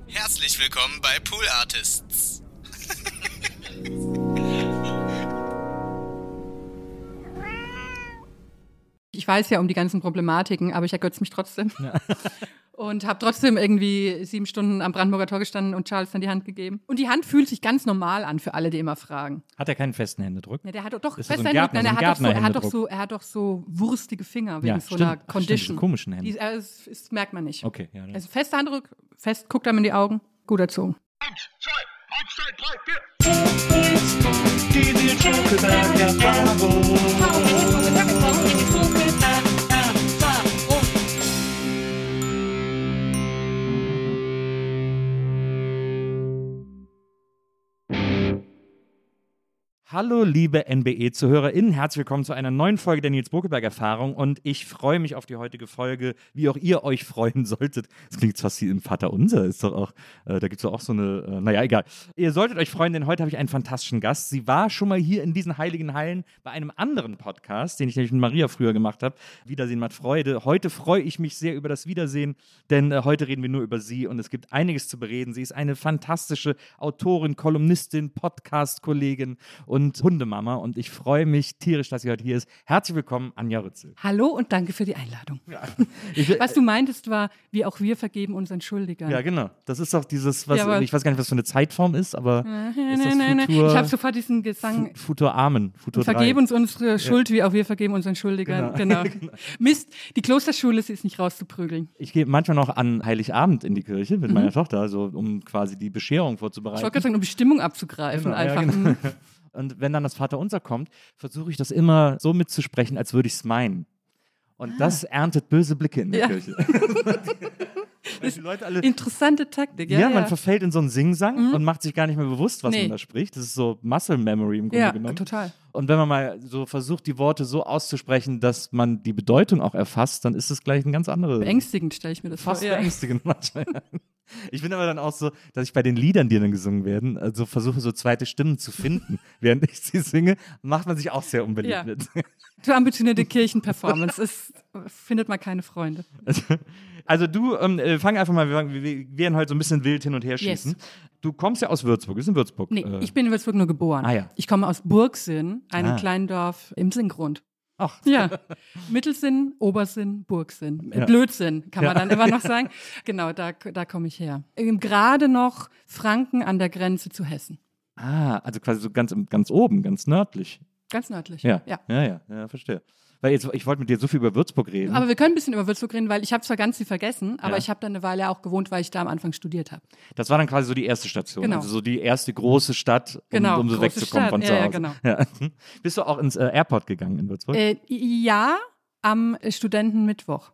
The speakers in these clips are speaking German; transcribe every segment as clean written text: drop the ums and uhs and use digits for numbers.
Herzlich willkommen bei Pool Artists. Ich weiß ja um die ganzen Problematiken, aber ich ergötze mich trotzdem. Ja. Und habe trotzdem irgendwie 7 Stunden am Brandenburger Tor gestanden und Charles dann die Hand gegeben. Und die Hand fühlt sich ganz normal an für alle, die immer fragen. Hat er keinen festen Händedruck? Ja, der hat doch ist festen Händedruck. Nein, er hat doch so wurstige Finger wegen so einer Condition. Stimmt, komischen Hände. Das merkt man nicht. Okay, ja. Also fester Handdruck, fest, guckt einem in die Augen, gut erzogen. 1, 2, 3, 4. Die Hallo liebe NBE-ZuhörerInnen, herzlich willkommen zu einer neuen Folge der Nils Bokelberg-Erfahrung und ich freue mich auf die heutige Folge, wie auch ihr euch freuen solltet. Das klingt fast wie im Vaterunser, ist doch auch, da gibt es doch auch so eine, naja, egal. Ihr solltet euch freuen, denn heute habe ich einen fantastischen Gast. Sie war schon mal hier in diesen heiligen Hallen bei einem anderen Podcast, den ich nämlich mit Maria früher gemacht habe. Wiedersehen macht Freude. Heute freue ich mich sehr über das Wiedersehen, denn heute reden wir nur über sie und es gibt einiges zu bereden. Sie ist eine fantastische Autorin, Kolumnistin, Podcast-Kollegin und Hundemama und ich freue mich tierisch, dass sie heute hier ist. Herzlich willkommen, Anja Rützel. Hallo und danke für die Einladung. Ja. Was du meintest war, wie auch wir vergeben unseren Schuldigern. Ja, genau. Das ist doch dieses, was ich weiß gar nicht, was für eine Zeitform ist, aber ist das Futur, ich habe sofort diesen Gesang. Futur Amen, Futur 3. Vergeben uns unsere Schuld, wie auch wir vergeben unseren Schuldigern. Genau. Mist, die Klosterschule ist nicht rauszuprügeln. Ich gehe manchmal noch an Heiligabend in die Kirche mit meiner Tochter, also um quasi die Bescherung vorzubereiten. Ich wollte gerade sagen, um die Stimmung abzugreifen. Genau, einfach. Ja, genau. Und wenn dann das Vaterunser kommt, versuche ich das immer so mitzusprechen, als würde ich es meinen. Und das erntet böse Blicke in der Kirche. Die Leute alle, interessante Taktik, ja. Man verfällt in so einen Singsang und macht sich gar nicht mehr bewusst, was man da spricht. Das ist so Muscle Memory im Grunde genommen. Ja, total. Und wenn man mal so versucht, die Worte so auszusprechen, dass man die Bedeutung auch erfasst, dann ist es gleich ein ganz anderes. Beängstigend stelle ich mir das fast vor. Beängstigend manchmal. Ich finde aber dann auch so, dass ich bei den Liedern, die dann gesungen werden, also versuche so zweite Stimmen zu finden, während ich sie singe, macht man sich auch sehr unbeliebt mit. Zu ambitionierte Kirchenperformance, findet man keine Freunde. Also du, fang einfach mal, wir werden heute so ein bisschen wild hin und her schießen. Yes. Du kommst ja aus Würzburg, ist in Würzburg? Nee, ich bin in Würzburg nur geboren. Ah, ja. Ich komme aus Burgsinn, einem kleinen Dorf im Sinngrund. Ach. Ja, Mittelsinn, Obersinn, Burgsinn, Blödsinn kann man dann immer noch sagen. Genau, da komme ich her. Gerade noch Franken an der Grenze zu Hessen. Ah, also quasi so ganz oben, ganz nördlich. Ganz nördlich, ja, verstehe. Weil ich wollte mit dir so viel über Würzburg reden. Aber wir können ein bisschen über Würzburg reden, weil ich habe zwar ganz viel vergessen, aber ich habe da eine Weile auch gewohnt, weil ich da am Anfang studiert habe. Das war dann quasi so die erste Station, genau. Also so die erste große Stadt, um so wegzukommen von zu Hause. Ja, genau. Ja. Bist du auch ins Airport gegangen in Würzburg? Ja, am Studentenmittwoch.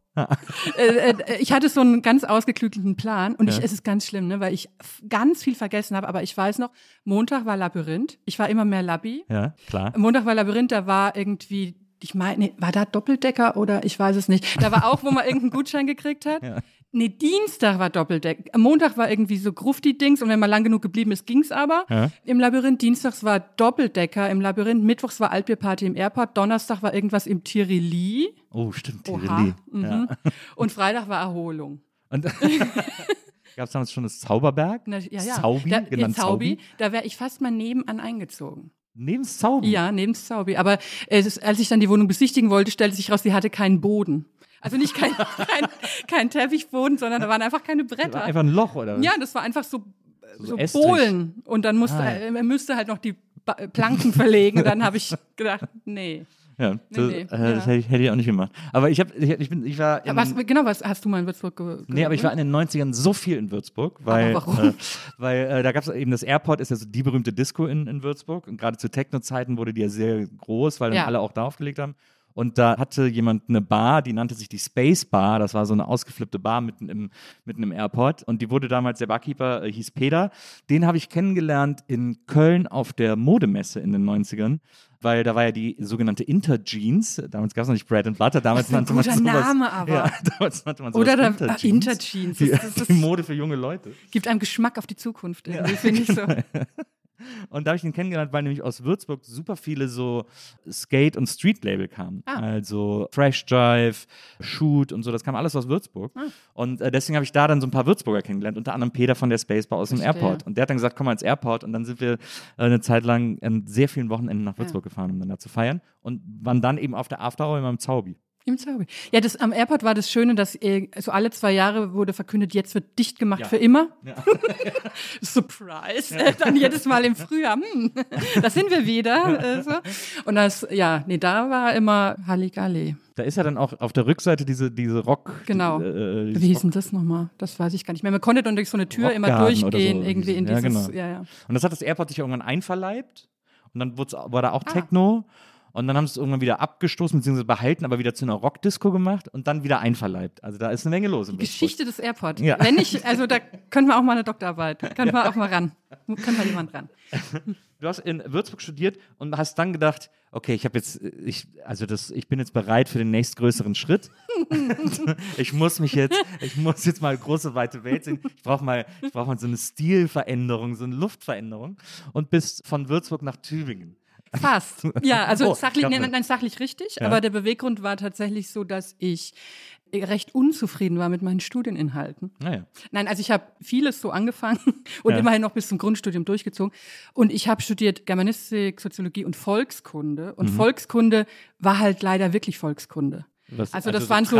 Ich hatte so einen ganz ausgeklügelten Plan und es ist ganz schlimm, ne, weil ich ganz viel vergessen habe, aber ich weiß noch, Montag war Labyrinth, ich war immer mehr Labby. Ja, klar. Montag war Labyrinth, da war irgendwie, ich meine, war da Doppeldecker oder ich weiß es nicht. Da war auch, wo man irgendeinen Gutschein gekriegt hat. Ja. Nee, Dienstag war Doppeldecker. Montag war irgendwie so Grufti-Dings und wenn man lang genug geblieben ist, ging's aber. Ja. Im Labyrinth, Dienstags war Doppeldecker im Labyrinth, Mittwochs war Altbierparty im Airport, Donnerstag war irgendwas im Tirili. Oh, stimmt, Tirili. Ja. Und Freitag war Erholung. Und gab es damals schon das Zauberberg? Zaubi, genannt Zaubi. Da wäre ich fast mal nebenan eingezogen. Neben Zaubi? Ja, neben Zaubi. Aber als ich dann die Wohnung besichtigen wollte, stellte sich raus, die hatte keinen Boden. Also nicht kein Teppichboden, sondern da waren einfach keine Bretter. War einfach ein Loch, oder was? Ja, das war einfach so Bohlen. Und dann er müsste halt noch die Planken verlegen. Und dann habe ich gedacht, nee. Ja, das hätte ich auch nicht gemacht. Aber ich war was hast du mal in Würzburg Nee, aber ich war in den 90ern so viel in Würzburg, weil, warum? Weil da gab es eben das Airport, ist ja so die berühmte Disco in Würzburg. Und gerade zu Techno-Zeiten wurde die ja sehr groß, weil dann alle auch da aufgelegt haben. Und da hatte jemand eine Bar, die nannte sich die Space Bar. Das war so eine ausgeflippte Bar mitten im Airport. Und die wurde damals, der Barkeeper hieß Peter. Den habe ich kennengelernt in Köln auf der Modemesse in den 90ern. Weil da war ja die sogenannte Interjeans. Damals gab es noch nicht Bread and Butter. Damals nannte man sowas. Name aber. Ja, damals nannte man sowas. Oder Interjeans. Die Mode für junge Leute. Gibt einem Geschmack auf die Zukunft. Irgendwie, finde ich so. Und da habe ich ihn kennengelernt, weil nämlich aus Würzburg super viele so Skate- und Street-Label kamen. Also Fresh Drive, Shoot und so, das kam alles aus Würzburg. Und deswegen habe ich da dann so ein paar Würzburger kennengelernt, unter anderem Peter von der Spacebar aus dem Airport. Und der hat dann gesagt, komm mal ins Airport. Und dann sind wir eine Zeit lang an sehr vielen Wochenenden nach Würzburg gefahren, um dann da zu feiern. Und waren dann eben auf der Afterhour immer im Zaubi. Im Zaubi. Ja, am Airport war das Schöne, dass so alle 2 Jahre wurde verkündet, jetzt wird dicht gemacht für immer. Ja. Surprise. Ja. Dann jedes Mal im Frühjahr, da sind wir wieder. So. Und da war immer Halligalli. Da ist ja dann auch auf der Rückseite diese Rock... Genau. Wie hieß denn das nochmal? Das weiß ich gar nicht mehr. Man konnte dann durch so eine Tür immer durchgehen, so, irgendwie in dieses... Genau. Ja. Und das hat das Airport sich irgendwann einverleibt. Und dann war da auch Techno. Und dann haben sie es irgendwann wieder abgestoßen, beziehungsweise behalten, aber wieder zu einer Rockdisco gemacht und dann wieder einverleibt. Also da ist eine Menge los. Im Geschichte des Airport. Ja. Da können wir auch mal eine Doktorarbeit. Können wir auch mal ran. Kann mal jemand ran. Du hast in Würzburg studiert und hast dann gedacht, okay, ich bin jetzt bereit für den nächstgrößeren Schritt. Ich muss jetzt mal große, weite Welt sehen. Ich brauche mal so eine Stilveränderung, so eine Luftveränderung und bist von Würzburg nach Tübingen. Fast. Ja, also sachlich richtig, aber der Beweggrund war tatsächlich so, dass ich recht unzufrieden war mit meinen Studieninhalten. Naja. Nein, also ich habe vieles so angefangen und immerhin noch bis zum Grundstudium durchgezogen. Und ich habe studiert Germanistik, Soziologie und Volkskunde. Und Volkskunde war halt leider wirklich Volkskunde. Also das waren so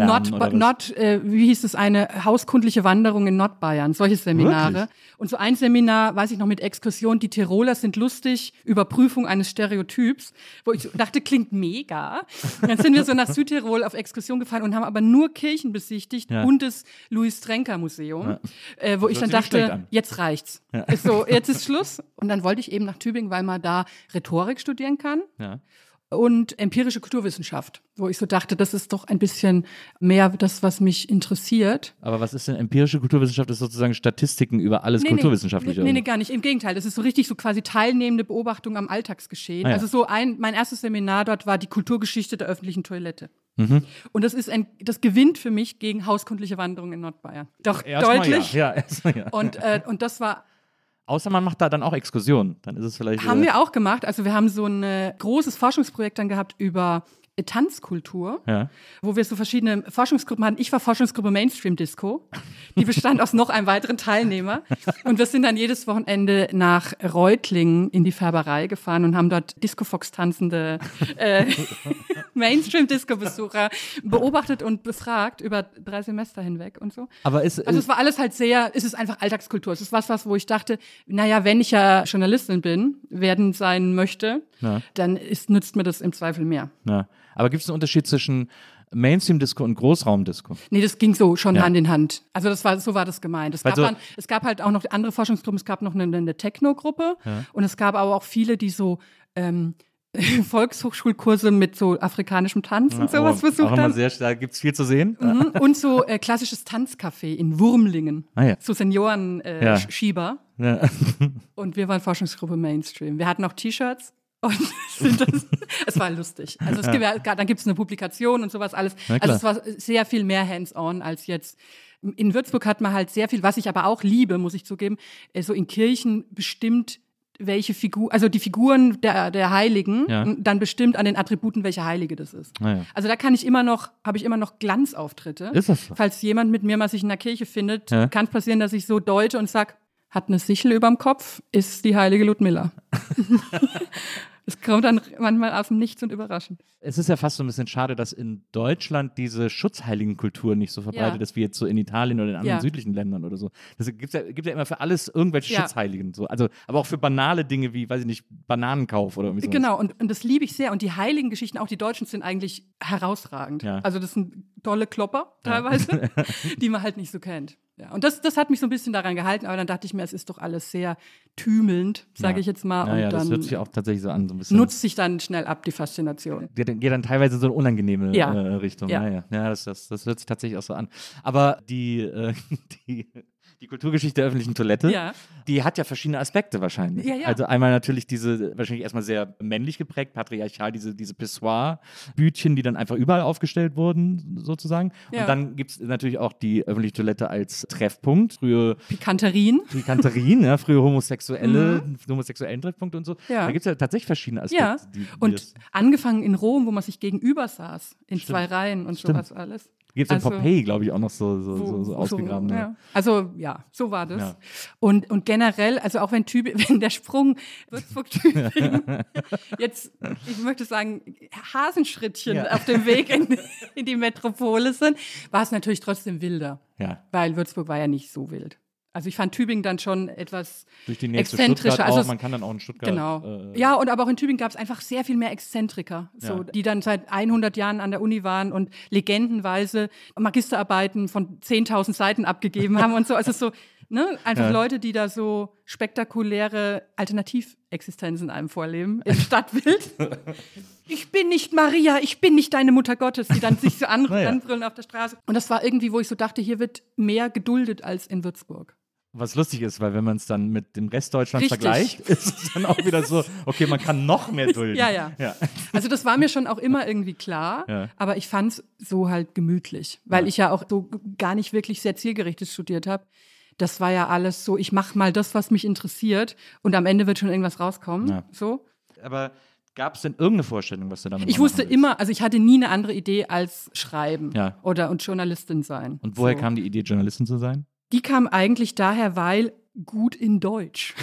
wie hieß es, eine hauskundliche Wanderung in Nordbayern, solche Seminare. Wirklich? Und so ein Seminar, weiß ich noch, mit Exkursion, die Tiroler sind lustig, Überprüfung eines Stereotyps, wo ich dachte, klingt mega. Dann sind wir so nach Südtirol auf Exkursion gefahren und haben aber nur Kirchen besichtigt und das Louis-Trenker-Museum, wo ich dann dachte, jetzt reicht's. Ja. Jetzt ist Schluss. Und dann wollte ich eben nach Tübingen, weil man da Rhetorik studieren kann. Ja. Und empirische Kulturwissenschaft, wo ich so dachte, das ist doch ein bisschen mehr das, was mich interessiert. Aber was ist denn empirische Kulturwissenschaft? Das ist sozusagen Statistiken über alles Kulturwissenschaftliche. Nee, gar nicht. Im Gegenteil, das ist so richtig so quasi teilnehmende Beobachtung am Alltagsgeschehen. Also mein erstes Seminar dort war die Kulturgeschichte der öffentlichen Toilette. Und das gewinnt für mich gegen hauskundliche Wanderungen in Nordbayern. Doch, deutlich. Ja. Und das war... Außer man macht da dann auch Exkursionen, dann ist es vielleicht... Haben wir auch gemacht, also wir haben so ein großes Forschungsprojekt dann gehabt über Tanzkultur, wo wir so verschiedene Forschungsgruppen hatten. Ich war Forschungsgruppe Mainstream Disco, die bestand aus noch einem weiteren Teilnehmer und wir sind dann jedes Wochenende nach Reutlingen in die Färberei gefahren und haben dort Disco-Fox tanzende Mainstream Disco-Besucher beobachtet und befragt über 3 Semester hinweg und so. Aber es war alles halt es ist einfach Alltagskultur. Es ist was, wo ich dachte, naja, wenn ich ja Journalistin werden sein möchte, dann nützt mir das im Zweifel mehr. Ja. Aber gibt es einen Unterschied zwischen Mainstream-Disco und Großraum-Disco? Nee, das ging so schon Hand in Hand. Also so war das gemeint. Es gab halt auch noch andere Forschungsgruppen, es gab noch eine Techno-Gruppe und es gab aber auch viele, die so Volkshochschulkurse mit so afrikanischem Tanz und sowas besucht haben. Da gibt's viel zu sehen. Und so klassisches Tanzcafé in Wurmlingen. So Senioren-Schieber. Und wir waren Forschungsgruppe Mainstream. Wir hatten auch T-Shirts. Und es war lustig. Also dann gibt's eine Publikation und sowas alles. Also es war sehr viel mehr hands-on als jetzt. In Würzburg hat man halt sehr viel, was ich aber auch liebe, muss ich zugeben, so in Kirchen bestimmt welche also die Figuren der Heiligen, dann bestimmt an den Attributen, welche Heilige das ist. Also da habe ich immer noch Glanzauftritte. Ist das so? Falls jemand mit mir mal sich in der Kirche findet, kann es passieren, dass ich so deute und sag, hat eine Sichel überm Kopf, ist die heilige Ludmilla. Es kommt dann manchmal aus dem Nichts und überraschend. Es ist ja fast so ein bisschen schade, dass in Deutschland diese Schutzheiligenkultur nicht so verbreitet ist, wie jetzt so in Italien oder in anderen südlichen Ländern oder so. Das gibt ja immer für alles irgendwelche Schutzheiligen. So. Also, aber auch für banale Dinge wie, weiß ich nicht, Bananenkauf oder irgendwie so. Genau, und das liebe ich sehr. Und die heiligen Geschichten, auch die Deutschen, sind eigentlich herausragend. Ja. Also das sind tolle Klopper teilweise, die man halt nicht so kennt. Ja, und das hat mich so ein bisschen daran gehalten, aber dann dachte ich mir, es ist doch alles sehr tümelnd, sage ich jetzt mal. Und das hört sich auch tatsächlich so an. So ein bisschen. Nutzt sich dann schnell ab, die Faszination. Geht dann teilweise in so eine unangenehme Richtung. Ja, das hört sich tatsächlich auch so an. Aber die Die Kulturgeschichte der öffentlichen Toilette, Ja. die hat ja verschiedene Aspekte wahrscheinlich. Ja, ja. Also einmal natürlich diese, wahrscheinlich erstmal sehr männlich geprägt, patriarchal, diese Pissoir-Bütchen, die dann einfach überall aufgestellt wurden, sozusagen. Ja. Und dann gibt es natürlich auch die öffentliche Toilette als Treffpunkt, früher Pikanterien. Pikanterien, ja, früher homosexuellen Treffpunkte und so. Ja. Da gibt es ja tatsächlich verschiedene Aspekte. Ja, und angefangen in Rom, wo man sich gegenüber saß, in 2 Reihen und sowas alles. Gibt es in Also, Pompeji, glaube ich, auch noch so ausgegraben. So, Ja. ja. Also ja, so war das. Ja. Und generell, also auch wenn der Sprung Würzburg-Tübingen jetzt, ich möchte sagen, Hasenschrittchen auf dem Weg in die Metropole sind, war es natürlich trotzdem wilder. Ja. Weil Würzburg war ja nicht so wild. Also ich fand Tübingen dann schon etwas Durch die nächste exzentrischer. Stuttgart Also auch, man kann dann auch in Stuttgart. Genau. Ja, und aber auch in Tübingen gab es einfach sehr viel mehr Exzentriker, so, Ja. die dann seit 100 Jahren an der Uni waren und legendenweise Magisterarbeiten von 10.000 Seiten abgegeben haben und so. Also so, ne, einfach Leute, die da so spektakuläre Alternativexistenzen einem vorleben im Stadtbild. Ich bin nicht Maria, ich bin nicht deine Mutter Gottes, die dann sich so anbrüllen auf der Straße. Und das war irgendwie, wo ich so dachte, hier wird mehr geduldet als in Würzburg. Was lustig ist, weil wenn man es dann mit dem Rest Deutschlands Richtig. vergleicht, ist es dann auch wieder so, okay, man kann noch mehr dulden. Ja. Also das war mir schon auch immer irgendwie klar, Ja. aber ich fand es so halt gemütlich, weil ich ja auch so gar nicht wirklich sehr zielgerichtet studiert habe. Das war ja alles so, ich mache mal das, was mich interessiert und am Ende wird schon irgendwas rauskommen. Ja. So. Aber gab es denn irgendeine Vorstellung, was du damit Ich machen wusste willst? immer, also ich hatte nie eine andere Idee als Schreiben Ja. und Journalistin sein. Und woher so. kam die Idee, Journalistin zu sein? Die kam eigentlich daher, weil gut in Deutsch.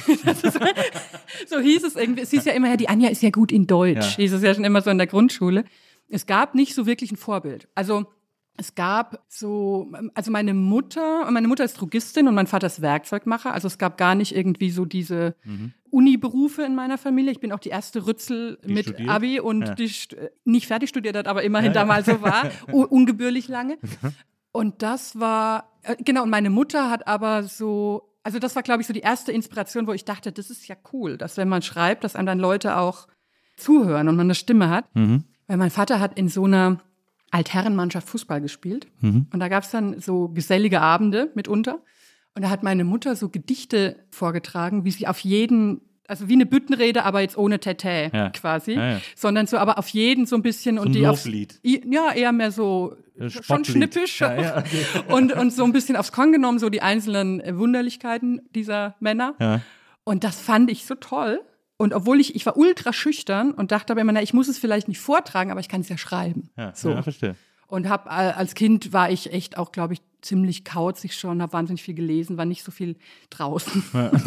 So hieß es irgendwie. Es hieß ja immer, die Anja ist ja gut in Deutsch. Ja. Hieß es ja schon immer so in der Grundschule. Es gab nicht so wirklich ein Vorbild. Also es gab so, also meine Mutter ist Drogistin und mein Vater ist Werkzeugmacher. Also es gab gar nicht irgendwie so diese Uni-Berufe in meiner Familie. Ich bin auch die erste Rützel Die mit studiert? Abi und Ja. die nicht fertig studiert hat, aber immerhin damals so war. Ungebührlich lange. Und das war, genau, und meine Mutter hat aber so, also das war, glaube ich, so die erste Inspiration, wo ich dachte, das ist ja cool, dass wenn man schreibt, dass einem dann Leute auch zuhören und man eine Stimme hat. Weil mein Vater hat in so einer Altherrenmannschaft Fußball gespielt. Und da gab es dann so gesellige Abende mitunter. Und da hat meine Mutter so Gedichte vorgetragen, wie sie auf jeden, also wie eine Büttenrede, aber jetzt ohne Tätä quasi. Ja. Sondern so, aber auf jeden so ein bisschen. So und ein die aufs, Loblied. ja, eher mehr so schon Spottlied. schnippisch. Ja, okay. und so ein bisschen aufs Korn genommen, so die einzelnen Wunderlichkeiten dieser Männer. Ja. Und das fand ich so toll. Und obwohl ich war ultra schüchtern und dachte aber immer, na, ich muss es vielleicht nicht vortragen, aber ich kann es ja schreiben. Ja, So. ja, verstehe. Und als Kind war ich echt auch, glaube ich, ziemlich kauzig schon, habe wahnsinnig viel gelesen, war nicht so viel draußen.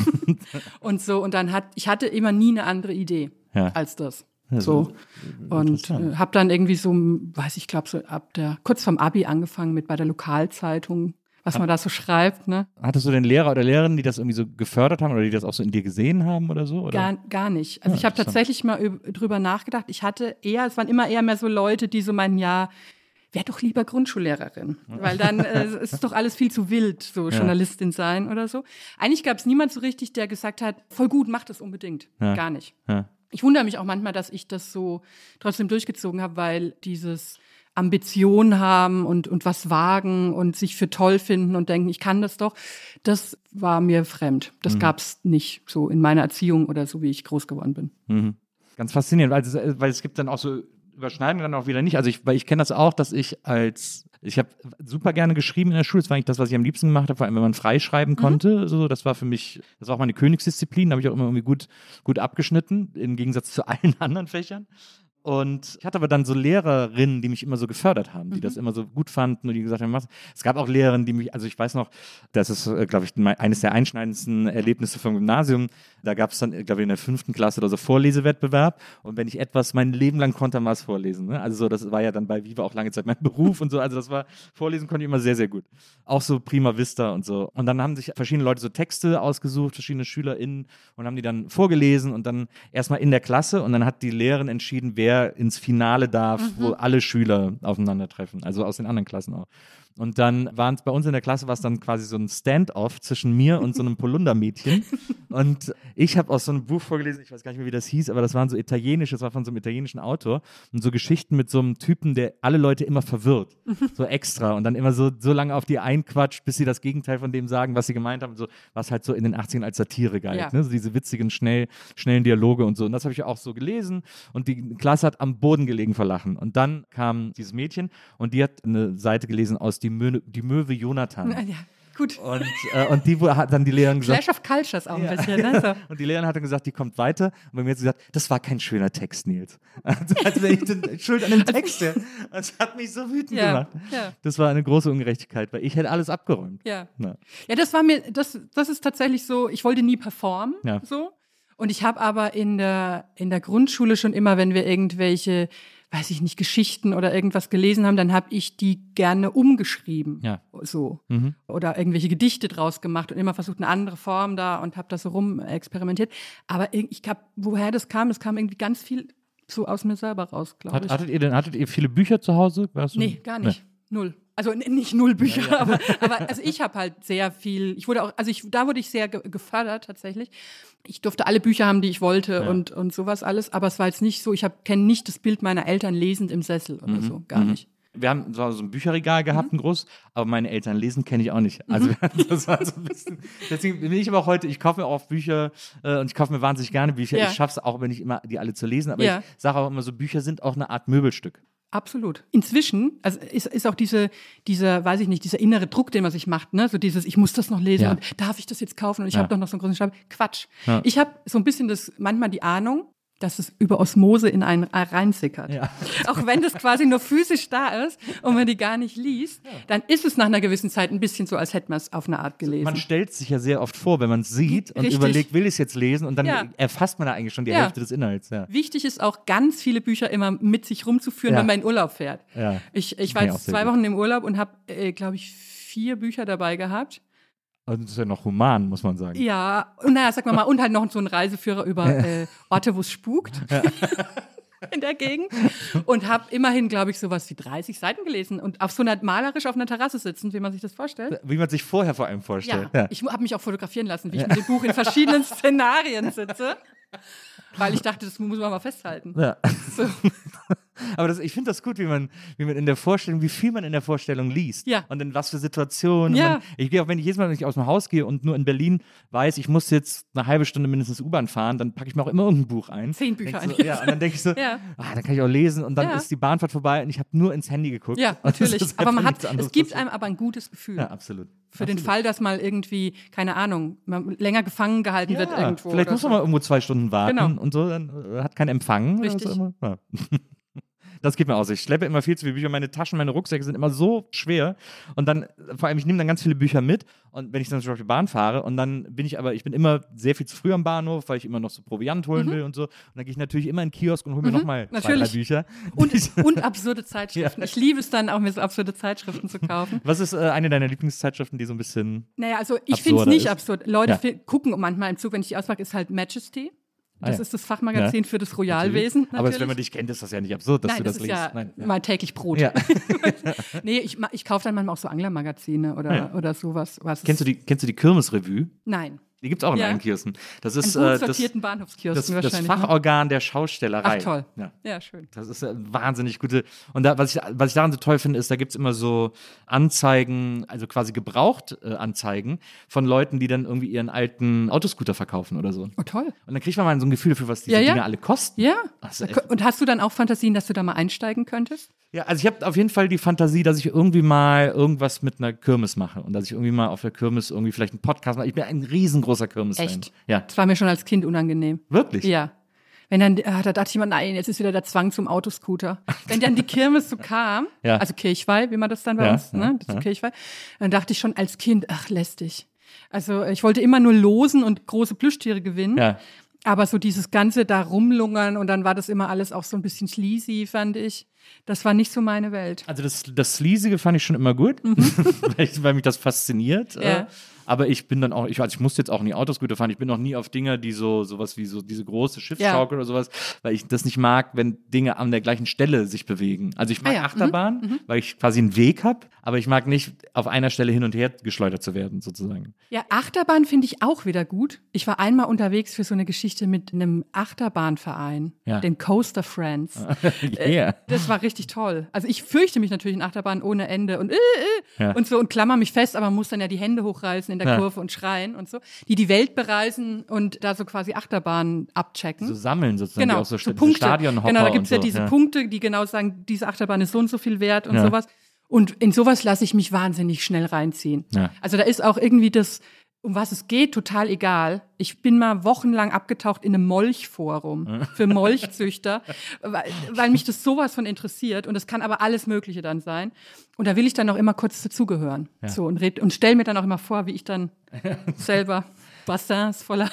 Und so, und dann ich hatte immer nie eine andere Idee als das. So. Und habe dann irgendwie so, weiß ich, glaube so kurz vorm Abi angefangen bei der Lokalzeitung, was man da so schreibt, ne? Hattest du denn Lehrer oder Lehrerinnen, die das irgendwie so gefördert haben oder die das auch so in dir gesehen haben oder so? Oder? Gar nicht. Also ich habe tatsächlich mal drüber nachgedacht. Es waren immer eher mehr so Leute, die so meinen, ja, wär doch lieber Grundschullehrerin, weil dann ist doch alles viel zu wild, so Journalistin sein oder so. Eigentlich gab es niemand so richtig, der gesagt hat, voll gut, mach das unbedingt. Gar nicht. Ja. Ich wundere mich auch manchmal, dass ich das so trotzdem durchgezogen habe, weil dieses Ambition haben und was wagen und sich für toll finden und denken, ich kann das doch, das war mir fremd. Das gab's nicht so in meiner Erziehung oder so, wie ich groß geworden bin. Mhm. Ganz faszinierend, weil es gibt dann auch so Überschneidungen dann auch wieder nicht. Also weil ich kenne das auch, dass ich habe super gerne geschrieben in der Schule. Das war eigentlich das, was ich am liebsten gemacht habe, vor allem wenn man freischreiben konnte. So, das war für mich, das war auch meine Königsdisziplin, da habe ich auch immer irgendwie gut abgeschnitten, im Gegensatz zu allen anderen Fächern. Und ich hatte aber dann so Lehrerinnen, die mich immer so gefördert haben, die das immer so gut fanden und die gesagt haben, mach. Es gab auch Lehrerinnen, die mich, also ich weiß noch, das ist, glaube ich, eines der einschneidendsten Erlebnisse vom Gymnasium. Da gab es dann, glaube ich, in der 5. Klasse oder so Vorlesewettbewerb. Und wenn ich etwas mein Leben lang konnte, dann war es Vorlesen. Ne? Also so, das war ja dann bei Viva auch lange Zeit mein Beruf und so. Also das war, Vorlesen konnte ich immer sehr, sehr gut. Auch so Prima Vista und so. Und dann haben sich verschiedene Leute so Texte ausgesucht, verschiedene SchülerInnen und haben die dann vorgelesen und dann erstmal in der Klasse und dann hat die Lehrerin entschieden, wer wer ins Finale darf, wo alle Schüler aufeinandertreffen, also aus den anderen Klassen auch. Und dann waren es bei uns in der Klasse, war es dann quasi so ein Stand-off zwischen mir und so einem Polunder-Mädchen. Und ich habe aus so einem Buch vorgelesen, ich weiß gar nicht mehr, wie das hieß, aber das waren so italienische, das war von so einem italienischen Autor. Und so Geschichten mit so einem Typen, der alle Leute immer verwirrt. So extra. Und dann immer so lange auf die einquatscht, bis sie das Gegenteil von dem sagen, was sie gemeint haben. So, was halt so in den 80ern als Satire galt. Ja. Ne? So diese witzigen, schnellen Dialoge und so. Und das habe ich auch so gelesen. Und die Klasse hat am Boden gelegen vor Lachen. Und dann kam dieses Mädchen und die hat eine Seite gelesen aus Die Möwe Jonathan. Ja, gut. Und die hat dann die Lehrerin gesagt. Clash of Cultures auch ein bisschen. Ne? So. Und die Lehrerin hat dann gesagt, die kommt weiter. Und bei mir hat sie gesagt, das war kein schöner Text, Nils. Als wenn ich den Schuld an dem Text wäre. Das hat mich so wütend gemacht. Ja. Das war eine große Ungerechtigkeit, weil ich hätte alles abgeräumt. Ja. Na. Ja, das ist tatsächlich so, ich wollte nie performen, Ja. so. Und ich habe aber in der Grundschule schon immer, wenn wir irgendwelche, weiß ich nicht, Geschichten oder irgendwas gelesen haben, dann habe ich die gerne umgeschrieben. Ja. So. Oder irgendwelche Gedichte draus gemacht und immer versucht, eine andere Form da und habe das so rum experimentiert. Aber ich glaube, woher das kam irgendwie ganz viel so aus mir selber raus, glaube ich. Hattet ihr viele Bücher zu Hause? Nee, gar nicht. Null. Also nicht null Bücher, aber also ich habe halt sehr viel, da wurde ich sehr gefördert tatsächlich. Ich durfte alle Bücher haben, die ich wollte und sowas alles, aber es war jetzt nicht so, ich kenne nicht das Bild meiner Eltern lesend im Sessel oder so, gar nicht. Wir haben so ein Bücherregal gehabt, ein großes, aber meine Eltern lesen kenne ich auch nicht. Also das war so ein bisschen, deswegen bin ich aber auch heute, ich kaufe mir auch Bücher und ich kaufe mir wahnsinnig gerne Bücher. Ja. Ich schaffe es auch, wenn nicht immer die alle zu lesen, aber Ja. ich sage auch immer so, Bücher sind auch eine Art Möbelstück. Absolut. Inzwischen, also ist auch dieser, weiß ich nicht, dieser innere Druck, den man sich macht, ne, so dieses, ich muss das noch lesen Ja. und darf ich das jetzt kaufen und ich Ja. habe doch noch so einen großen Stapel. Quatsch. Ja. Ich habe so ein bisschen manchmal die Ahnung, dass es über Osmose in einen reinsickert. Ja. Auch wenn das quasi nur physisch da ist und man die gar nicht liest, dann ist es nach einer gewissen Zeit ein bisschen so, als hätte man es auf eine Art gelesen. Man stellt sich ja sehr oft vor, wenn man es sieht und Richtig. überlegt, will ich es jetzt lesen und dann Ja. erfasst man da eigentlich schon die Ja. Hälfte des Inhalts. Ja. Wichtig ist auch, ganz viele Bücher immer mit sich rumzuführen, Ja. wenn man in Urlaub fährt. Ja. Ich Kenn war ich auch jetzt sehr 2 gut. Wochen im Urlaub und habe, glaube ich, 4 Bücher dabei gehabt. Und das ist ja noch human, muss man sagen. Ja, und naja, sag mal, und halt noch so ein Reiseführer über Orte, wo es spukt. In der Gegend. Und habe immerhin, glaube ich, sowas wie 30 Seiten gelesen und auf so einer malerisch auf einer Terrasse sitzen, wie man sich das vorstellt. Wie man sich vorher vor allem vorstellt. Ja, ich habe mich auch fotografieren lassen, wie ich mit dem Buch in verschiedenen Szenarien sitze. Weil ich dachte, das muss man mal festhalten. Ja. So. Aber ich finde das gut, wie man in der Vorstellung, wie viel man in der Vorstellung liest. Ja. Und in was für Situationen. Ja. Ich gehe auch, jedes Mal, wenn ich aus dem Haus gehe und nur in Berlin weiß, ich muss jetzt eine halbe Stunde mindestens U-Bahn fahren, dann packe ich mir auch immer irgendein Buch ein. 10 Bücher Denk ein. so, ja, und dann denke ich so, Ja. dann kann ich auch lesen und dann Ja. ist die Bahnfahrt vorbei und ich habe nur ins Handy geguckt. Ja, Und das natürlich. ist Aber einfach nichts anderes es gibt passiert. einem aber ein gutes Gefühl. Ja, absolut. Für den Fall, dass mal irgendwie, keine Ahnung, man länger gefangen gehalten wird irgendwo. Vielleicht oder muss man so. mal irgendwo 2 Stunden warten Genau. und so, dann hat keinen Empfang. Richtig. Also immer, ja. Das geht mir aus. Ich schleppe immer viel zu viele Bücher. Meine Taschen, meine Rucksäcke sind immer so schwer. Und dann, vor allem, ich nehme dann ganz viele Bücher mit. Und wenn ich dann zum Beispiel Bahn fahre, und dann ich bin immer sehr viel zu früh am Bahnhof, weil ich immer noch so Proviant holen will und so. Und dann gehe ich natürlich immer in den Kiosk und hole mir nochmal 2, 3 natürlich. Bücher. Und absurde Zeitschriften. Ja. Ich liebe es dann auch, mir so absurde Zeitschriften zu kaufen. Was ist eine deiner Lieblingszeitschriften, die so ein bisschen. Naja, also ich finde es Absurder nicht ist? absurd. Leute Ja. gucken manchmal im Zug, wenn ich die auspacke, ist halt Majesty. Das ja. ist das Fachmagazin für das Royalwesen. Natürlich. Aber wenn man dich kennt, ist das ja nicht absurd, dass Nein, du das ist liest. ja Nein, mein täglich Brot. Ja. Nee, ich kaufe dann manchmal auch so Anglermagazine oder sowas. Kennst du die Kirmesrevue? Nein. Die gibt es auch in Ja. allen Kiosken. Das Einen ist gut das sortierten Bahnhofskiosken das wahrscheinlich. ne? Fachorgan der Schaustellerei. Ach toll. Ja. Ja, schön. Das ist wahnsinnig gute. Und was ich daran so toll finde, ist, da gibt es immer so Anzeigen, also quasi gebraucht Anzeigen von Leuten, die dann irgendwie ihren alten Autoscooter verkaufen oder so. Oh, toll. Und dann kriegt man mal so ein Gefühl dafür, was diese Ja, ja. Dinge alle kosten. Ja. Das ist echt- Und hast du dann auch Fantasien, dass du da mal einsteigen könntest? Ja, also ich habe auf jeden Fall die Fantasie, dass ich irgendwie mal irgendwas mit einer Kirmes mache und dass ich irgendwie mal auf der Kirmes irgendwie vielleicht einen Podcast mache. Ich bin ein riesengroßer Kirmes-Fan. Echt? Ja. Das war mir schon als Kind unangenehm. Wirklich? Ja. Wenn dann, da dachte ich immer, nein, jetzt ist wieder der Zwang zum Autoscooter. Wenn dann die Kirmes so kam, Ja. also Kirchweih, wie man das dann bei Ja, uns, ja, ne, das ist ja. Kirchweih, dann dachte ich schon als Kind, ach, lästig. Also ich wollte immer nur losen und große Plüschtiere gewinnen. Ja. Aber so dieses Ganze da rumlungern und dann war das immer alles auch so ein bisschen sleazy, fand ich. Das war nicht so meine Welt. Also das Sleasige fand ich schon immer gut, weil mich das fasziniert. Ja. Aber ich bin dann auch, ich musste jetzt auch nie Autoscooter fahren, ich bin noch nie auf Dinger, die sowas wie so diese große Schiffsschaukel oder sowas, weil ich das nicht mag, wenn Dinge an der gleichen Stelle sich bewegen. Also ich mag Achterbahn, weil ich quasi einen Weg habe, aber ich mag nicht auf einer Stelle hin und her geschleudert zu werden, sozusagen. Ja, Achterbahn finde ich auch wieder gut. Ich war einmal unterwegs für so eine Geschichte mit einem Achterbahnverein, den Coaster Friends. Yeah. Das war richtig toll. Also ich fürchte mich natürlich in Achterbahn ohne Ende und so und klammer mich fest, aber muss dann ja die Hände hochreißen in der Kurve und schreien und so. Die Welt bereisen und da so quasi Achterbahnen abchecken. So sammeln sozusagen, genau, auch so Punkte. Stadionhopper. Genau, da gibt's und ja so. diese Punkte, die genau sagen, diese Achterbahn ist so und so viel wert und sowas. Und in sowas lasse ich mich wahnsinnig schnell reinziehen. Ja. Also da ist auch irgendwie das, um was es geht, total egal. Ich bin mal wochenlang abgetaucht in einem Molchforum für Molchzüchter, weil mich das sowas von interessiert. Und das kann aber alles Mögliche dann sein. Und da will ich dann auch immer kurz dazugehören. Ja. So, und stelle mir dann auch immer vor, wie ich dann selber Bassins voller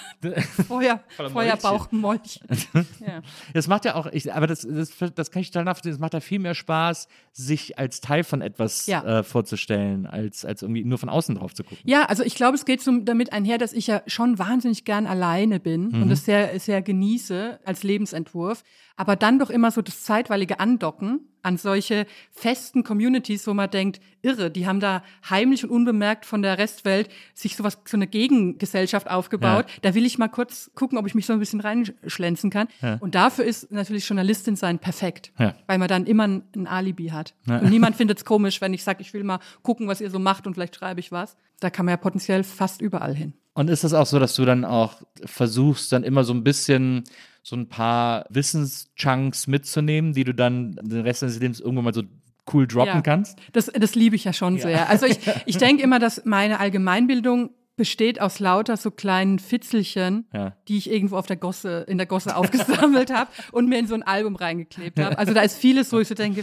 Feuerbauchmolch. Ja. Das macht ja auch, aber das kann ich total nachvollziehen, es macht ja viel mehr Spaß, sich als Teil von etwas vorzustellen, als irgendwie nur von außen drauf zu gucken. Ja, also ich glaube, es geht damit einher, dass ich ja schon wahnsinnig gern alleine bin und das sehr, sehr genieße als Lebensentwurf, aber dann doch immer so das zeitweilige Andocken an solche festen Communities, wo man denkt, irre, die haben da heimlich und unbemerkt von der Restwelt sich so eine Gegengesellschaft aufgebaut. Ja. Da will ich mal kurz gucken, ob ich mich so ein bisschen reinschlänzen kann. Ja. Und dafür ist natürlich Journalistin sein perfekt, weil man dann immer ein Alibi hat. Ja. Und niemand findet es komisch, wenn ich sage, ich will mal gucken, was ihr so macht und vielleicht schreibe ich was. Da kann man ja potenziell fast überall hin. Und ist das auch so, dass du dann auch versuchst, dann immer so ein bisschen so ein paar Wissenschunks mitzunehmen, die du dann den Rest deines Lebens irgendwann mal so cool droppen kannst? Das liebe ich ja schon sehr. Also ich denke immer, dass meine Allgemeinbildung besteht aus lauter so kleinen Fitzelchen, die ich irgendwo in der Gosse aufgesammelt habe und mir in so ein Album reingeklebt habe. Also da ist vieles, wo ich so denke,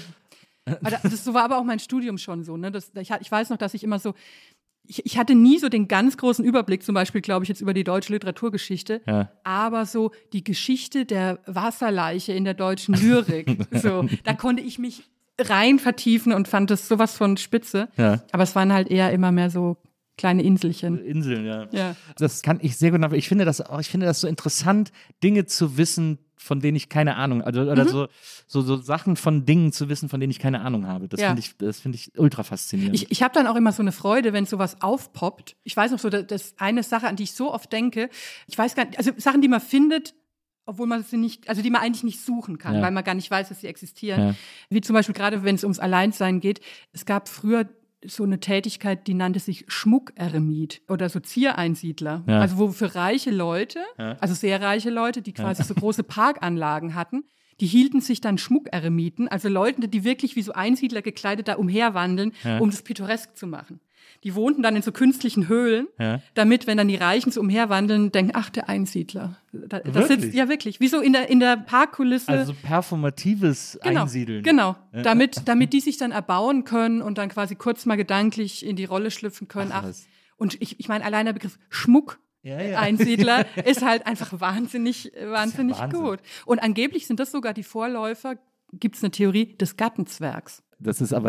so war aber auch mein Studium schon so. Ne? Ich weiß noch, dass ich immer so, ich hatte nie so den ganz großen Überblick, zum Beispiel, glaube ich, jetzt über die deutsche Literaturgeschichte, aber so die Geschichte der Wasserleiche in der deutschen Lyrik, so, da konnte ich mich rein vertiefen und fand das sowas von spitze. Ja. Aber es waren halt eher immer mehr so kleine Inselchen. Inseln, ja. Das kann ich sehr gut nachvollziehen. Ich finde das so interessant, Dinge zu wissen, von denen ich keine Ahnung, oder so Sachen von Dingen zu wissen, von denen ich keine Ahnung habe. Das finde ich ultra faszinierend. Ich habe dann auch immer so eine Freude, wenn sowas aufpoppt. Ich weiß noch so, das eine Sache, an die ich so oft denke, ich weiß gar nicht, also Sachen, die man findet, obwohl man sie nicht, also die man eigentlich nicht suchen kann, weil man gar nicht weiß, dass sie existieren. Ja. Wie zum Beispiel gerade, wenn es ums Alleinsein geht. Es gab früher so eine Tätigkeit, die nannte sich Schmuckeremit oder so Ziereinsiedler. Ja. Also wo für reiche Leute, also sehr reiche Leute, die quasi so große Parkanlagen hatten, die hielten sich dann Schmuckeremiten, also Leute, die wirklich wie so Einsiedler gekleidet da umherwandeln, um das pittoresk zu machen. Die wohnten dann in so künstlichen Höhlen, damit, wenn dann die Reichen so umherwandeln, denken, ach, der Einsiedler. Das sitzt, ja wirklich, wie so in der Parkkulisse. Also performatives Einsiedeln. Genau, damit die sich dann erbauen können und dann quasi kurz mal gedanklich in die Rolle schlüpfen können. Und ich meine, allein der Begriff Schmuck, Einsiedler ist halt einfach wahnsinnig gut. Und angeblich sind das sogar die Vorläufer, gibt es eine Theorie, des Gattenzwergs. Das ist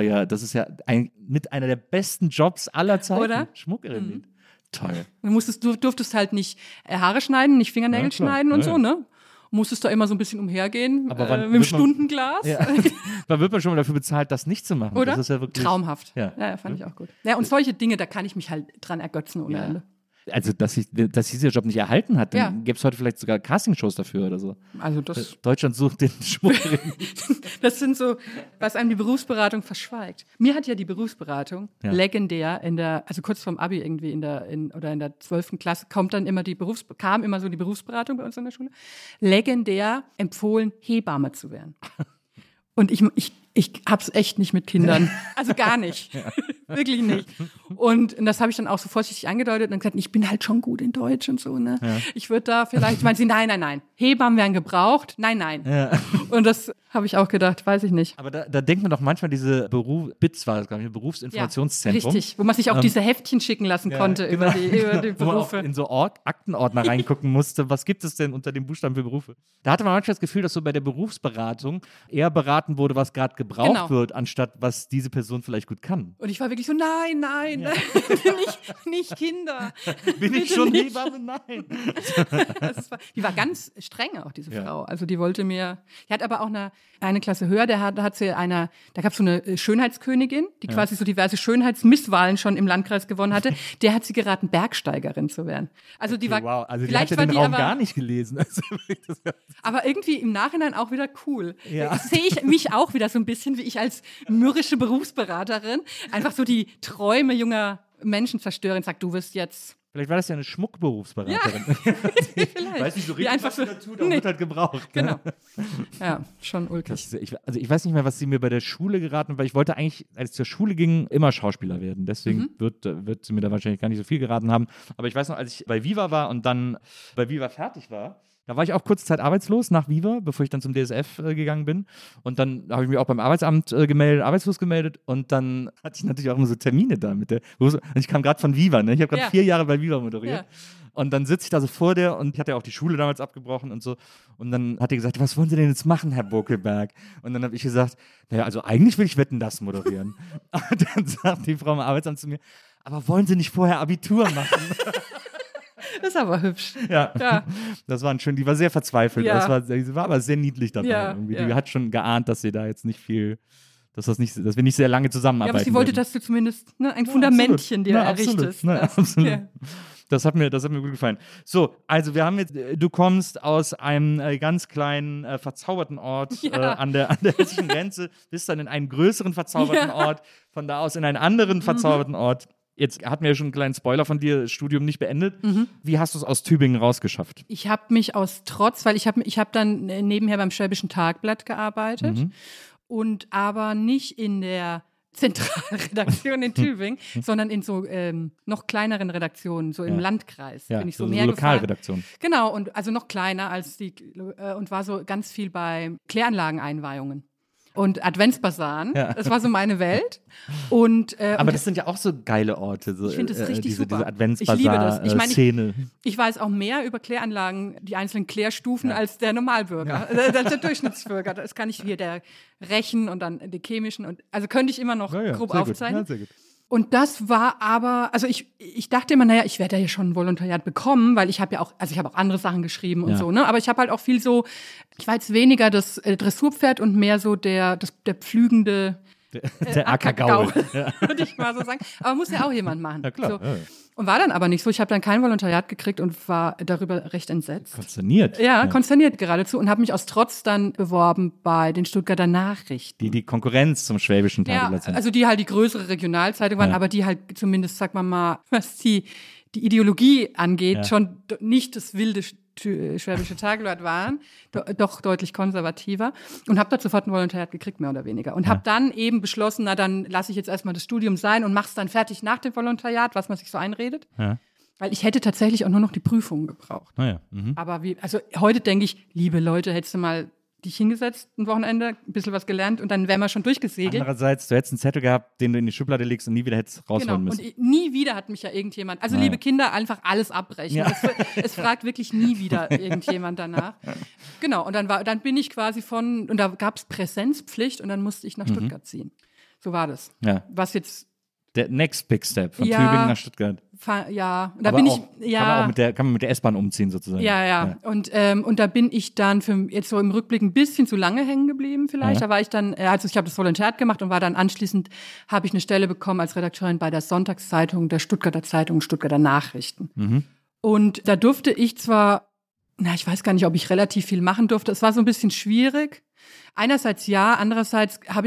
mit einer der besten Jobs aller Zeiten. Oder? Schmuckeremit. Toll. Du durftest halt nicht Haare schneiden, nicht Fingernägel schneiden und so, ne? Musstest da immer so ein bisschen umhergehen, mit dem Stundenglas. Da wird man schon mal dafür bezahlt, das nicht zu machen. Oder? Das ist ja wirklich traumhaft. Ja, fand ich auch gut. Ja, und solche Dinge, da kann ich mich halt dran ergötzen ohne Ende. Also, dass dieser Job nicht erhalten hat, dann gäbe es heute vielleicht sogar Castingshows dafür oder so. Also Deutschland sucht den Schmuckeremit. Das sind so, was einem die Berufsberatung verschweigt. Mir hat ja die Berufsberatung legendär also kurz vorm Abi irgendwie in der 12. Klasse kam immer die Berufsberatung bei uns in der Schule, legendär empfohlen, Hebamme zu werden. Und ich hab's echt nicht mit Kindern. Also gar nicht. wirklich nicht. Und das habe ich dann auch so vorsichtig angedeutet und gesagt, ich bin halt schon gut in Deutsch und so, ne? Ja. Ich würde da vielleicht, meinen sie, nein. Hebammen werden gebraucht, nein. Ja. Und das habe ich auch gedacht, weiß ich nicht. Aber da denkt man doch manchmal diese BITS war das, glaube ich, Berufsinformationszentrum. Ja, richtig, wo man sich auch diese Heftchen schicken lassen konnte über die Berufe. Wo man auch in so Aktenordner reingucken musste, was gibt es denn unter dem Buchstaben für Berufe? Da hatte man manchmal das Gefühl, dass so bei der Berufsberatung eher beraten wurde, was gerade gebraucht wird, anstatt was diese Person vielleicht gut kann. Und ich war wirklich so, nein, nicht Kinder. Bin ich schon Hebamme? Nein. Die war ganz streng auch, diese Frau. Also die wollte mir, die hat aber auch eine Klasse höher, da gab es so eine Schönheitskönigin, die quasi so diverse Schönheitsmisswahlen schon im Landkreis gewonnen hatte. Der hat sie geraten, Bergsteigerin zu werden. Also die war, wow, also die hat ja den Raum gar nicht gelesen. Also, aber irgendwie im Nachhinein auch wieder cool. Ja. Sehe ich mich auch wieder so ein bisschen, wie ich als mürrische Berufsberaterin einfach so die Träume junger Menschen zerstöre und sage, du wirst jetzt... Vielleicht war das ja eine Schmuckberufsberaterin. Ja, vielleicht. Weiß nicht so richtig, einfach was sie da tut, aber wird halt gebraucht. Genau. Ja, schon ulkig. Ich weiß nicht mehr, was sie mir bei der Schule geraten hat, weil ich wollte eigentlich, als ich zur Schule ging, immer Schauspieler werden. Deswegen wird sie mir da wahrscheinlich gar nicht so viel geraten haben. Aber ich weiß noch, als ich bei Viva war und dann bei Viva fertig war, da war ich auch kurze Zeit arbeitslos nach Viva, bevor ich dann zum DSF gegangen bin. Und dann habe ich mich auch beim Arbeitsamt arbeitslos gemeldet. Und dann hatte ich natürlich auch immer so Termine da mit der. Und ich kam gerade von Viva, ne? Ich habe gerade 4 Jahre bei Viva moderiert. Ja. Und dann sitze ich da so vor der und ich hatte ja auch die Schule damals abgebrochen und so. Und dann hat die gesagt, was wollen Sie denn jetzt machen, Herr Bokelberg? Und dann habe ich gesagt, naja, also eigentlich will ich Wetten, das moderieren. Und dann sagt die Frau im Arbeitsamt zu mir, aber wollen Sie nicht vorher Abitur machen? Das ist aber hübsch. Ja. Das war die war sehr verzweifelt. Ja. Sie war aber sehr niedlich dabei. Ja. Die hat schon geahnt, dass sie da jetzt nicht viel, dass wir nicht sehr lange zusammenarbeiten. Ja, aber sie wollte, dass du zumindest ein Fundamentchen dir errichtest. Absolut. Ja. Das hat mir gut gefallen. So, also wir haben jetzt, du kommst aus einem ganz kleinen, verzauberten Ort an der hessischen Grenze, bist dann in einen größeren verzauberten Ort, von da aus in einen anderen verzauberten Ort. Jetzt hatten wir ja schon einen kleinen Spoiler von dir, das Studium nicht beendet. Wie hast du es aus Tübingen rausgeschafft? Ich habe mich aus Trotz, weil ich hab dann nebenher beim Schwäbischen Tagblatt gearbeitet und aber nicht in der Zentralredaktion in Tübingen, sondern in so noch kleineren Redaktionen, so im Landkreis. Ja, bin ich so mehr Lokalredaktion. Genau, und also noch kleiner als die und war so ganz viel bei Kläranlageneinweihungen. Und Adventsbasaren, das war so meine Welt. Aber das sind ja auch so geile Orte, so, ich finde das richtig super. Diese Adventsbasar-Szene. Ich weiß auch mehr über Kläranlagen, die einzelnen Klärstufen, als der Normalbürger, der Durchschnittsbürger. Das kann ich hier, der Rechen und dann die chemischen. Also könnte ich immer noch grob aufzeichnen. Sehr gut. Und das war aber, also ich dachte immer, naja, ich werde ja hier schon ein Volontariat bekommen, weil ich habe auch andere Sachen geschrieben und so, ne? Aber ich habe halt auch viel so, ich war jetzt weniger das Dressurpferd und mehr so der pflügende der Ackergaul, würde ich mal so sagen. Aber muss ja auch jemand machen. Ja, klar. So. Und war dann aber nicht so. Ich habe dann kein Volontariat gekriegt und war darüber recht entsetzt. Konsterniert. Ja, konsterniert geradezu und habe mich aus Trotz dann beworben bei den Stuttgarter Nachrichten. Die Konkurrenz zum Schwäbischen Tageblatt sind. Also die halt die größere Regionalzeitung waren, aber die halt zumindest, sag mal, was die Ideologie angeht, schon nicht das wilde Schwäbische Tageblatt waren, doch deutlich konservativer und habe da sofort ein Volontariat gekriegt, mehr oder weniger. Und habe dann eben beschlossen, na dann lasse ich jetzt erstmal das Studium sein und mach's dann fertig nach dem Volontariat, was man sich so einredet. Ja. Weil ich hätte tatsächlich auch nur noch die Prüfungen gebraucht. Aber also heute denke ich, liebe Leute, hättest du mal dich hingesetzt, ein Wochenende, ein bisschen was gelernt und dann wären wir schon durchgesegelt. Andererseits, du hättest einen Zettel gehabt, den du in die Schublade legst und nie wieder hättest rausholen müssen. Und nie wieder hat mich ja irgendjemand, also liebe Kinder, einfach alles abbrechen. Ja. Es fragt wirklich nie wieder irgendjemand danach. Genau, und dann bin ich quasi und da gab es Präsenzpflicht und dann musste ich nach Stuttgart ziehen. So war das. Ja. Was jetzt der next big step von Tübingen nach Stuttgart. Ja, und da bin ich, kann man mit der S-Bahn umziehen sozusagen. Ja. Und da bin ich dann jetzt so im Rückblick ein bisschen zu lange hängen geblieben vielleicht. Da war ich dann, also ich habe das Volontariat gemacht und war dann anschließend, habe ich eine Stelle bekommen als Redakteurin bei der Sonntagszeitung, der Stuttgarter Zeitung, Stuttgarter Nachrichten. Und da durfte ich zwar, ich weiß gar nicht, ob ich relativ viel machen durfte. Es war so ein bisschen schwierig. Einerseits ja, andererseits habe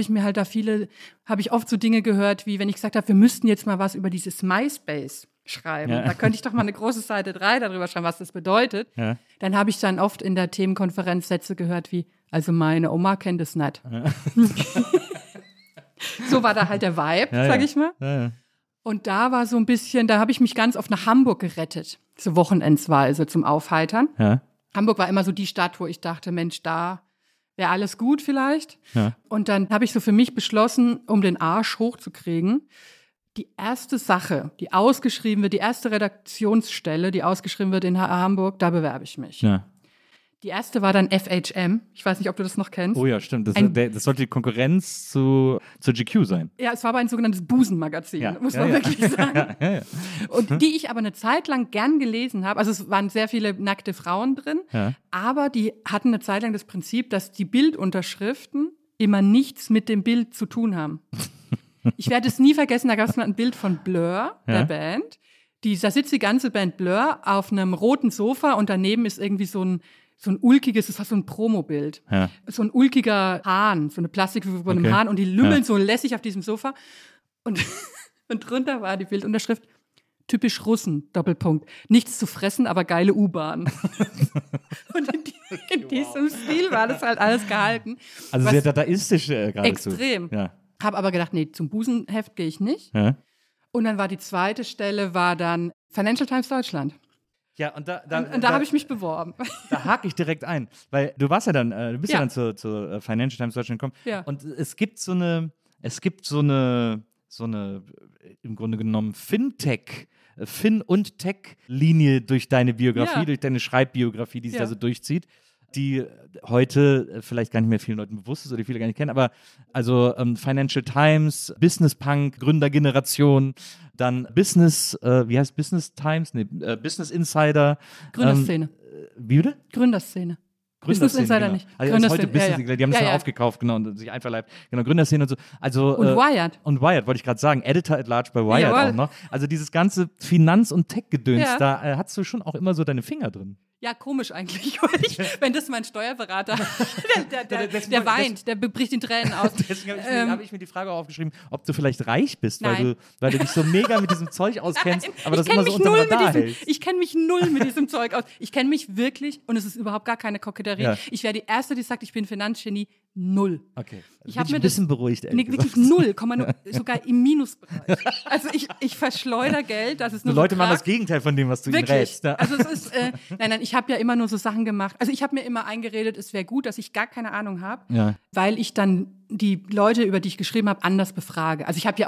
ich oft so Dinge gehört, wie wenn ich gesagt habe, wir müssten jetzt mal was über dieses MySpace schreiben. Da könnte ich doch mal eine große Seite 3 darüber schreiben, was das bedeutet. Ja. Dann habe ich dann oft in der Themenkonferenz Sätze gehört wie, also meine Oma kennt es nicht. Ja. So war da halt der Vibe, sag ich mal. Ja. Und da war so ein bisschen, da habe ich mich ganz oft nach Hamburg gerettet, so wochenendsweise zum Aufheitern. Ja. Hamburg war immer so die Stadt, wo ich dachte, Mensch, da wäre alles gut vielleicht. Ja. Und dann habe ich so für mich beschlossen, um den Arsch hochzukriegen, die erste Sache, die ausgeschrieben wird, die erste Redaktionsstelle, die ausgeschrieben wird in Hamburg, da bewerbe ich mich. Ja. Die erste war dann FHM. Ich weiß nicht, ob du das noch kennst. Oh ja, stimmt. Das sollte die Konkurrenz zur GQ sein. Ja, es war aber ein sogenanntes Busenmagazin, muss man wirklich sagen. Ja. Und die ich aber eine Zeit lang gern gelesen habe. Also es waren sehr viele nackte Frauen drin, aber die hatten eine Zeit lang das Prinzip, dass die Bildunterschriften immer nichts mit dem Bild zu tun haben. Ich werde es nie vergessen, da gab es mal ein Bild von Blur, der Band. Da sitzt die ganze Band Blur auf einem roten Sofa und daneben ist irgendwie so ein ulkiges, das war so ein Promobild. Ja. So ein ulkiger Hahn, so eine Plastikfigur von einem Hahn und die lümmeln so lässig auf diesem Sofa. Und drunter war die Bildunterschrift, typisch Russen, Doppelpunkt. Nichts zu fressen, aber geile U-Bahn. Und in diesem Stil war das halt alles gehalten. Also sehr dadaistisch geradezu. Extrem. Ja. Hab aber gedacht, nee, zum Busenheft gehe ich nicht. Ja. Und dann war die zweite Stelle, war dann Financial Times Deutschland. Ja, und da habe ich mich beworben. Da hake ich direkt ein, weil du warst ja dann, du bist ja dann zur Financial Times Deutschland gekommen. Ja. Und es gibt so eine im Grunde genommen Fin- und Tech-Linie durch deine Biografie, durch deine Schreibbiografie, die sich da so durchzieht, die heute vielleicht gar nicht mehr vielen Leuten bewusst ist oder die viele gar nicht kennen, aber also Financial Times, Business Punk, Gründergeneration, dann Business, wie heißt Business Times? Nee, Business Insider. Gründerszene. Wie bitte? Gründerszene. Business Insider nicht. Also das ist heute Business, die haben das dann aufgekauft, genau, und sich einverleibt. Genau, Gründerszene und so. Also, und Wired. Und Wired, wollte ich gerade sagen. Editor at Large bei Wired auch noch. Also dieses ganze Finanz- und Tech-Gedöns, da hast du schon auch immer so deine Finger drin. Ja, komisch eigentlich. Wenn das mein Steuerberater, der weint, der bricht in Tränen aus. Deswegen habe ich mir die Frage auch aufgeschrieben, ob du vielleicht reich bist, weil du dich so mega mit diesem Zeug auskennst, aber das immer so unter dem Radar hältst. Ich kenne mich null mit diesem Zeug aus. Ich kenne mich wirklich, und es ist überhaupt gar keine Koketterie. Ja. Ich wäre die Erste, die sagt, ich bin Finanzgenie. Null. Okay. Ich habe mich ein bisschen beruhigt, ehrlich gesagt. Wirklich 0, sogar im Minusbereich. Also ich verschleudere Geld, das ist nur so Leute machen das Gegenteil von dem, was du ihnen rätst. Ja. Also es ist, nein, ich habe ja immer nur so Sachen gemacht. Also ich habe mir immer eingeredet, es wäre gut, dass ich gar keine Ahnung habe, weil ich dann die Leute, über die ich geschrieben habe, anders befrage. Also ich habe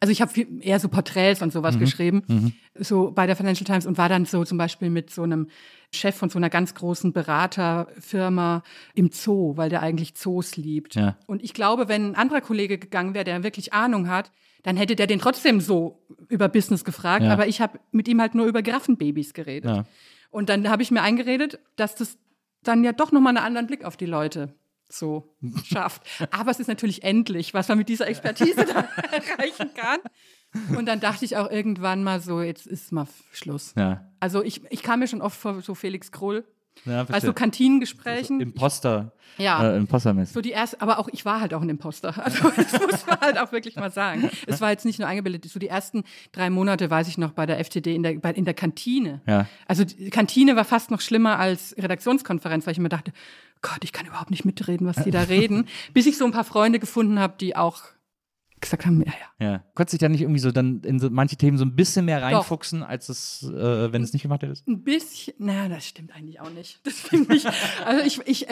eher so Porträts und sowas geschrieben, so bei der Financial Times und war dann so zum Beispiel mit so einem Chef von so einer ganz großen Beraterfirma im Zoo, weil der eigentlich Zoos liebt. Ja. Und ich glaube, wenn ein anderer Kollege gegangen wäre, der wirklich Ahnung hat, dann hätte der den trotzdem so über Business gefragt. Ja. Aber ich habe mit ihm halt nur über Giraffenbabys geredet. Ja. Und dann habe ich mir eingeredet, dass das dann ja doch nochmal einen anderen Blick auf die Leute so schafft. Aber es ist natürlich endlich, was man mit dieser Expertise da erreichen kann. Und dann dachte ich auch irgendwann mal so, jetzt ist mal Schluss. Ja. Also ich kam mir schon oft vor so Felix Krull, also Kantinengesprächen. Also Imposter. Impostermäßig. So die erste, aber auch ich war halt auch ein Imposter. Also das muss man halt auch wirklich mal sagen. Es war jetzt nicht nur eingebildet. So die ersten 3 Monate, weiß ich noch, bei der FTD in der Kantine. Ja. Also die Kantine war fast noch schlimmer als Redaktionskonferenz, weil ich immer dachte, Gott, ich kann überhaupt nicht mitreden, was die da reden. Bis ich so ein paar Freunde gefunden habe, die auch gesagt haben, ja. Konntest du dich da nicht irgendwie so dann in so manche Themen so ein bisschen mehr reinfuchsen, als es, wenn es nicht gemacht hättest? Ein bisschen, das stimmt eigentlich auch nicht. Das stimmt nicht. Also ich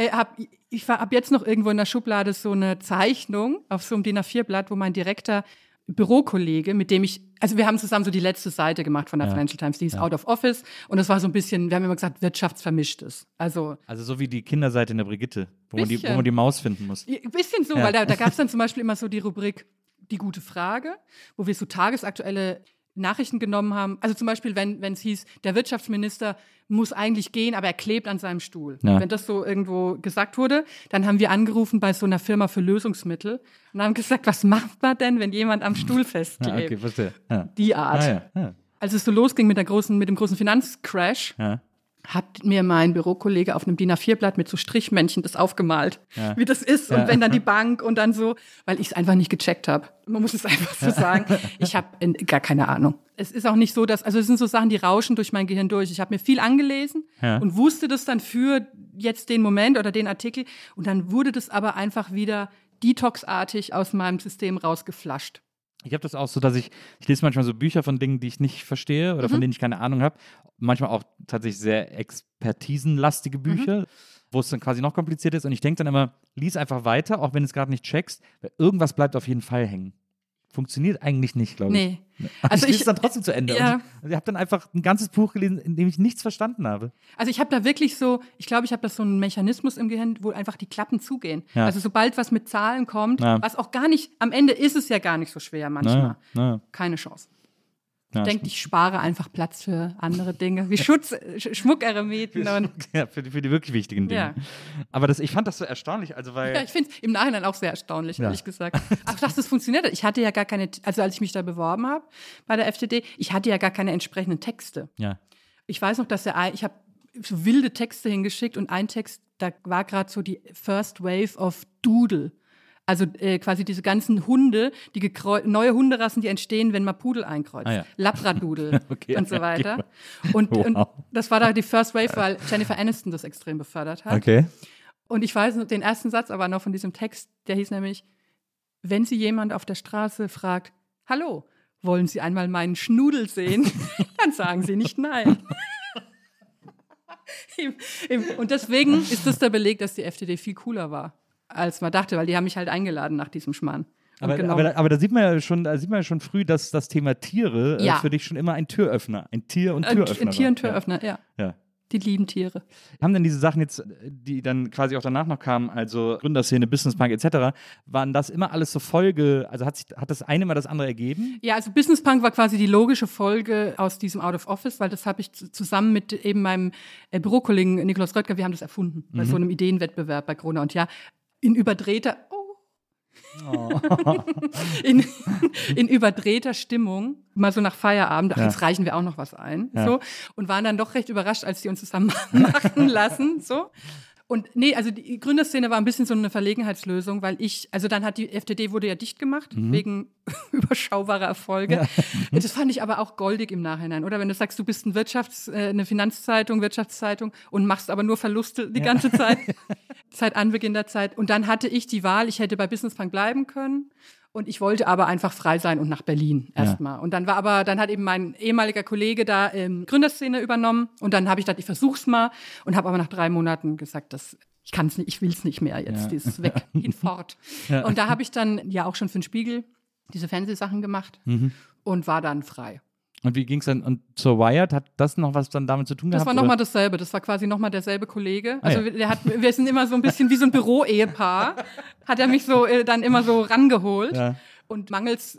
hab jetzt noch irgendwo in der Schublade so eine Zeichnung auf so einem DIN A4-Blatt, wo mein direkter Bürokollege, mit dem wir haben zusammen so die letzte Seite gemacht von der Financial Times, die ist Out of Office und das war so ein bisschen, wir haben immer gesagt, wirtschaftsvermischtes. Also so wie die Kinderseite in der Brigitte, wo man die Maus finden muss. Ein bisschen so, weil da gab es dann zum Beispiel immer so die Rubrik Die gute Frage, wo wir so tagesaktuelle Nachrichten genommen haben. Also zum Beispiel, wenn es hieß, der Wirtschaftsminister muss eigentlich gehen, aber er klebt an seinem Stuhl. Ja. Wenn das so irgendwo gesagt wurde, dann haben wir angerufen bei so einer Firma für Lösungsmittel und haben gesagt, was macht man denn, wenn jemand am Stuhl festklebt? Okay, verstehe. Ja. Die Art. Ja. Als es so losging mit dem großen Finanzcrash, hat mir mein Bürokollege auf einem DIN A4-Blatt mit so Strichmännchen das aufgemalt, wie das ist. Und wenn dann die Bank und dann so, weil ich es einfach nicht gecheckt habe. Man muss es einfach so sagen. Ich habe gar keine Ahnung. Es ist auch nicht so, es sind so Sachen, die rauschen durch mein Gehirn durch. Ich habe mir viel angelesen und wusste das dann für jetzt den Moment oder den Artikel. Und dann wurde das aber einfach wieder detoxartig aus meinem System rausgeflasht. Ich habe das auch so, dass ich lese manchmal so Bücher von Dingen, die ich nicht verstehe oder von denen ich keine Ahnung habe. Manchmal auch tatsächlich sehr expertisenlastige Bücher, wo es dann quasi noch kompliziert ist. Und ich denke dann immer, lies einfach weiter, auch wenn du es gerade nicht checkst, weil irgendwas bleibt auf jeden Fall hängen. Funktioniert eigentlich nicht, glaube ich. Nee. Also ich lese es dann trotzdem zu Ende. Ja. Und ich habe dann einfach ein ganzes Buch gelesen, in dem ich nichts verstanden habe. Also ich habe da wirklich so, ich glaube, ich habe das so einen Mechanismus im Gehirn, wo einfach die Klappen zugehen. Ja. Also sobald was mit Zahlen kommt, Ja. was auch gar nicht, am Ende ist es ja gar nicht so schwer manchmal. Ja. Keine Chance. Ja, Ich denke, ich spare einfach Platz für andere Dinge, wie Schmuckeremiten und ja, für die wirklich wichtigen Dinge. Ja. Aber ich fand das so erstaunlich, also weil... ja, ich finde es im Nachhinein auch sehr erstaunlich, ehrlich gesagt. Ach, dass das funktioniert hat. Ich hatte ja gar keine, also als ich mich da beworben habe bei der FDD, ich hatte ja gar keine entsprechenden Texte. Ja. Ich weiß noch, dass ich habe so wilde Texte hingeschickt und ein Text, da war gerade so die First Wave of Doodle. Also quasi diese ganzen Hunde, neue Hunderassen, die entstehen, wenn man Pudel einkreuzt. Ah, ja. Labradudel Okay, und so ja, weiter. okay. Und Wow. das war da die First Wave, weil Jennifer Aniston das extrem befördert hat. Okay. Und ich weiß den ersten Satz aber noch von diesem Text, der hieß nämlich, wenn Sie jemand auf der Straße fragt, hallo, wollen Sie einmal meinen Schnudel sehen? Dann sagen Sie nicht nein. Und deswegen ist das der Beleg, dass die FDD viel cooler war, als man dachte, weil die haben mich halt eingeladen nach diesem Schmarrn. Aber da sieht man ja schon früh, dass das Thema Tiere für dich schon immer ein Türöffner, ein Tier- und Türöffner Ein Tier- und war. Türöffner, ja. Ja. Die lieben Tiere. Haben denn diese Sachen jetzt, die dann quasi auch danach noch kamen, also Gründerszene, Businesspunk etc., waren das immer alles so Folge, also hat das eine mal das andere ergeben? Ja, also Business Punk war quasi die logische Folge aus diesem Out of Office, weil das habe ich zusammen mit eben meinem Bürokollegen Nikolaus Röttger, wir haben das erfunden, bei so einem Ideenwettbewerb bei Corona. Und ja, in überdrehter in überdrehter Stimmung, mal so nach Feierabend, jetzt reichen wir auch noch was ein, so, und waren dann doch recht überrascht, als die uns das haben machen lassen, so. Und nee, also die Gründerszene war ein bisschen so eine Verlegenheitslösung, weil dann hat die FDD wurde ja dicht gemacht, wegen überschaubarer Erfolge. Ja. Das fand ich aber auch goldig im Nachhinein, oder? Wenn du sagst, du bist eine Finanzzeitung, Wirtschaftszeitung und machst aber nur Verluste die ganze Zeit, seit Anbeginn der Zeit. Und dann hatte ich die Wahl, ich hätte bei Business Punk bleiben können. Und ich wollte aber einfach frei sein und nach Berlin erstmal. Und dann hat eben mein ehemaliger Kollege da Gründerszene übernommen. Und dann habe ich gedacht, ich versuch's mal. Und habe aber nach 3 Monaten gesagt, ich kann's nicht, ich will's nicht mehr jetzt. Das ist weg, hinfort. Ja. Und da habe ich dann ja auch schon für den Spiegel diese Fernsehsachen gemacht und war dann frei. Und wie ging's dann? Und zur Wired, hat das noch was dann damit zu tun gehabt? Das war nochmal dasselbe. Das war quasi nochmal derselbe Kollege. Also wir sind immer so ein bisschen wie so ein Büro-Ehepaar. Hat er mich so dann immer so rangeholt. Ja. Und mangels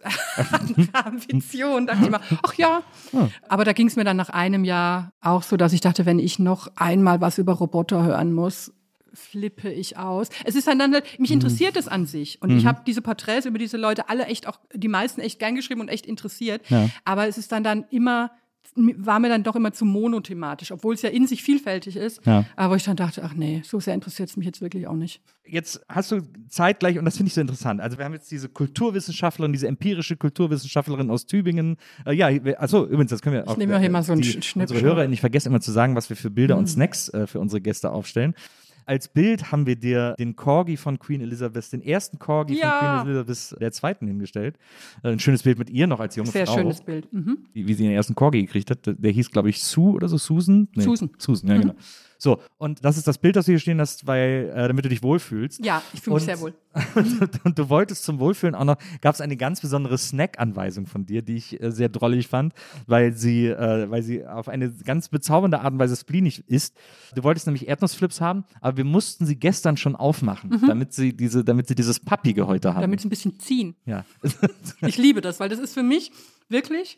Ambition dachte ich immer, ach ja. Aber da ging es mir dann nach einem Jahr auch so, dass ich dachte, wenn ich noch einmal was über Roboter hören muss, flippe ich aus. Es ist dann halt, mich interessiert es an sich. Und ich habe diese Porträts über diese Leute alle echt auch, die meisten echt gern geschrieben und echt interessiert. Ja. Aber es ist dann immer, war mir dann doch immer zu monothematisch, obwohl es ja in sich vielfältig ist. Ja. Aber wo ich dann dachte, ach nee, so sehr interessiert es mich jetzt wirklich auch nicht. Jetzt hast du zeitgleich, und das finde ich so interessant, also wir haben jetzt diese Kulturwissenschaftlerin, diese empirische Kulturwissenschaftlerin aus Tübingen. Übrigens, das können wir auch. Ich nehme hier mal so einen Schnipp. Unsere HörerInnen, ich vergesse immer zu sagen, was wir für Bilder und Snacks für unsere Gäste aufstellen. Als Bild haben wir dir den Corgi von Queen Elizabeth, den ersten Corgi von Queen Elizabeth II. Hingestellt. Ein schönes Bild mit ihr noch als junge Frau. Sehr schönes Bild. Wie sie den ersten Corgi gekriegt hat. Der hieß, glaube ich, Sue oder so, Susan? Nee, Susan, ja, genau. So, und das ist das Bild, das du hier stehen hast, damit du dich wohlfühlst. Ja, ich fühle mich sehr wohl. Und du wolltest zum Wohlfühlen auch noch, gab es eine ganz besondere Snack-Anweisung von dir, die ich sehr drollig fand, weil sie auf eine ganz bezaubernde Art und Weise spleenig ist. Du wolltest nämlich Erdnussflips haben, aber wir mussten sie gestern schon aufmachen, damit sie dieses Pappige heute haben. Damit sie ein bisschen ziehen. Ja. Ich liebe das, weil das ist für mich wirklich,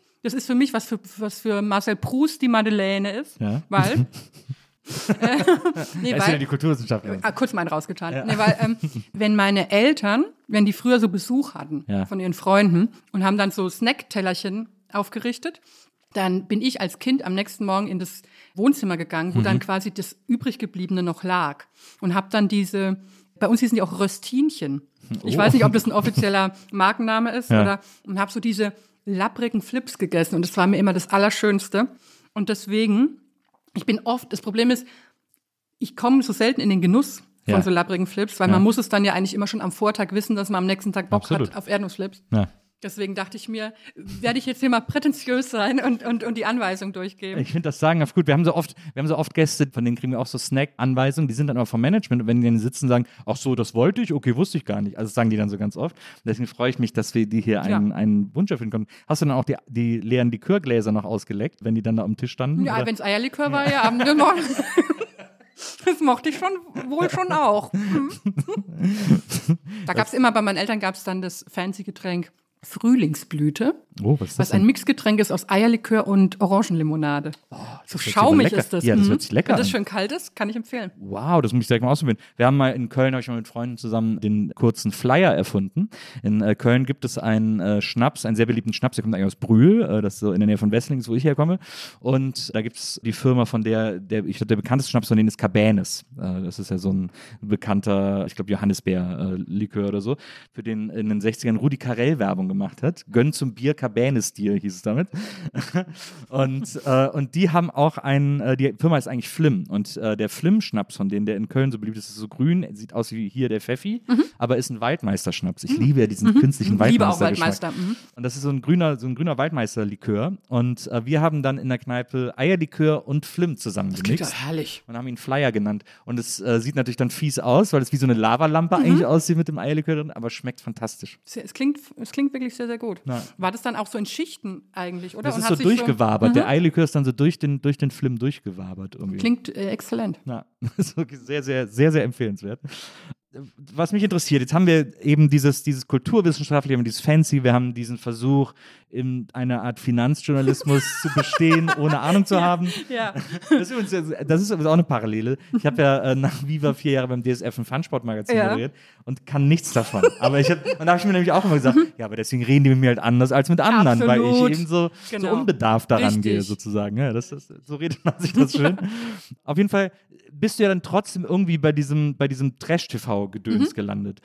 was für Marcel Proust die Madeleine ist, weil ist ja die Kulturwissenschaftlerin. Kurz mal einen rausgetan. Ja. Nee, weil wenn meine Eltern, wenn die früher so Besuch hatten von ihren Freunden und haben dann so Snacktellerchen aufgerichtet, dann bin ich als Kind am nächsten Morgen in das Wohnzimmer gegangen, wo dann quasi das übriggebliebene noch lag und habe dann bei uns hießen die auch Röstinchen. Ich weiß nicht, ob das ein offizieller Markenname ist und habe so diese lapprigen Flips gegessen und das war mir immer das Allerschönste und deswegen das Problem ist, ich komme so selten in den Genuss von so labbrigen Flips, weil man muss es dann ja eigentlich immer schon am Vortag wissen, dass man am nächsten Tag Bock hat auf Erdnussflips. Ja. Deswegen dachte ich mir, werde ich jetzt hier mal prätentiös sein und die Anweisung durchgeben. Ich finde das sagenhaft gut. Wir haben so oft Gäste, von denen kriegen wir auch so Snack-Anweisungen, die sind dann aber vom Management. Und wenn die dann sitzen und sagen, ach so, das wollte ich, okay, wusste ich gar nicht. Also das sagen die dann so ganz oft. Und deswegen freue ich mich, dass wir die hier einen Wunsch erfüllen können. Hast du dann auch die leeren Likörgläser noch ausgeleckt, wenn die dann da am Tisch standen? Ja, wenn es Eierlikör war, ja. Das mochte ich wohl schon auch. Da gab es immer, bei meinen Eltern gab es dann das fancy Getränk Frühlingsblüte, was ein Mixgetränk ist aus Eierlikör und Orangenlimonade. So schaumig ist das. Ja, das hört sich lecker an. Wenn das schön kalt ist, kann ich empfehlen. Wow, das muss ich direkt mal ausprobieren. Wir haben mal in Köln, habe ich mal mit Freunden zusammen den kurzen Flyer erfunden. In Köln gibt es einen Schnaps, einen sehr beliebten Schnaps, der kommt eigentlich aus Brühl, das ist so in der Nähe von Wesslings, wo ich herkomme. Und da gibt es die Firma, von der ich glaube, der bekannteste Schnaps von denen ist Cabanes. Das ist ja so ein bekannter, ich glaube, Johannisbeer-Likör oder so, für den in den 60ern Rudi Carrell Werbung gemacht hat. Gönn zum Bier Cabanes-Stil hieß es damit. und die haben auch die Firma ist eigentlich Flim. Und der Flim-Schnaps von denen, der in Köln so beliebt ist so grün, sieht aus wie hier der Pfeffi, aber ist ein Waldmeister-Schnaps. Ich liebe ja diesen künstlichen Waldmeister. Ich liebe auch Waldmeister. Und das ist so ein grüner Waldmeister-Likör. Und wir haben dann in der Kneipe Eierlikör und Flim zusammengemixt. Das klingt doch herrlich. Und haben ihn Flyer genannt. Und es sieht natürlich dann fies aus, weil es wie so eine Lavalampe eigentlich aussieht mit dem Eierlikör drin, aber schmeckt fantastisch. Es klingt wirklich sehr, sehr gut. Ja. War das dann auch so in Schichten eigentlich, oder? Das ist so durchgewabert. Der Eierlikör ist dann so durch den Flim durchgewabert irgendwie. Klingt exzellent. Ja, das ist wirklich sehr, sehr, sehr, sehr empfehlenswert. Was mich interessiert, jetzt haben wir eben dieses Kulturwissenschaftliche, wir haben dieses Fancy, wir haben diesen Versuch, in einer Art Finanzjournalismus zu bestehen, ohne Ahnung zu haben. Ja. Das ist übrigens auch eine Parallele. Ich habe ja nach Viva 4 Jahre beim DSF ein Fun-Sport-Magazin moderiert und kann nichts davon. Aber da habe ich mir nämlich auch immer gesagt, ja, aber deswegen reden die mit mir halt anders als mit anderen, weil ich eben so unbedarft daran gehe, sozusagen. Ja, so redet man sich das schön. Auf jeden Fall bist du ja dann trotzdem irgendwie bei diesem Trash-TV-Gedöns gelandet.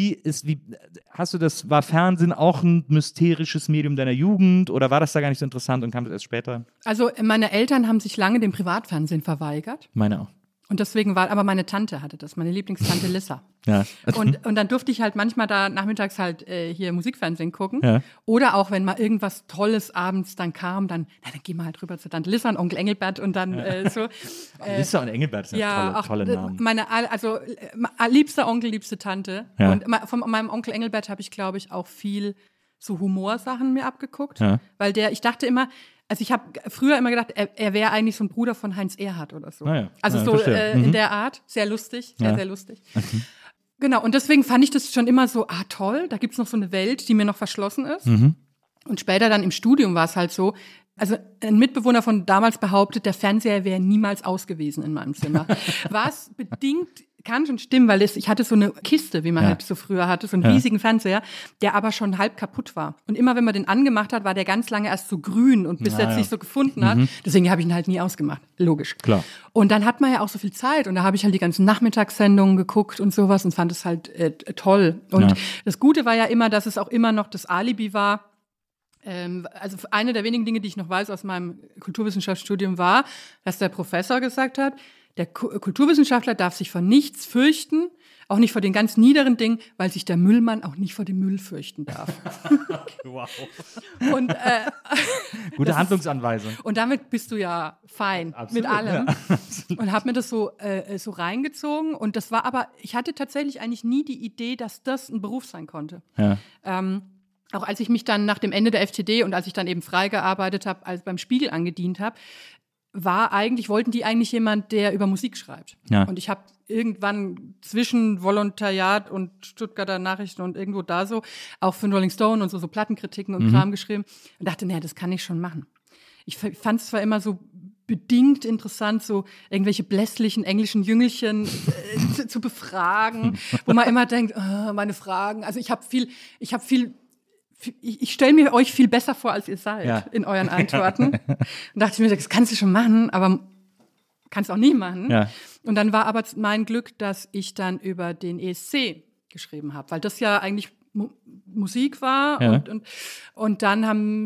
War Fernsehen auch ein mysterisches Medium deiner Jugend oder war das da gar nicht so interessant und kam das erst später? Also meine Eltern haben sich lange dem Privatfernsehen verweigert. Meine auch. Und deswegen aber meine Tante hatte das, meine Lieblingstante Lissa. Ja. Und dann durfte ich halt manchmal da nachmittags halt hier Musikfernsehen gucken. Ja. Oder auch, wenn mal irgendwas Tolles abends dann kam, dann gehen wir halt rüber zu Tante Lissa und Onkel Engelbert und dann so. Lissa und Engelbert sind tolle Namen. Meine liebster Onkel, liebste Tante. Ja. Und von meinem Onkel Engelbert habe ich, glaube ich, auch viel so Humorsachen mir abgeguckt. Ja. Weil ich dachte immer, also ich habe früher immer gedacht, er wäre eigentlich so ein Bruder von Heinz Erhardt oder so. Ja. Also so in der Art. Sehr lustig, sehr lustig. Genau, und deswegen fand ich das schon immer so, toll, da gibt's noch so eine Welt, die mir noch verschlossen ist. Und später dann im Studium war es halt so, also ein Mitbewohner von damals behauptet, der Fernseher wäre niemals aus gewesen in meinem Zimmer. Was bedingt kann schon stimmen, weil ich hatte so eine Kiste, wie man halt so früher hatte, so einen riesigen Fernseher, der aber schon halb kaputt war. Und immer wenn man den angemacht hat, war der ganz lange erst so grün und bis er sich so gefunden hat. Deswegen habe ich ihn halt nie ausgemacht. Logisch. Klar. Und dann hat man ja auch so viel Zeit und da habe ich halt die ganzen Nachmittagssendungen geguckt und sowas und fand es halt toll. Und das Gute war ja immer, dass es auch immer noch das Alibi war. Also eine der wenigen Dinge, die ich noch weiß aus meinem Kulturwissenschaftsstudium war, dass der Professor gesagt hat, der Kulturwissenschaftler darf sich vor nichts fürchten, auch nicht vor den ganz niederen Dingen, weil sich der Müllmann auch nicht vor dem Müll fürchten darf. Okay, wow. Und, gute Handlungsanweisung. Und damit bist du ja fein. Absolut, mit allem. Ja. Und habe mir das so reingezogen. Und das war aber, ich hatte tatsächlich eigentlich nie die Idee, dass das ein Beruf sein konnte. Ja. Auch als ich mich dann nach dem Ende der FTD und als ich dann eben frei gearbeitet habe, als beim Spiegel angedient habe, wollten die eigentlich jemand, der über Musik schreibt. Ja. Und ich habe irgendwann zwischen Volontariat und Stuttgarter Nachrichten und irgendwo da so, auch für Rolling Stone und so Plattenkritiken und Kram geschrieben und dachte, das kann ich schon machen. Ich fand es zwar immer so bedingt interessant, so irgendwelche blässlichen englischen Jüngelchen zu befragen, wo man immer denkt, meine Fragen, also ich stelle mir euch viel besser vor, als ihr seid in euren Antworten. Und dachte ich mir, das kannst du schon machen, aber kannst auch nie machen. Ja. Und dann war aber mein Glück, dass ich dann über den ESC geschrieben habe, weil das ja eigentlich Musik war. Ja. Und dann haben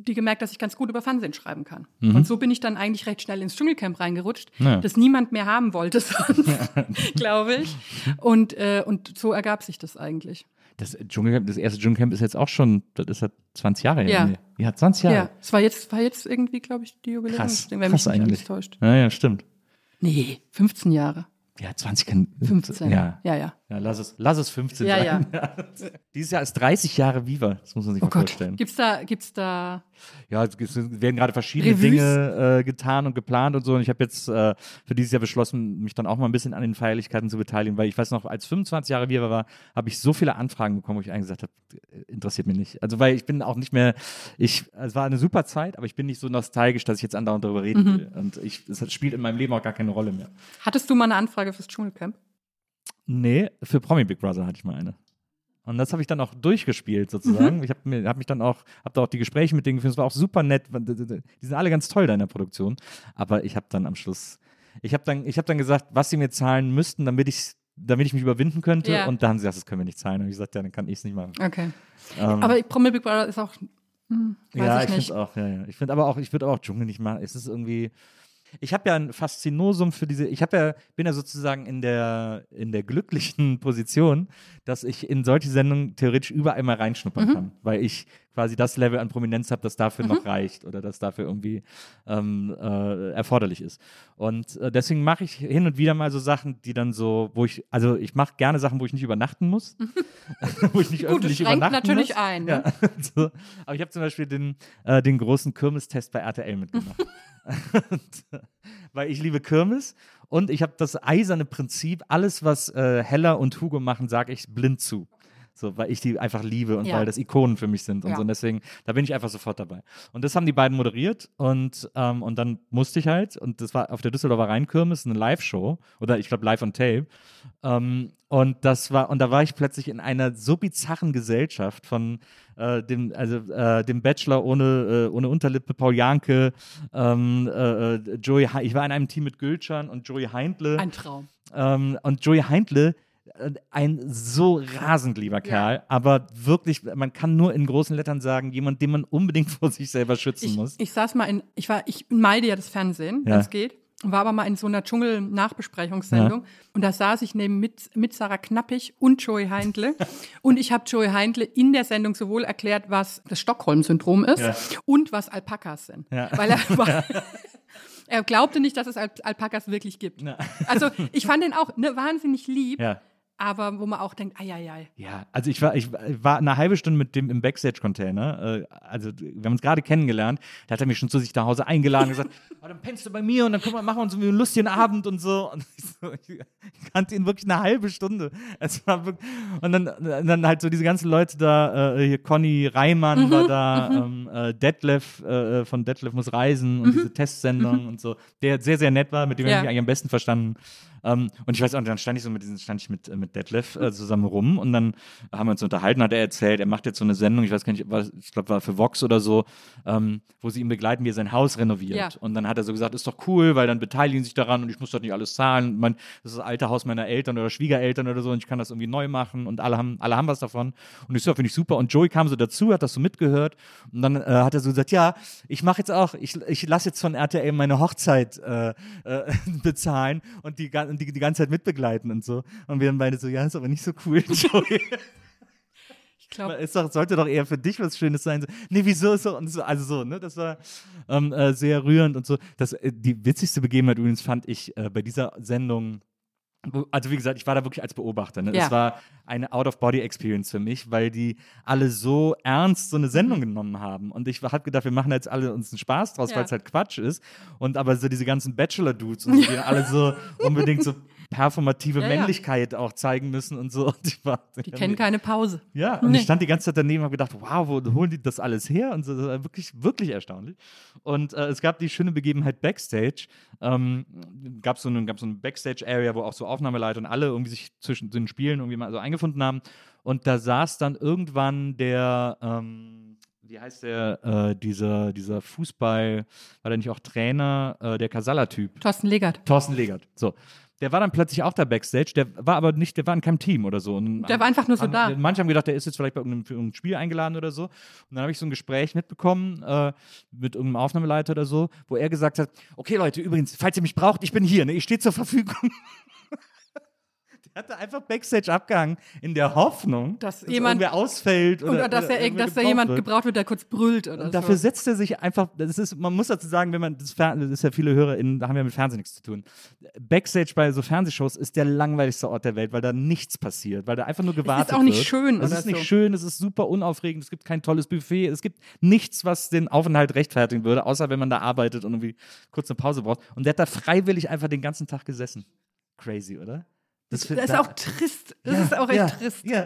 die gemerkt, dass ich ganz gut über Fernsehen schreiben kann. Und so bin ich dann eigentlich recht schnell ins Dschungelcamp reingerutscht, das niemand mehr haben wollte sonst, glaube ich. Und so ergab sich das eigentlich. Das erste Dschungelcamp ist jetzt auch schon, das ist ja 20 Jahre her. Ja. Ja, 20 Jahre. Ja, es war jetzt irgendwie, glaube ich, die Jubiläum. Krass, wenn mich nicht eigentlich. alles täuscht. Ja, stimmt. Nee, 15 Jahre. Ja, 20 kann. 15. Ja. Ja. Ja, lass es 15 Ja, sein. Dieses Jahr ist 30 Jahre Viva, das muss man sich Oh mal Gott, vorstellen. gibt's da Ja, es werden gerade verschiedene Revues? Dinge getan und geplant und so. Und ich habe jetzt für dieses Jahr beschlossen, mich dann auch mal ein bisschen an den Feierlichkeiten zu beteiligen, weil ich weiß noch, als 25 Jahre Viva war, habe ich so viele Anfragen bekommen, wo ich eigentlich gesagt habe, interessiert mich nicht. Also, weil ich bin auch nicht mehr, es war eine super Zeit, aber ich bin nicht so nostalgisch, dass ich jetzt andauernd darüber reden will. Und es spielt in meinem Leben auch gar keine Rolle mehr. Hattest du mal eine Anfrage fürs Dschungelcamp? Nee, für Promi Big Brother hatte ich mal eine. Und das habe ich dann auch durchgespielt sozusagen. Ich habe da auch die Gespräche mit denen geführt. Es war auch super nett. Die sind alle ganz toll da in der Produktion. Aber ich habe dann am Schluss, ich habe dann gesagt, was sie mir zahlen müssten, damit ich mich überwinden könnte. Ja. Und da haben sie gesagt, das können wir nicht zahlen. Und ich gesagt, ja, dann kann ich es nicht machen. Okay. Aber Promi Big Brother ist auch, weiß ich nicht. finde auch, ja. Ich würde aber auch Dschungel nicht machen. Es ist irgendwie. Ich habe ja ein Faszinosum für diese, bin ja sozusagen in der glücklichen Position, dass ich in solche Sendungen theoretisch überall mal reinschnuppern kann, weil ich quasi das Level an Prominenz habe, das dafür noch reicht oder das dafür irgendwie erforderlich ist. Und deswegen mache ich hin und wieder mal so Sachen, die dann so, ich mache gerne Sachen, wo ich nicht übernachten muss, wo ich nicht öffentlich übernachten natürlich muss. ein. Ne? Ja, so. Aber ich habe zum Beispiel den großen Kirmestest bei RTL mitgemacht. Weil ich liebe Kirmes und ich habe das eiserne Prinzip, alles, was Hella und Hugo machen, sage ich blind zu. So, weil ich die einfach liebe und weil das Ikonen für mich sind und so. Und deswegen, da bin ich einfach sofort dabei. Und das haben die beiden moderiert und dann musste ich halt, und das war auf der Düsseldorfer Rheinkirmes eine Live-Show, oder ich glaube live on tape. Und da war ich plötzlich in einer so bizarren Gesellschaft von dem Bachelor ohne Unterlippe, Paul Janke, Joey, ich war in einem Team mit Gülcan und Joey Heindle. Ein Traum. Und Joey Heindle, ein so rasend lieber Kerl, aber wirklich, man kann nur in großen Lettern sagen, jemand, den man unbedingt vor sich selber schützen muss. Ich saß mal ich meide ja das Fernsehen, wenn es geht. War aber mal in so einer Dschungel-Nachbesprechungssendung und da saß ich mit Sarah Knappig und Joey Heindle und ich habe Joey Heindle in der Sendung sowohl erklärt, was das Stockholm-Syndrom ist und was Alpakas sind. Ja. Weil er glaubte nicht, dass es Alpakas wirklich gibt. Ja. Also ich fand ihn auch wahnsinnig lieb. Ja. Aber wo man auch denkt, ai. Ja, also ich war eine halbe Stunde mit dem im Backstage-Container. Also wir haben uns gerade kennengelernt. Da hat er mich schon zu sich nach Hause eingeladen und gesagt, dann pennst du bei mir und dann machen wir uns einen lustigen Abend und so. Und ich kannte ihn wirklich eine halbe Stunde. Es war wirklich, und dann halt so diese ganzen Leute da, hier Conny Reimann war da, Detlef von Detlef muss reisen und diese Testsendung und so, der sehr, sehr nett war, mit dem habe ich mich eigentlich am besten verstanden. Und ich weiß auch, dann stand ich mit Detlef zusammen rum und dann haben wir uns unterhalten, hat er erzählt, er macht jetzt so eine Sendung, ich weiß gar nicht, ich glaube, war für Vox oder so, wo sie ihn begleiten, wie er sein Haus renoviert. Ja. Und dann hat er so gesagt, ist doch cool, weil dann beteiligen sich daran und ich muss doch nicht alles zahlen. Das ist das alte Haus meiner Eltern oder Schwiegereltern oder so und ich kann das irgendwie neu machen und alle haben was davon. Und ich so, finde ich super. Und Joey kam so dazu, hat das so mitgehört und dann hat er so gesagt, ja, ich mache jetzt auch, ich lasse jetzt von RTL meine Hochzeit bezahlen und die ganze Zeit mitbegleiten und so. Und wir dann beide so, ja, ist aber nicht so cool, Joey. Ich glaube, sollte doch eher für dich was Schönes sein. So, nee, wieso ist doch und so, also so, ne? Das war sehr rührend und so. Die witzigste Begebenheit übrigens fand ich bei dieser Sendung. Also wie gesagt, ich war da wirklich als Beobachter. Ne? Ja. Es war eine Out-of-Body-Experience für mich, weil die alle so ernst so eine Sendung genommen haben. Und ich habe gedacht, wir machen jetzt alle uns einen Spaß draus, weil es halt Quatsch ist. Und aber so diese ganzen Bachelor-Dudes und so, die alle so unbedingt so performative Männlichkeit auch zeigen müssen und so. Und die kennen keine Pause. Ja, und ich stand die ganze Zeit daneben und habe gedacht, wow, wo holen die das alles her? Und so, das war wirklich, wirklich erstaunlich. Und es gab die schöne Begebenheit Backstage. Gab so eine Backstage-Area, wo auch so Aufnahmeleiter und alle irgendwie sich zwischen den Spielen irgendwie mal so eingefunden haben. Und da saß dann irgendwann der wie heißt der, dieser Fußball, war der nicht auch Trainer, der Casalla-Typ? Thorsten Legert. So. der war dann plötzlich auch da Backstage, der war in keinem Team oder so. Und der war einfach nur so da. Manche haben gedacht, der ist jetzt vielleicht bei irgendeinem Spiel eingeladen oder so. Und dann habe ich so ein Gespräch mitbekommen mit irgendeinem Aufnahmeleiter oder so, wo er gesagt hat, okay Leute, übrigens, falls ihr mich braucht, ich bin hier, ne? Ich stehe zur Verfügung. Der hatte einfach Backstage abgehangen in der Hoffnung, dass irgendwer ausfällt oder dass da jemand gebraucht wird, der kurz brüllt oder und dafür setzt er sich einfach, man muss dazu sagen, das ist ja viele HörerInnen, da haben wir mit Fernsehen nichts zu tun. Backstage bei so Fernsehshows ist der langweiligste Ort der Welt, weil da nichts passiert, weil da einfach nur gewartet wird. Es ist auch nicht schön. Es ist nicht schön, es ist super unaufregend, es gibt kein tolles Buffet, es gibt nichts, was den Aufenthalt rechtfertigen würde, außer wenn man da arbeitet und irgendwie kurz eine Pause braucht. Und der hat da freiwillig einfach den ganzen Tag gesessen. Crazy, oder? Das ist auch trist. Das ist auch echt trist. Ja,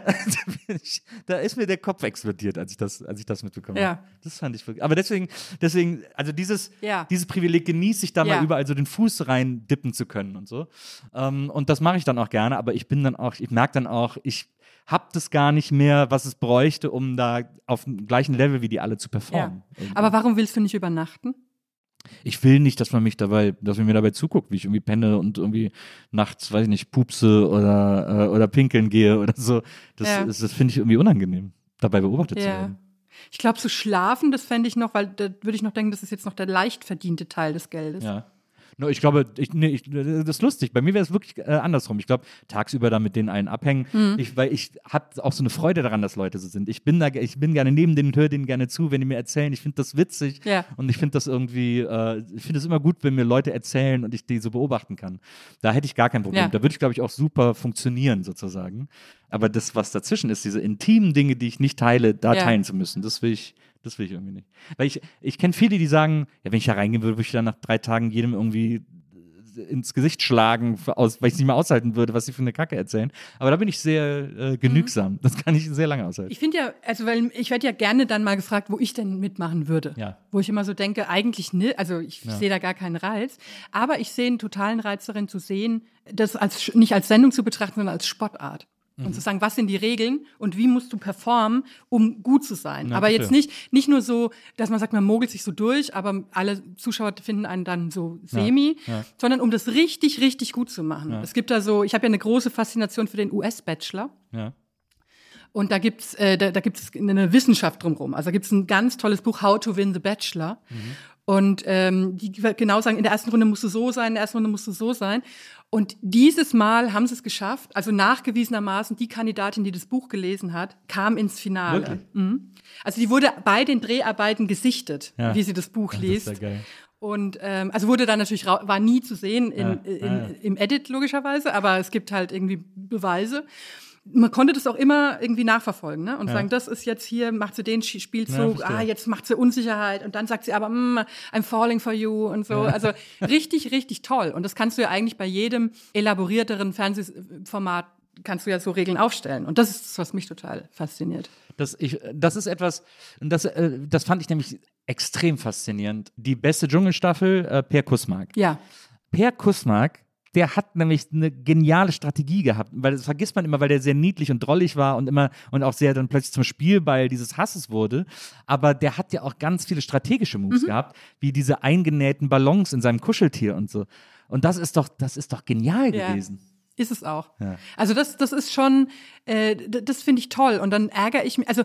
da ist mir der Kopf explodiert, als ich das mitbekommen habe. Das fand ich wirklich. Aber deswegen, also dieses Privileg genieße ich da mal überall so den Fuß rein dippen zu können und so. Und das mache ich dann auch gerne, aber ich merke dann auch, ich habe das gar nicht mehr, was es bräuchte, um da auf dem gleichen Level wie die alle zu performen. Ja. Aber warum willst du nicht übernachten? Ich will nicht, dass man mir dabei zuguckt, wie ich irgendwie penne und irgendwie nachts, weiß ich nicht, pupse oder pinkeln gehe oder so. Das finde ich irgendwie unangenehm, dabei beobachtet zu werden. Ich glaube, so schlafen, das fände ich noch, weil da würde ich noch denken, das ist jetzt noch der leicht verdiente Teil des Geldes. Ja. No, ich glaube, das ist lustig. Bei mir wäre es wirklich andersrum. Ich glaube, tagsüber da mit denen allen abhängen, weil ich habe auch so eine Freude daran, dass Leute so sind. Ich bin gerne neben denen und höre denen gerne zu, wenn die mir erzählen. Ich finde das witzig und ich finde das irgendwie, ich finde es immer gut, wenn mir Leute erzählen und ich die so beobachten kann. Da hätte ich gar kein Problem. Da würde ich, glaube ich, auch super funktionieren sozusagen. Aber das, was dazwischen ist, diese intimen Dinge, die ich nicht teile, teilen zu müssen, das will ich irgendwie nicht. Weil ich kenne viele, die sagen, ja, wenn ich da reingehen würde ich dann nach 3 Tagen jedem irgendwie ins Gesicht schlagen, weil ich es nicht mehr aushalten würde, was sie für eine Kacke erzählen. Aber da bin ich sehr genügsam. Das kann ich sehr lange aushalten. Ich finde weil ich werde ja gerne dann mal gefragt, wo ich denn mitmachen würde. Ja. Wo ich immer so denke, eigentlich nicht, also ich sehe da gar keinen Reiz. Aber ich sehe einen totalen Reiz darin zu sehen, das nicht als Sendung zu betrachten, sondern als Sportart. Und zu sagen, was sind die Regeln und wie musst du performen, um gut zu sein. Aber jetzt nicht nur so, dass man sagt, man mogelt sich so durch, aber alle Zuschauer finden einen dann so semi, sondern um das richtig, richtig gut zu machen. Es gibt da so, ich habe ja eine große Faszination für den US-Bachelor. Ja. Und da gibt's eine Wissenschaft drumherum. Also da gibt's ein ganz tolles Buch, How to Win the Bachelor. Und die genau sagen, in der ersten Runde musst du so sein, in der ersten Runde musst du so sein. Und dieses Mal haben sie es geschafft, also nachgewiesenermaßen, die Kandidatin, die das Buch gelesen hat, kam ins Finale. Also die wurde bei den Dreharbeiten gesichtet, wie sie das Buch liest. Das ist ja geil. Und also wurde dann natürlich, war nie zu sehen im Edit logischerweise, aber es gibt halt irgendwie Beweise. Man konnte das auch immer irgendwie nachverfolgen, ne? Und sagen, das ist jetzt hier, macht sie den Spielzug, jetzt macht sie Unsicherheit und dann sagt sie aber, I'm falling for you und so. Also richtig, richtig toll. Und das kannst du ja eigentlich bei jedem elaborierteren Fernsehformat kannst du ja so Regeln aufstellen. Und das ist das, was mich total fasziniert. Das ist etwas, das fand ich nämlich extrem faszinierend. Die beste Dschungelstaffel, Per Kussmark. Ja. Per Kussmark, der hat nämlich eine geniale Strategie gehabt, weil das vergisst man immer, weil der sehr niedlich und drollig war und auch sehr dann plötzlich zum Spielball dieses Hasses wurde. Aber der hat ja auch ganz viele strategische Moves gehabt, wie diese eingenähten Ballons in seinem Kuscheltier und so. Und das ist doch genial gewesen. Ist es auch. Ja. Also das ist schon, das finde ich toll. Und dann ärgere ich mich, also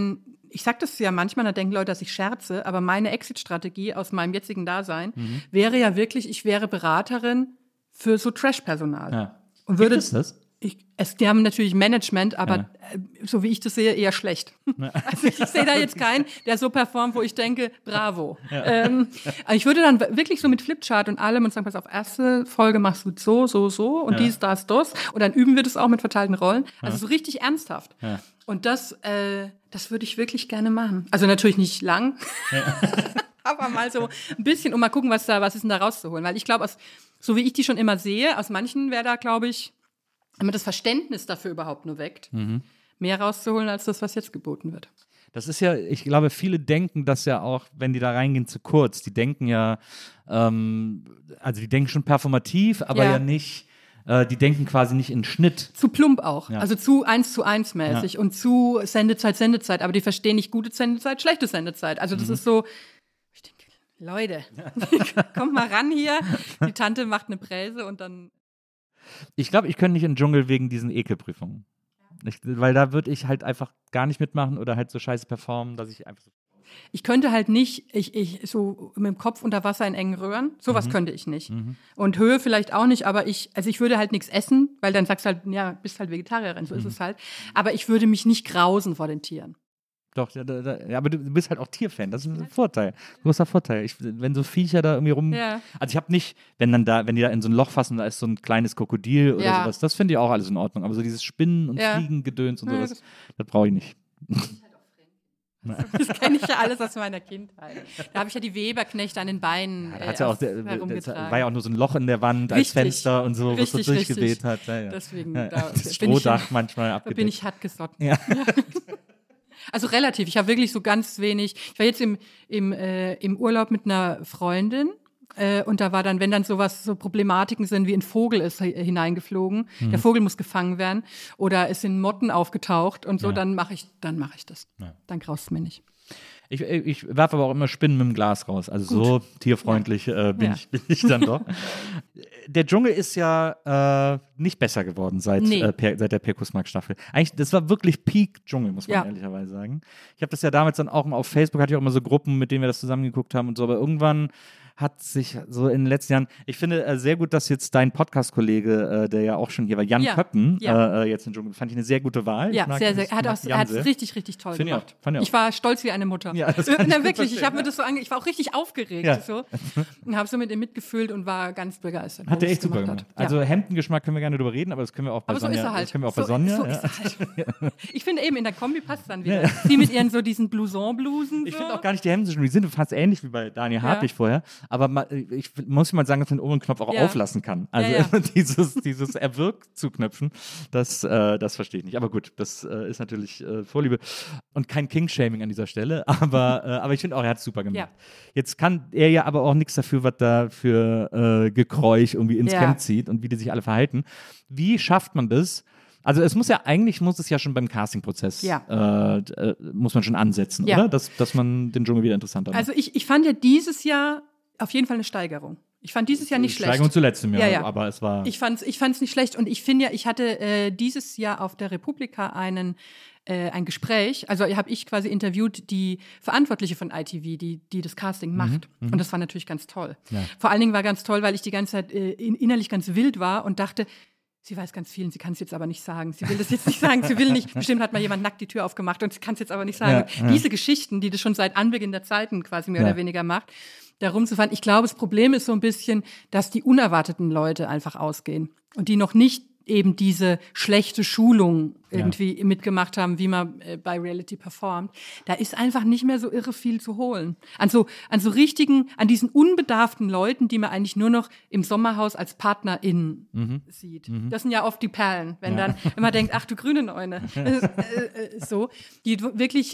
ich sag das ja manchmal, da denken Leute, dass ich scherze, aber meine Exit-Strategie aus meinem jetzigen Dasein wäre ja wirklich, ich wäre Beraterin für so Trash-Personal. Ja. Und würde, gibt es das? Die haben natürlich Management, aber so wie ich das sehe, eher schlecht. Also ich sehe da jetzt keinen, der so performt, wo ich denke, bravo. Ja. Ich würde dann wirklich so mit Flipchart und allem und sagen, pass auf, erste Folge machst du so und dies, das. Und dann üben wir das auch mit verteilten Rollen. Also so richtig ernsthaft. Ja. Und das würde ich wirklich gerne machen. Also natürlich nicht lang, aber mal so ein bisschen und mal gucken, was ist denn da rauszuholen. Weil ich glaube, so wie ich die schon immer sehe, aus manchen wäre da, glaube ich, wenn man das Verständnis dafür überhaupt nur weckt, mehr rauszuholen als das, was jetzt geboten wird. Das ist ja, ich glaube, viele denken das ja auch, wenn die da reingehen, zu kurz. Die denken ja, also die denken schon performativ, aber ja nicht, die denken quasi nicht in Schnitt. Zu plump auch, also zu 1:1 mäßig und zu Sendezeit, aber die verstehen nicht gute Sendezeit, schlechte Sendezeit. Also das ist so, ich denke, Leute, kommt mal ran hier, die Tante macht eine Präse und dann Ich glaube, ich könnte nicht in den Dschungel wegen diesen Ekelprüfungen. Weil da würde ich halt einfach gar nicht mitmachen oder halt so scheiße performen, dass ich einfach so. Ich könnte halt nicht, ich so mit dem Kopf unter Wasser in engen Röhren, sowas könnte ich nicht. Und Höhe vielleicht auch nicht, aber ich würde halt nichts essen, weil dann sagst du halt, ja, bist halt Vegetarierin, so ist es halt. Aber ich würde mich nicht grausen vor den Tieren. Doch, ja, aber du bist halt auch Tierfan, das ist ein Vorteil, großer Vorteil. Wenn so Viecher da irgendwie rum, also ich habe nicht, wenn die da in so ein Loch fassen, da ist so ein kleines Krokodil oder sowas, das finde ich auch alles in Ordnung, aber so dieses Spinnen und Fliegengedöns und sowas, das brauche ich nicht. Das kenne ich ja alles aus meiner Kindheit. Da habe ich ja die Weberknechte an den Beinen herumgetragen. War ja auch nur so ein Loch in der Wand als Fenster und so, was so durchgeweht hat. Ja. Deswegen, das Strohdach manchmal abgedeckt. Da bin ich hart gesotten. Ja. Also relativ. Ich habe wirklich so ganz wenig. Ich war jetzt im Urlaub mit einer Freundin. Und da war dann, wenn dann so Problematiken sind, wie ein Vogel ist hineingeflogen, der Vogel muss gefangen werden oder es sind Motten aufgetaucht und so, dann mache ich das. Ja. Dann graust es mir nicht. Ich werfe aber auch immer Spinnen mit dem Glas raus. Also gut. So tierfreundlich bin ich dann doch. Der Dschungel ist ja nicht besser geworden seit der Pirkusmark-Staffel. Eigentlich, das war wirklich Peak-Dschungel, muss man ehrlicherweise sagen. Ich habe das ja damals dann auch auf Facebook, hatte ich auch immer so Gruppen, mit denen wir das zusammengeguckt haben und so, aber irgendwann hat sich so in den letzten Jahren, ich finde sehr gut, dass jetzt dein Podcast-Kollege, der ja auch schon hier war, Jan Köppen, jetzt in Dschungel, fand ich eine sehr gute Wahl. Ja, sehr. Er hat es richtig, richtig toll gemacht. Ich war stolz wie eine Mutter. Ja, das kann ich wirklich, ich habe mir das so ich war auch richtig aufgeregt so, und habe so mit ihm mitgefühlt und war ganz begeistert. Hat er echt super gemacht. Also Hemdengeschmack können wir gerne drüber reden, aber das können wir auch bei Sonja. So ist er halt. Das können wir auch bei Sonja. So ist er halt. Ich finde eben, in der Kombi passt dann wieder. Die mit ihren so diesen Blouson-Blusen. Ich finde auch gar nicht die Hemden so schön. Die sind fast ähnlich wie bei Daniel Hartwig vorher. Aber ich muss mal sagen, dass man den oberen Knopf auch auflassen kann. Also dieses Erwirkt zuknöpfen, das verstehe ich nicht. Aber gut, das ist natürlich Vorliebe. Und kein King-Shaming an dieser Stelle, aber ich finde auch, er hat es super gemacht. Ja. Jetzt kann er ja aber auch nichts dafür, was da für Gekräusch irgendwie ins Camp zieht und wie die sich alle verhalten. Wie schafft man das? Also es muss es ja schon beim Castingprozess muss man schon ansetzen, oder? Dass man den Dschungel wieder interessanter macht. Also ich fand ja dieses Jahr auf jeden Fall eine Steigerung. Ich fand dieses Jahr nicht schlecht. Steigerung zu letztem Jahr, aber es war... Ich fand's nicht schlecht und ich finde ja, ich hatte dieses Jahr auf der Republika ein Gespräch, also habe ich quasi interviewt die Verantwortliche von ITV, die das Casting macht. Und das war natürlich ganz toll. Ja. Vor allen Dingen war ganz toll, weil ich die ganze Zeit innerlich ganz wild war und dachte, sie weiß ganz viel und sie kann es jetzt aber nicht sagen. Sie will das jetzt nicht sagen, sie will nicht. Bestimmt hat mal jemand nackt die Tür aufgemacht und sie kann es jetzt aber nicht sagen. Ja. Diese Geschichten, die das schon seit Anbeginn der Zeiten quasi mehr oder weniger macht, da rumzufahren. Ich glaube, das Problem ist so ein bisschen, dass die unerwarteten Leute einfach ausgehen und die noch nicht eben diese schlechte Schulung irgendwie mitgemacht haben, wie man bei Reality performt. Da ist einfach nicht mehr so irre viel zu holen. An diesen unbedarften Leuten, die man eigentlich nur noch im Sommerhaus als PartnerInnen sieht. Das sind ja oft die Perlen, wenn man denkt, ach du grüne Neune. So, die wirklich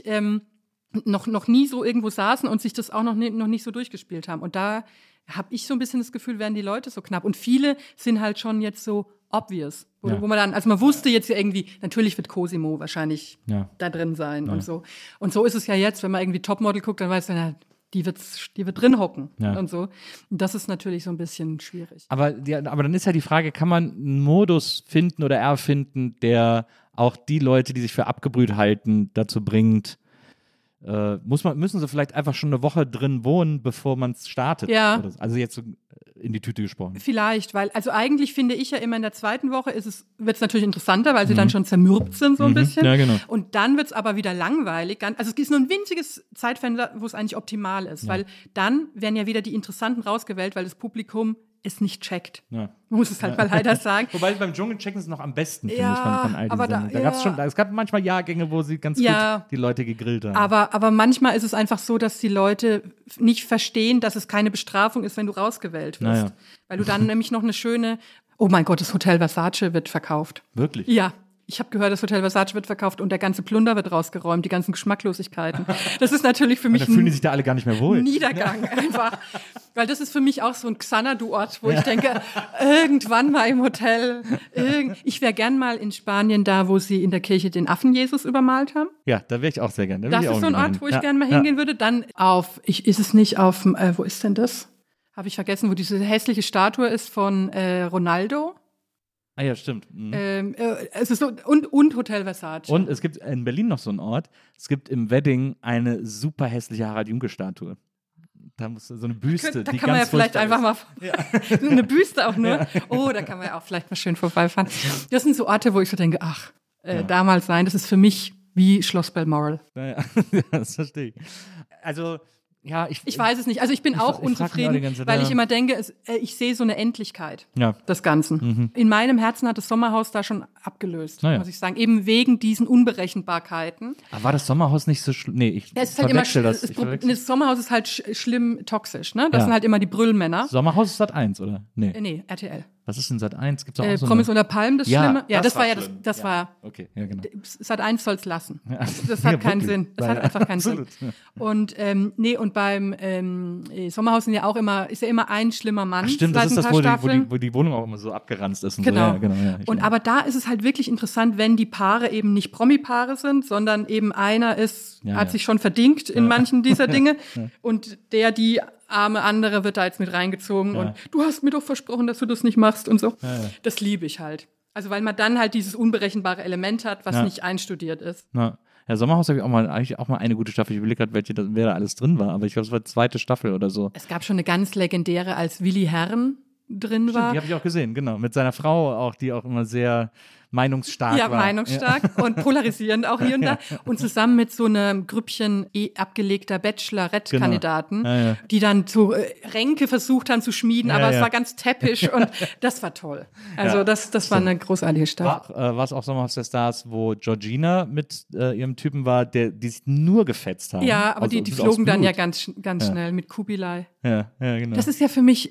noch nie so irgendwo saßen und sich das auch noch nicht so durchgespielt haben. Und da habe ich so ein bisschen das Gefühl, werden die Leute so knapp. Und viele sind halt schon jetzt so obvious. Wo man dann, also man wusste jetzt ja irgendwie, natürlich wird Cosimo wahrscheinlich da drin sein und so. Und so ist es ja jetzt, wenn man irgendwie Topmodel guckt, dann weiß man, die wird drin hocken und so. Und das ist natürlich so ein bisschen schwierig. Aber dann ist ja die Frage, kann man einen Modus finden oder erfinden, der auch die Leute, die sich für abgebrüht halten, dazu bringt, müssen sie vielleicht einfach schon eine Woche drin wohnen, bevor man es startet? Ja. Also jetzt so in die Tüte gesprochen. Vielleicht, weil, also eigentlich finde ich ja immer in der zweiten Woche wird es natürlich interessanter, weil sie dann schon zermürbt sind so ein bisschen. Ja, genau. Und dann wird es aber wieder langweilig. Also es ist nur ein winziges Zeitfenster, wo es eigentlich optimal ist, weil dann werden ja wieder die Interessanten rausgewählt, weil das Publikum es nicht checkt. Ja. Man muss es halt mal leider sagen. Wobei beim Dschungel checken sie es noch am besten, finde ich, von all diesen. Es gab manchmal Jahrgänge, wo sie ganz gut die Leute gegrillt haben. Aber manchmal ist es einfach so, dass die Leute nicht verstehen, dass es keine Bestrafung ist, wenn du rausgewählt wirst. Naja. Weil du dann nämlich noch eine schöne, oh mein Gott, das Hotel Versace wird verkauft. Wirklich? Ja. Ich habe gehört, das Hotel Versace wird verkauft und der ganze Plunder wird rausgeräumt, die ganzen Geschmacklosigkeiten. Das ist natürlich für mich dann fühlen die sich da alle gar nicht mehr wohl. Niedergang einfach. Weil das ist für mich auch so ein Xanadu-Ort, wo ich denke, irgendwann mal im Hotel, ich wäre gern mal in Spanien da, wo sie in der Kirche den Affen-Jesus übermalt haben. Ja, da wäre ich auch sehr gern. Das ist so ein Ort, wo ich gern mal hingehen würde. Dann ist es nicht auf, wo ist denn das? Habe ich vergessen, wo diese hässliche Statue ist von Ronaldo. Ah ja, stimmt. Mhm. Es ist so, und Hotel Versace. Und es gibt in Berlin noch so einen Ort. Es gibt im Wedding eine super hässliche Harald Junke-Statue. Da muss so eine Büste. Da die kann man ja ganz vielleicht furchtbar einfach ist. mal eine Büste auch nur. Oh, da kann man ja auch vielleicht mal schön vorbeifahren. Das sind so Orte, wo ich so denke, damals sein, das ist für mich wie Schloss Balmoral. Ja, das verstehe ich. Also, ja, ich weiß es nicht. Also ich bin auch unzufrieden, weil ich immer denke, ich sehe so eine Endlichkeit des Ganzen. In meinem Herzen hat das Sommerhaus da schon abgelöst, muss ich sagen. Eben wegen diesen Unberechenbarkeiten. Aber war das Sommerhaus nicht so schlimm? Nee, es ist halt immer das Sommerhaus ist halt schlimm toxisch, ne? Das sind halt immer die Brüllmänner. Sommerhaus ist Sat.1, oder? Nee, RTL. Was ist denn Sat.1? Gibt's auch so Promis unter Palmen, das Schlimme? Ja, das war ja schlimm. das war. Okay, ja, genau. Sat.1 soll es lassen. Ja. Das hat keinen wirklich. Sinn. Das hat einfach keinen Sinn. Und und beim Sommerhaus sind ist ja immer ein schlimmer Mann. Ach, stimmt, das ist das, wo die Wohnung auch immer so abgeranzt ist. Und genau. So. Ja, genau ja, und aber da ist es halt wirklich interessant, wenn die Paare eben nicht Promi-Paare sind, sondern eben einer hat sich schon verdingt in manchen dieser Dinge und die arme andere wird da jetzt mit reingezogen und du hast mir doch versprochen, dass du das nicht machst und so. Ja. Das liebe ich halt. Also weil man dann halt dieses unberechenbare Element hat, was nicht einstudiert ist. Ja, Sommerhaus habe ich eigentlich auch mal eine gute Staffel. Ich überlege gerade, wer da alles drin war, aber ich glaube, es war die 2. Staffel oder so. Es gab schon eine ganz legendäre, als Willi Herren drin war. Die habe ich auch gesehen, genau. Mit seiner Frau auch, die auch immer sehr meinungsstark war. Ja, meinungsstark und polarisierend auch hier und da. Und zusammen mit so einem Grüppchen abgelegter Bachelorette-Kandidaten, die dann so Ränke versucht haben zu schmieden, aber es war ganz täppisch und das war toll. Also das war eine großartige Staffel. War es auch Sommerhaus der Stars, wo Georgina mit ihrem Typen war, die sich nur gefetzt haben? Ja, aber die flogen dann ja ganz schnell mit Kubilai. Ja, genau. Das ist ja für mich,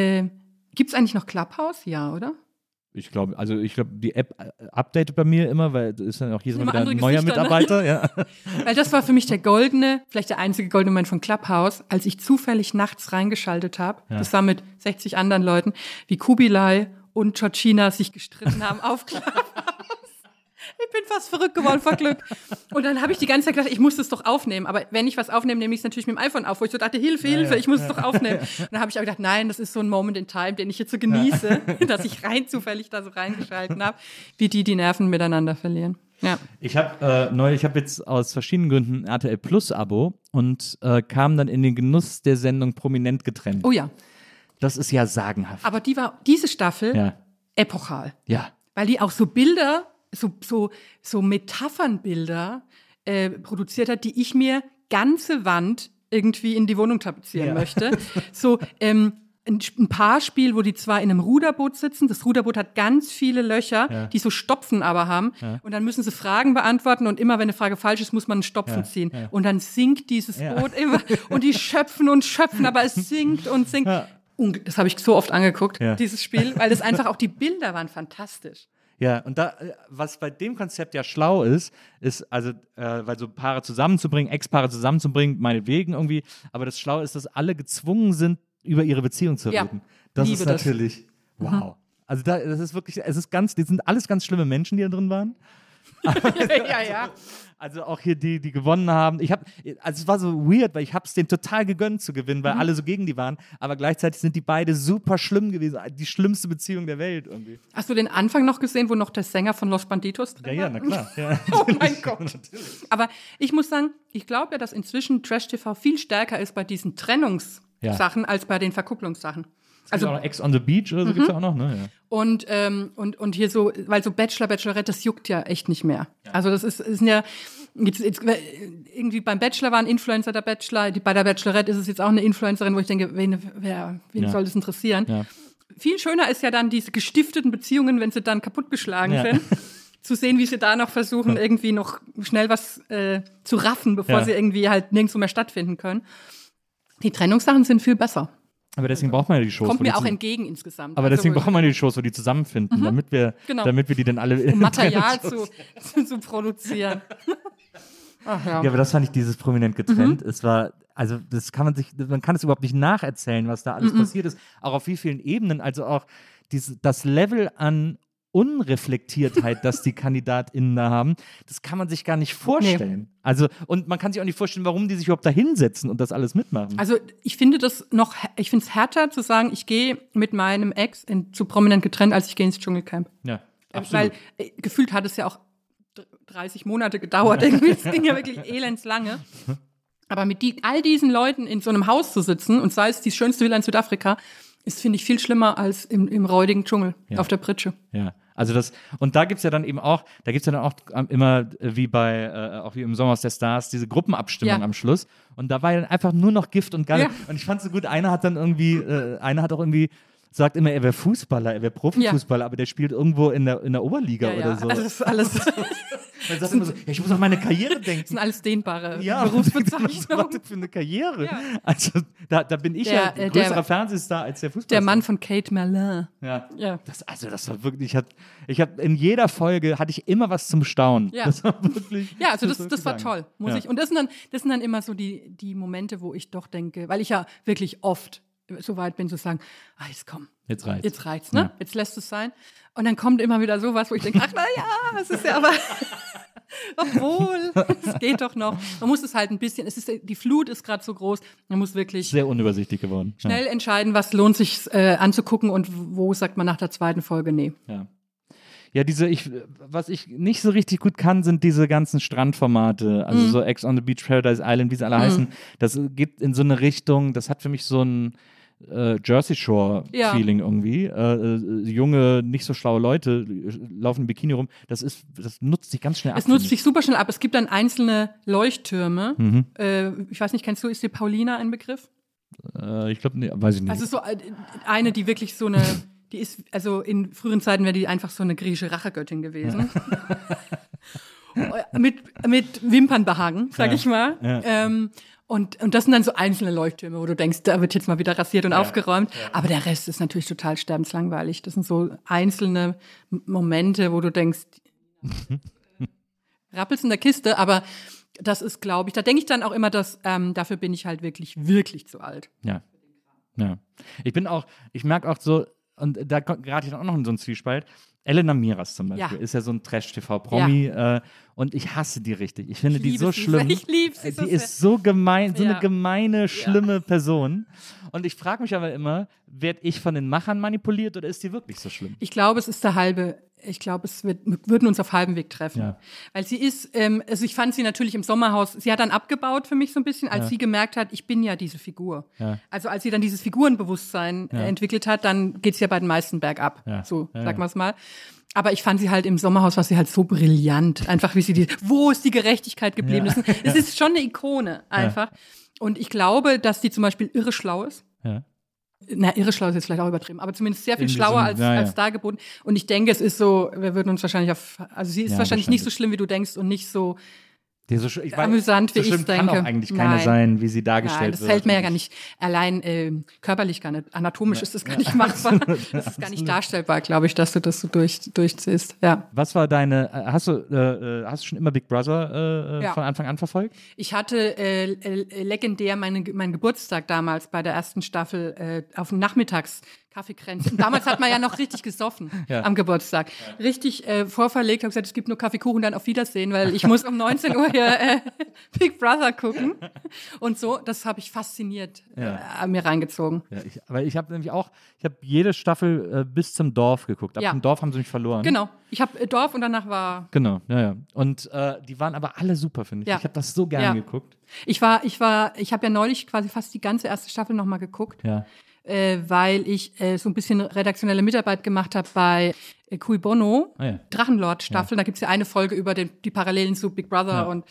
gibt's eigentlich noch Clubhouse? Ja, oder? Ich glaube, die App updatet bei mir immer, weil es ist dann auch jedes Mal wieder ein neuer Gesichter, Mitarbeiter. Ja. Weil das war für mich vielleicht der einzige goldene Moment von Clubhouse, als ich zufällig nachts reingeschaltet habe, zusammen mit 60 anderen Leuten, wie Kubilai und Georgina sich gestritten haben auf Clubhouse. Ich bin fast verrückt geworden vor Glück. Und dann habe ich die ganze Zeit gedacht, ich muss das doch aufnehmen. Aber wenn ich was aufnehme, nehme ich es natürlich mit dem iPhone auf, wo ich so dachte, Hilfe, ich muss es doch aufnehmen. Und dann habe ich auch gedacht, nein, das ist so ein Moment in Time, den ich jetzt so genieße, dass ich zufällig da so reingeschalten habe, wie die Nerven miteinander verlieren. Ja. Ich habe jetzt aus verschiedenen Gründen ein RTL Plus Abo und kam dann in den Genuss der Sendung Prominent getrennt. Oh ja. Das ist ja sagenhaft. Aber diese Staffel epochal. Ja. Weil die auch so Bilder, so Metaphernbilder produziert hat, die ich mir ganze Wand irgendwie in die Wohnung tapezieren möchte. So ein Paarspiel, wo die zwei in einem Ruderboot sitzen. Das Ruderboot hat ganz viele Löcher, die so Stopfen aber haben. Ja. Und dann müssen sie Fragen beantworten und immer, wenn eine Frage falsch ist, muss man einen Stopfen ziehen. Ja. Und dann sinkt dieses Boot immer und die schöpfen und schöpfen, aber es sinkt und sinkt. Ja. Und das habe ich so oft angeguckt, dieses Spiel, weil das einfach auch die Bilder waren fantastisch. Ja, und was bei dem Konzept ja schlau ist also, weil so Paare zusammenzubringen, Ex-Paare zusammenzubringen, meinetwegen irgendwie, aber das Schlaue ist, dass alle gezwungen sind, über ihre Beziehung zu reden. Das ist natürlich, wow. Also das ist wirklich, die sind alles ganz schlimme Menschen, die da drin waren. Ja. Also auch hier die gewonnen haben. Es war so weird, weil ich habe es denen total gegönnt zu gewinnen, weil alle so gegen die waren. Aber gleichzeitig sind die beide super schlimm gewesen. Die schlimmste Beziehung der Welt irgendwie. Hast du den Anfang noch gesehen, wo noch der Sänger von Los Banditos drin war? Ja, na klar. Ja. Oh mein Gott. Aber ich muss sagen, ich glaube ja, dass inzwischen Trash-TV viel stärker ist bei diesen Trennungssachen als bei den Verkupplungssachen. Also auch Ex on the Beach oder so gibt's ja auch noch, ne? Ja. Und hier so, weil so Bachelorette, das juckt ja echt nicht mehr. Ja. Also das ist ja jetzt irgendwie beim Bachelor war ein Influencer der Bachelor, bei der Bachelorette ist es jetzt auch eine Influencerin, wo ich denke, wen soll das interessieren? Ja. Viel schöner ist ja dann diese gestifteten Beziehungen, wenn sie dann kaputtgeschlagen sind. Zu sehen, wie sie da noch versuchen, irgendwie noch schnell was zu raffen, bevor sie irgendwie halt nirgendwo mehr stattfinden können. Die Trennungssachen sind viel besser. Aber deswegen braucht man ja die Shows. Kommt mir auch entgegen insgesamt. Aber deswegen braucht man die Shows, wo die zusammenfinden, damit wir die dann alle... Um Material zu produzieren. Ach, ja. Ja, aber das fand ich dieses Prominent getrennt. Es war, also man kann es überhaupt nicht nacherzählen, was da alles passiert ist. Auch auf wie vielen Ebenen, also auch das Level an Unreflektiertheit, dass die KandidatInnen da haben, das kann man sich gar nicht vorstellen. Nee. Also, und man kann sich auch nicht vorstellen, warum die sich überhaupt da hinsetzen und das alles mitmachen. Also ich finde es härter zu sagen, ich gehe mit meinem Ex zu prominent getrennt, als ich gehe ins Dschungelcamp. Ja, absolut. Weil gefühlt hat es ja auch 30 Monate gedauert. Irgendwie. Es ging ja wirklich elendslange. Aber mit all diesen Leuten in so einem Haus zu sitzen und sei es die schönste Villa in Südafrika, ist, finde ich, viel schlimmer als im räudigen Dschungel auf der Pritsche. Ja, also und da gibt's ja dann eben auch, immer wie auch wie im Sommerhaus der Stars, diese Gruppenabstimmung am Schluss. Und da war ja dann einfach nur noch Gift und Galle. Ja. Und ich fand so gut, einer hat auch irgendwie sagt immer, er wäre Fußballer, er wäre Profifußballer, aber der spielt irgendwo in der Oberliga oder so. Also das ist alles. Man sagt immer so, ich muss an meine Karriere denken. Das sind alles dehnbare Berufsbezeichnungen. Was macht das für eine Karriere? Ja. Also da bin ich größerer Fernsehstar als der Fußballer. Der Mann von Kate Merlin. Ja. Das war wirklich, ich hab in jeder Folge hatte ich immer was zum Staunen. Ja. Das war wirklich. Ja, also das war toll, muss ich. Und das sind dann immer so die Momente, wo ich doch denke, weil ich ja wirklich oft so weit bin zu sagen, jetzt komm. Jetzt reicht's, ne? Ja. Jetzt lässt es sein. Und dann kommt immer wieder sowas, wo ich denke, es ist ja aber, obwohl, es geht doch noch. Man muss es halt ein bisschen, die Flut ist gerade so groß, man muss wirklich sehr unübersichtlich geworden. Schnell entscheiden, was lohnt sich anzugucken und wo sagt man nach der zweiten Folge, nee. Ja. Ja, was ich nicht so richtig gut kann, sind diese ganzen Strandformate, also so Ex on the Beach, Paradise Island, wie sie alle heißen. Das geht in so eine Richtung, das hat für mich so ein Jersey Shore-Feeling irgendwie. Junge, nicht so schlaue Leute laufen im Bikini rum. Das nutzt sich ganz schnell ab. Es nutzt sich super schnell ab. Es gibt dann einzelne Leuchttürme. Ich weiß nicht, kennst du, ist dir Paulina ein Begriff? Ich glaube, nee, weiß ich nicht. Also so eine, die wirklich so eine die ist, also in früheren Zeiten wäre die einfach so eine griechische Rachegöttin gewesen. mit Wimpernbehagen, sag ich mal. Ja. Und das sind dann so einzelne Leuchttürme, wo du denkst, da wird jetzt mal wieder rasiert und aufgeräumt. Ja. Aber der Rest ist natürlich total sterbenslangweilig. Das sind so einzelne Momente, wo du denkst, rappelst in der Kiste, aber das ist, glaube ich, da denke ich dann auch immer, dass dafür bin ich halt wirklich, wirklich zu alt. Ja. Ja. Ich merke auch so, und da gerate ich dann auch noch in so einen Zwiespalt. Elena Miras zum Beispiel ist ja so ein Trash-TV-Promi und ich hasse die richtig. Ich finde die so schlimm. Ich liebe sie so sehr. Die ist so gemein, so eine gemeine, schlimme Person. Und ich frage mich aber immer, werde ich von den Machern manipuliert oder ist die wirklich so schlimm? Ich glaube, es würden uns auf halbem Weg treffen. Ja. Weil sie ist, also ich fand sie natürlich im Sommerhaus, sie hat dann abgebaut für mich so ein bisschen, als sie gemerkt hat, ich bin ja diese Figur. Ja. Also als sie dann dieses Figurenbewusstsein entwickelt hat, dann geht's ja bei den meisten bergab. Ja. So, sagen wir es mal. Aber ich fand sie halt im Sommerhaus, war sie halt so brillant. Einfach wie wo ist die Gerechtigkeit geblieben? Ja. Es ist schon eine Ikone, einfach. Ja. Und ich glaube, dass die zum Beispiel irre schlau ist. Ja. Na, irre schlau ist jetzt vielleicht auch übertrieben, aber zumindest sehr viel schlauer als dargeboten. Und ich denke, es ist so, wir würden uns wahrscheinlich sie ist wahrscheinlich nicht so schlimm, wie du denkst und nicht so amüsant, wie ich denke. Kann auch eigentlich keine sein, wie sie dargestellt wird. Das fällt mir ja gar nicht, allein körperlich gar nicht, anatomisch ist das gar nicht machbar. Das ist gar nicht darstellbar, glaube ich, dass du das so durchziehst. Ja. Was war hast du schon immer Big Brother von Anfang an verfolgt? Ich hatte legendär meinen Geburtstag damals bei der ersten Staffel auf dem Nachmittags Kaffeekränzchen. Damals hat man ja noch richtig gesoffen am Geburtstag. Richtig vorverlegt, habe gesagt, es gibt nur Kaffeekuchen, dann auf Wiedersehen, weil ich muss um 19 Uhr hier Big Brother gucken. Und so, das habe ich fasziniert mir reingezogen. Ja, ich habe nämlich auch, jede Staffel bis zum Dorf geguckt. Ab dem Dorf haben sie mich verloren. Genau, ich habe Dorf und danach war... Genau, ja. Und die waren aber alle super, finde ich. Ja. Ich habe das so gerne geguckt. Ich habe ja neulich quasi fast die ganze erste Staffel nochmal geguckt. Ja. Weil ich so ein bisschen redaktionelle Mitarbeit gemacht habe bei Cui Bono, Drachenlord-Staffel. Da gibt's ja eine Folge über die Parallelen zu Big Brother und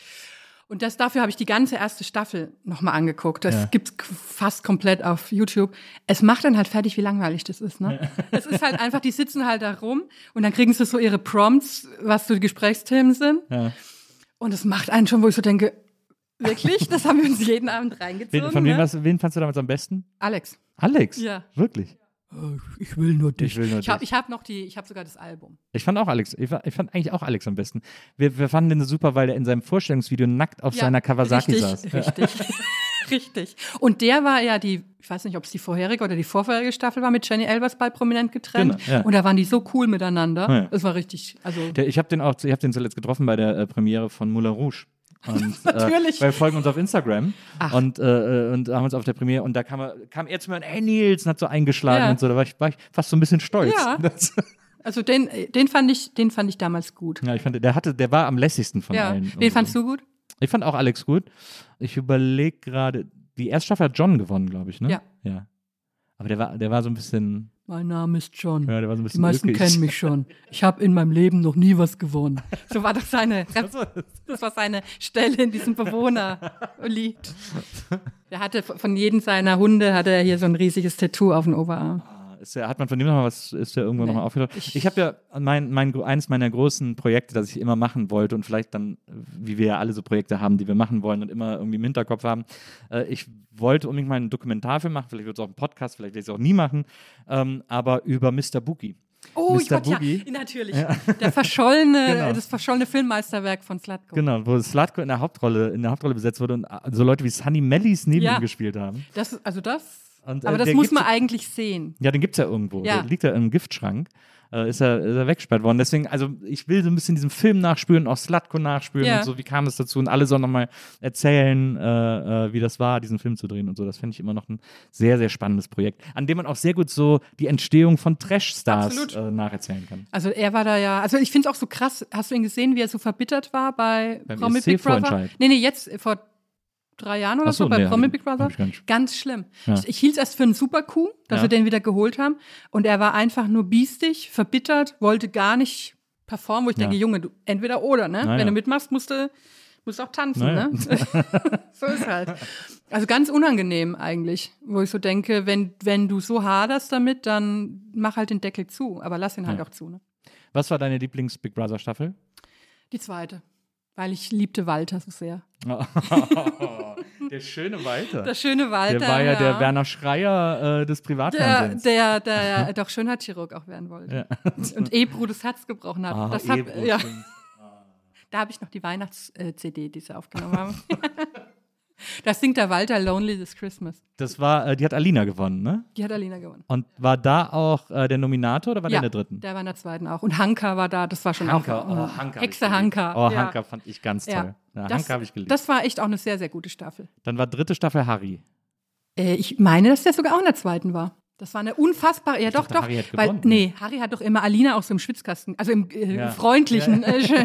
dafür habe ich die ganze erste Staffel nochmal angeguckt. Das gibt's fast komplett auf YouTube. Es macht dann halt fertig, wie langweilig das ist, ne? Es ist halt einfach, die sitzen halt da rum und dann kriegen sie so ihre Prompts, was so die Gesprächsthemen sind. Ja. Und es macht einen schon, wo ich so denke, wirklich? Das haben wir uns jeden Abend reingezogen. Wen fandst du damals am besten? Alex? Ja. Wirklich? Ich will nur dich. Ich habe sogar das Album. Ich fand auch Alex. Ich fand eigentlich auch Alex am besten. Wir fanden den super, weil er in seinem Vorstellungsvideo nackt auf seiner Kawasaki saß. Richtig. Richtig. Und der war ja ich weiß nicht, ob es die vorherige oder die vorvorherige Staffel war, mit Jenny Elversby prominent getrennt. Genau, ja. Und da waren die so cool miteinander. Ja. Es war richtig, also. Ich habe den zuletzt getroffen bei der Premiere von Moulin Rouge. Und, Natürlich. Wir folgen uns auf Instagram und haben uns auf der Premiere und da kam er zu mir und hey Nils, und hat so eingeschlagen und so, da war ich fast so ein bisschen stolz. Ja. Also den fand ich damals gut. Ja, ich fand, der war am lässigsten von allen. Wen fandst du gut? Ich fand auch Alex gut. Ich überlege gerade, die erste Staffel hat John gewonnen, glaube ich, ne? Ja. Aber der war so ein bisschen. Mein Name ist John. Ja, der war so ein bisschen die meisten kennen mich schon. Ich habe in meinem Leben noch nie was gewonnen. So war doch das war seine Stelle in diesem Bewohnerlied. Der hatte von jedem seiner Hunde hier so ein riesiges Tattoo auf dem Oberarm. Hat man von dem noch mal was, ist der irgendwo noch mal aufgetaucht? Ich habe ja eines meiner großen Projekte, das ich immer machen wollte und vielleicht dann, wie wir ja alle so Projekte haben, die wir machen wollen und immer irgendwie im Hinterkopf haben. Ich wollte unbedingt mal einen Dokumentarfilm machen, vielleicht wird es auch ein Podcast, vielleicht werde ich es auch nie machen, aber über Mr. Boogie. Oh, Mr. ich wollte Boogie. ja, natürlich. Der verschollene, Genau. Das verschollene Filmmeisterwerk von Slatko. Genau, wo Slatko in der Hauptrolle besetzt wurde und so Leute wie Sunny Mellies neben ihm gespielt haben. Aber das muss man eigentlich sehen. Ja, den gibt's ja irgendwo. Ja. Der liegt ja im Giftschrank. Ist er weggesperrt worden. Deswegen, also ich will so ein bisschen diesen Film nachspüren, auch Slatko nachspüren und so, wie kam es dazu? Und alle sollen nochmal erzählen, wie das war, diesen Film zu drehen und so. Das finde ich immer noch ein sehr, sehr spannendes Projekt, an dem man auch sehr gut so die Entstehung von Trash-Stars nacherzählen kann. Also er war da also ich finde es auch so krass, hast du ihn gesehen, wie er so verbittert war beim Promi Big Brother? Nee, jetzt vor 3 Jahren oder so bei Promi Big Brother. Ganz schlimm. Ja. Ich hielt es erst für einen Super-Coup, dass wir den wieder geholt haben. Und er war einfach nur biestig, verbittert, wollte gar nicht performen, wo ich denke, Junge, du entweder oder, ne? Wenn du mitmachst, musst du auch tanzen, ne? So ist halt. Also ganz unangenehm eigentlich, wo ich so denke, wenn du so haderst damit, dann mach halt den Deckel zu, aber lass ihn halt auch zu, ne? Was war deine Lieblings-Big Brother-Staffel? Die zweite. Weil ich liebte Walter so sehr. Der schöne Walter. Der schöne Walter. Der war ja der Werner Schreier des Privatfernsehens. Der doch Schönheitschirurg auch werden wollte. Ja. Und Ebru das Herz gebrochen hat. Da habe ich noch die Weihnachts-CD, die sie aufgenommen haben. Da singt der Walter Lonely This Christmas. Die hat Alina gewonnen, ne? Die hat Alina gewonnen. Und war da auch der Nominator oder war der in der dritten? Der war in der zweiten auch. Und Hanka war da, das war schon Hanka, auch. Hanka Hexe Hanka. Oh, Hanka fand ich ganz toll. Ja, Hanka habe ich geliebt. Das war echt auch eine sehr, sehr gute Staffel. Dann war dritte Staffel Harry. Ich meine, dass der sogar auch in der zweiten war. Das war eine unfahrbare, ja doch. Harry hat gewonnen. Harry hat doch immer Alina auch so im Schwitzkasten, also im freundlichen.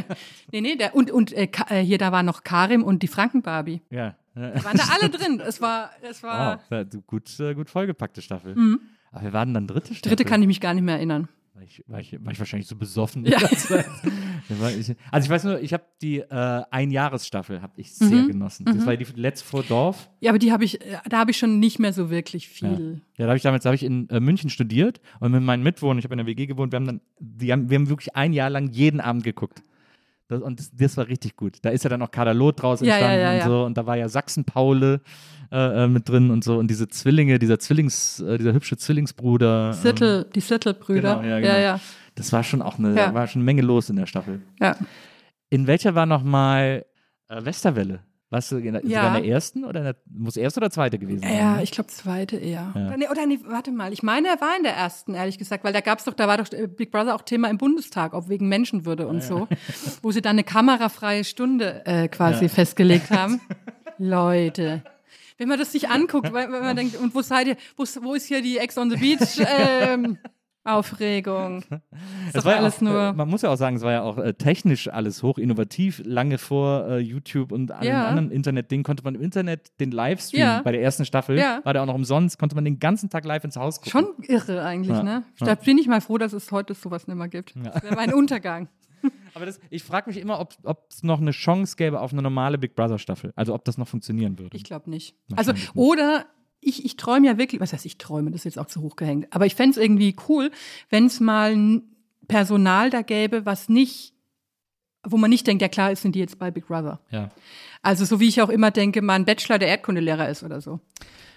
Hier, da war noch Karim und die Franken-Barbie. Ja. Die waren da alle drin. Es war gut vollgepackte Staffel. Mhm. Aber wir waren dann dritte Staffel. Dritte kann ich mich gar nicht mehr erinnern. War ich wahrscheinlich so besoffen. Ja. Also ich weiß nur, ich habe die Einjahresstaffel habe ich sehr genossen. Das war die letzte vor Dorf. Ja, aber da habe ich schon nicht mehr so wirklich viel. Ja, da habe ich in München studiert und mit meinen Mitwohnern, ich habe in der WG gewohnt, wir haben wirklich ein Jahr lang jeden Abend geguckt. Das war richtig gut. Da ist ja dann auch Kader Loth draus entstanden und so. Und da war ja Sachsen-Paule mit drin und so. Und diese Zwillinge, dieser hübsche Zwillingsbruder. Die Sittel-Brüder. Genau. Ja. Das war schon auch war schon eine Menge los in der Staffel. Ja. In welcher war nochmal Westerwelle? Warst du sogar in der ersten oder muss erste oder zweite gewesen sein? Ja, ich glaube zweite eher. Ja. Warte mal. Ich meine, er war in der ersten, ehrlich gesagt, weil da war doch Big Brother auch Thema im Bundestag, auch wegen Menschenwürde und so, wo sie dann eine kamerafreie Stunde quasi festgelegt haben. Leute. Wenn man das sich anguckt, weil man denkt, und wo seid ihr, wo ist hier die Ex on the Beach Aufregung? Es war alles nur. Man muss ja auch sagen, es war ja auch technisch alles hoch innovativ. Lange vor YouTube und allen anderen Internet-Dingen konnte man im Internet den Livestream bei der ersten Staffel, war der auch noch umsonst, konnte man den ganzen Tag live ins Haus gucken. Schon irre eigentlich, ne? Da bin ich mal froh, dass es heute sowas nicht mehr gibt. Das wäre mein Untergang. Aber ich frage mich immer, ob es noch eine Chance gäbe auf eine normale Big Brother Staffel. Also ob das noch funktionieren würde. Ich glaube nicht. Also, oder ich träume ja wirklich, was heißt ich träume, das ist jetzt auch zu hoch gehängt, aber ich fände es irgendwie cool, wenn es mal ein Personal da gäbe, wo man nicht denkt, ja klar, sind die jetzt bei Big Brother. Ja. Also so wie ich auch immer denke, mal ein Bachelor, der Erdkundelehrer ist oder so.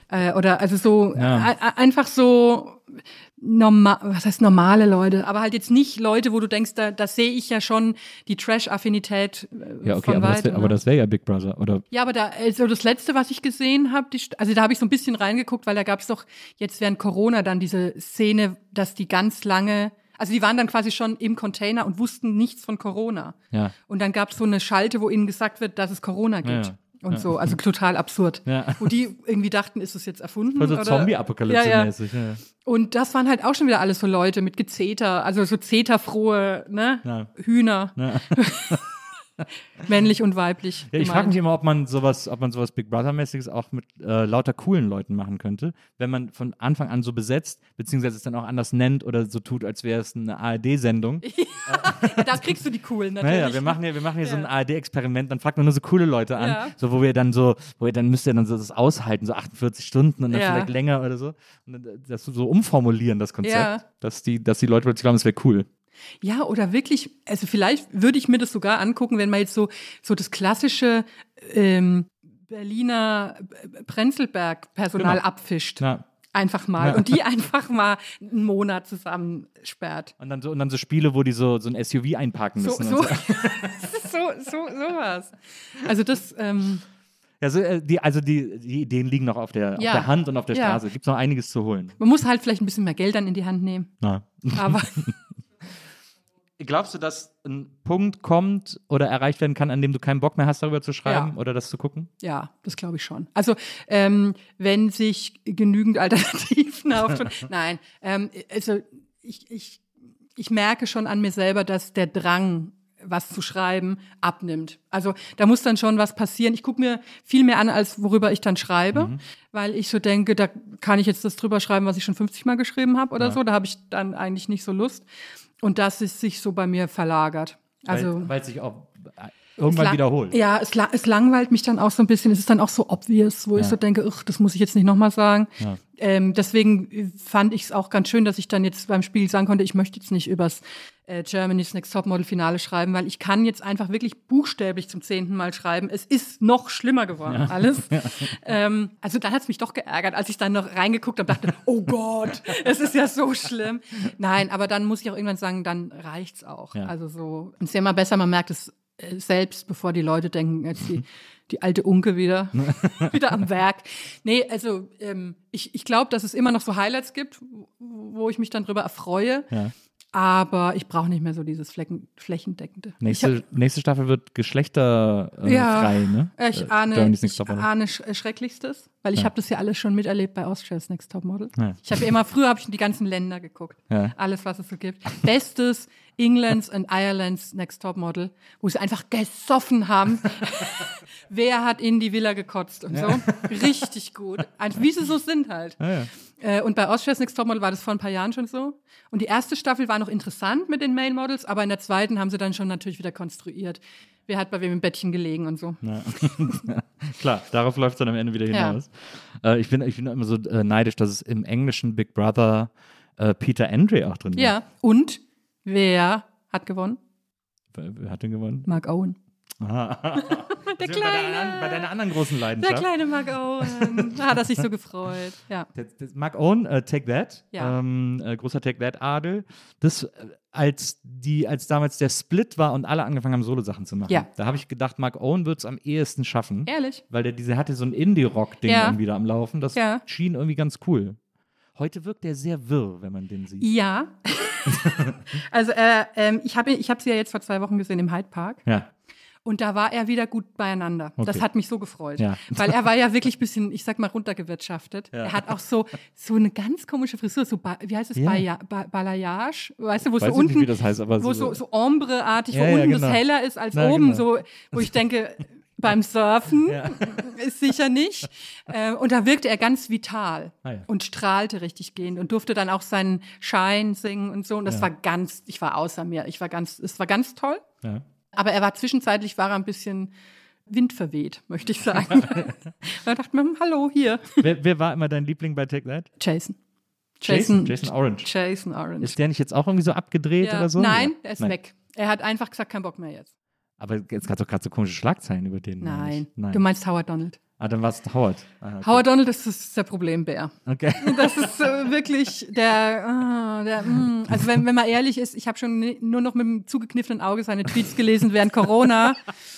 Oder also so einfach so was heißt normale Leute, aber halt jetzt nicht Leute, wo du denkst, da sehe ich ja schon die Trash-Affinität Ja, okay, von weitem. aber das wäre ja Big Brother, oder? Ja, aber also das Letzte, was ich gesehen habe, also da habe ich so ein bisschen reingeguckt, weil da gab es doch jetzt während Corona dann diese Szene, dass die ganz lange, also die waren dann quasi schon im Container und wussten nichts von Corona. Ja. Und dann gab es so eine Schalte, wo ihnen gesagt wird, dass es Corona gibt. Ja. Und so, also total absurd. Ja. Wo die irgendwie dachten, ist es jetzt erfunden? Also oder? Zombie-Apokalypse-mäßig. Ja. Und das waren halt auch schon wieder alles so Leute mit Gezeter, also so zeterfrohe, ne? Ja. Hühner. Ja. Männlich und weiblich. Ja, ich frage mich immer, ob man sowas Big Brother-mäßiges auch mit lauter coolen Leuten machen könnte, wenn man von Anfang an so besetzt, beziehungsweise es dann auch anders nennt oder so tut, als wäre es eine ARD-Sendung. Ja, da kriegst du die coolen natürlich. Naja, wir machen hier so ein ARD-Experiment, dann fragt man nur so coole Leute an, so wo ihr dann müsst ihr dann so das aushalten, so 48 Stunden und dann vielleicht länger oder so. Und dann, das so umformulieren, das Konzept, dass die Leute plötzlich glauben, es wäre cool. Ja, oder wirklich, also vielleicht würde ich mir das sogar angucken, wenn man jetzt so das klassische Berliner Prenzlberg-Personal abfischt. Ja. Einfach mal. Ja. Und die einfach mal einen Monat zusammensperrt. Und dann so Spiele, wo die so ein SUV einparken müssen. Sowas. Also das die Ideen liegen noch auf der Hand und auf der Straße. Gibt es noch einiges zu holen. Man muss halt vielleicht ein bisschen mehr Geld dann in die Hand nehmen. Na. Aber glaubst du, dass ein Punkt kommt oder erreicht werden kann, an dem du keinen Bock mehr hast, darüber zu schreiben oder das zu gucken? Ja, das glaube ich schon. Also wenn sich genügend Alternativen auftun. Nein, also ich merke schon an mir selber, dass der Drang, was zu schreiben, abnimmt. Also da muss dann schon was passieren. Ich gucke mir viel mehr an, als worüber ich dann schreibe, weil ich so denke, da kann ich jetzt das drüber schreiben, was ich schon 50 Mal geschrieben habe oder so. Da habe ich dann eigentlich nicht so Lust. Und dass es sich so bei mir verlagert. Also, weil es sich auch irgendwann wiederholt. Ja, es langweilt mich dann auch so ein bisschen. Es ist dann auch so obvious, wo ich so denke, das muss ich jetzt nicht nochmal sagen. Ja. Deswegen fand ich es auch ganz schön, dass ich dann jetzt beim Spiel sagen konnte, ich möchte jetzt nicht übers Germany's Next Topmodel-Finale schreiben, weil ich kann jetzt einfach wirklich buchstäblich zum 10. Mal schreiben. Es ist noch schlimmer geworden, alles. Also dann hat es mich doch geärgert, als ich dann noch reingeguckt habe, dachte, oh Gott, es ist ja so schlimm. Nein, aber dann muss ich auch irgendwann sagen, dann reicht's auch. Ja. Also so, es ist ja immer besser, man merkt es selbst, bevor die Leute denken, jetzt die alte Unke wieder am Werk. Nee, also ich glaube, dass es immer noch so Highlights gibt, wo ich mich dann drüber erfreue. Ja. Aber ich brauche nicht mehr so dieses flächendeckende. Nächste Staffel wird geschlechterfrei, ne? Ich ahne Schrecklichstes, weil ich habe das ja alles schon miterlebt bei Austria's Next Topmodel. Ja. Früher habe ich die ganzen Länder geguckt. Ja. Alles, was es so gibt. Bestes England's and Ireland's Next Topmodel, wo sie einfach gesoffen haben. Wer hat in die Villa gekotzt und so. Richtig gut. Wie sie so sind halt. Ja. Und bei Austria's Next Topmodel war das vor ein paar Jahren schon so. Und die erste Staffel war noch interessant mit den Male Models, aber in der zweiten haben sie dann schon natürlich wieder konstruiert. Wer hat bei wem im Bettchen gelegen und so. Ja. Klar, darauf läuft es dann am Ende wieder hinaus. Ja. Ich bin immer so neidisch, dass es im englischen Big Brother Peter Andre auch drin war. Ja, und wer hat gewonnen? Wer hat denn gewonnen? Mark Owen. Der Kleine. Bei deiner anderen großen Leidenschaft. Der kleine Mark Owen. Da hat er sich so gefreut. Ja. Mark Owen, Take That. Ja. Großer Take That-Adel. Das, als damals der Split war und alle angefangen haben, Solo-Sachen zu machen. Ja. Da habe ich gedacht, Mark Owen wird es am ehesten schaffen. Ehrlich? Weil der hatte so ein Indie-Rock-Ding irgendwie da am Laufen. Das schien irgendwie ganz cool. Heute wirkt der sehr wirr, wenn man den sieht. Ja. Also ich hab sie ja jetzt vor 2 Wochen gesehen im Hyde Park. Ja. Und da war er wieder gut beieinander. Okay. Das hat mich so gefreut. Ja. Weil er war ja wirklich ein bisschen, ich sag mal, runtergewirtschaftet. Ja. Er hat auch so eine ganz komische Frisur, so, wie heißt es, Balayage? Weißt du, wo so unten, nicht, wie das heißt, aber wo so Ombre-artig, wo unten das heller ist als oben, so, wo ich denke, beim Surfen ist sicher nicht. Und da wirkte er ganz vital und strahlte richtig gehend und durfte dann auch seinen Shine singen und so. Und das war ich war außer mir. Es war ganz toll. Ja. Aber zwischenzeitlich war er ein bisschen windverweht, möchte ich sagen. Da dachte man, hallo, hier. Wer war immer dein Liebling bei Take That? Jason Orange. Jason Orange. Ist der nicht jetzt auch irgendwie so abgedreht oder so? Nein, er ist weg. Er hat einfach gesagt, kein Bock mehr jetzt. Aber jetzt gab es doch gerade so komische Schlagzeilen über den. Nein. Du meinst Howard Donald? dann war es Howard. Okay. Howard Donald ist der Problembär. Okay. Das ist wirklich also wenn man ehrlich ist, ich habe schon nur noch mit dem zugekniffenen Auge seine Tweets gelesen während Corona.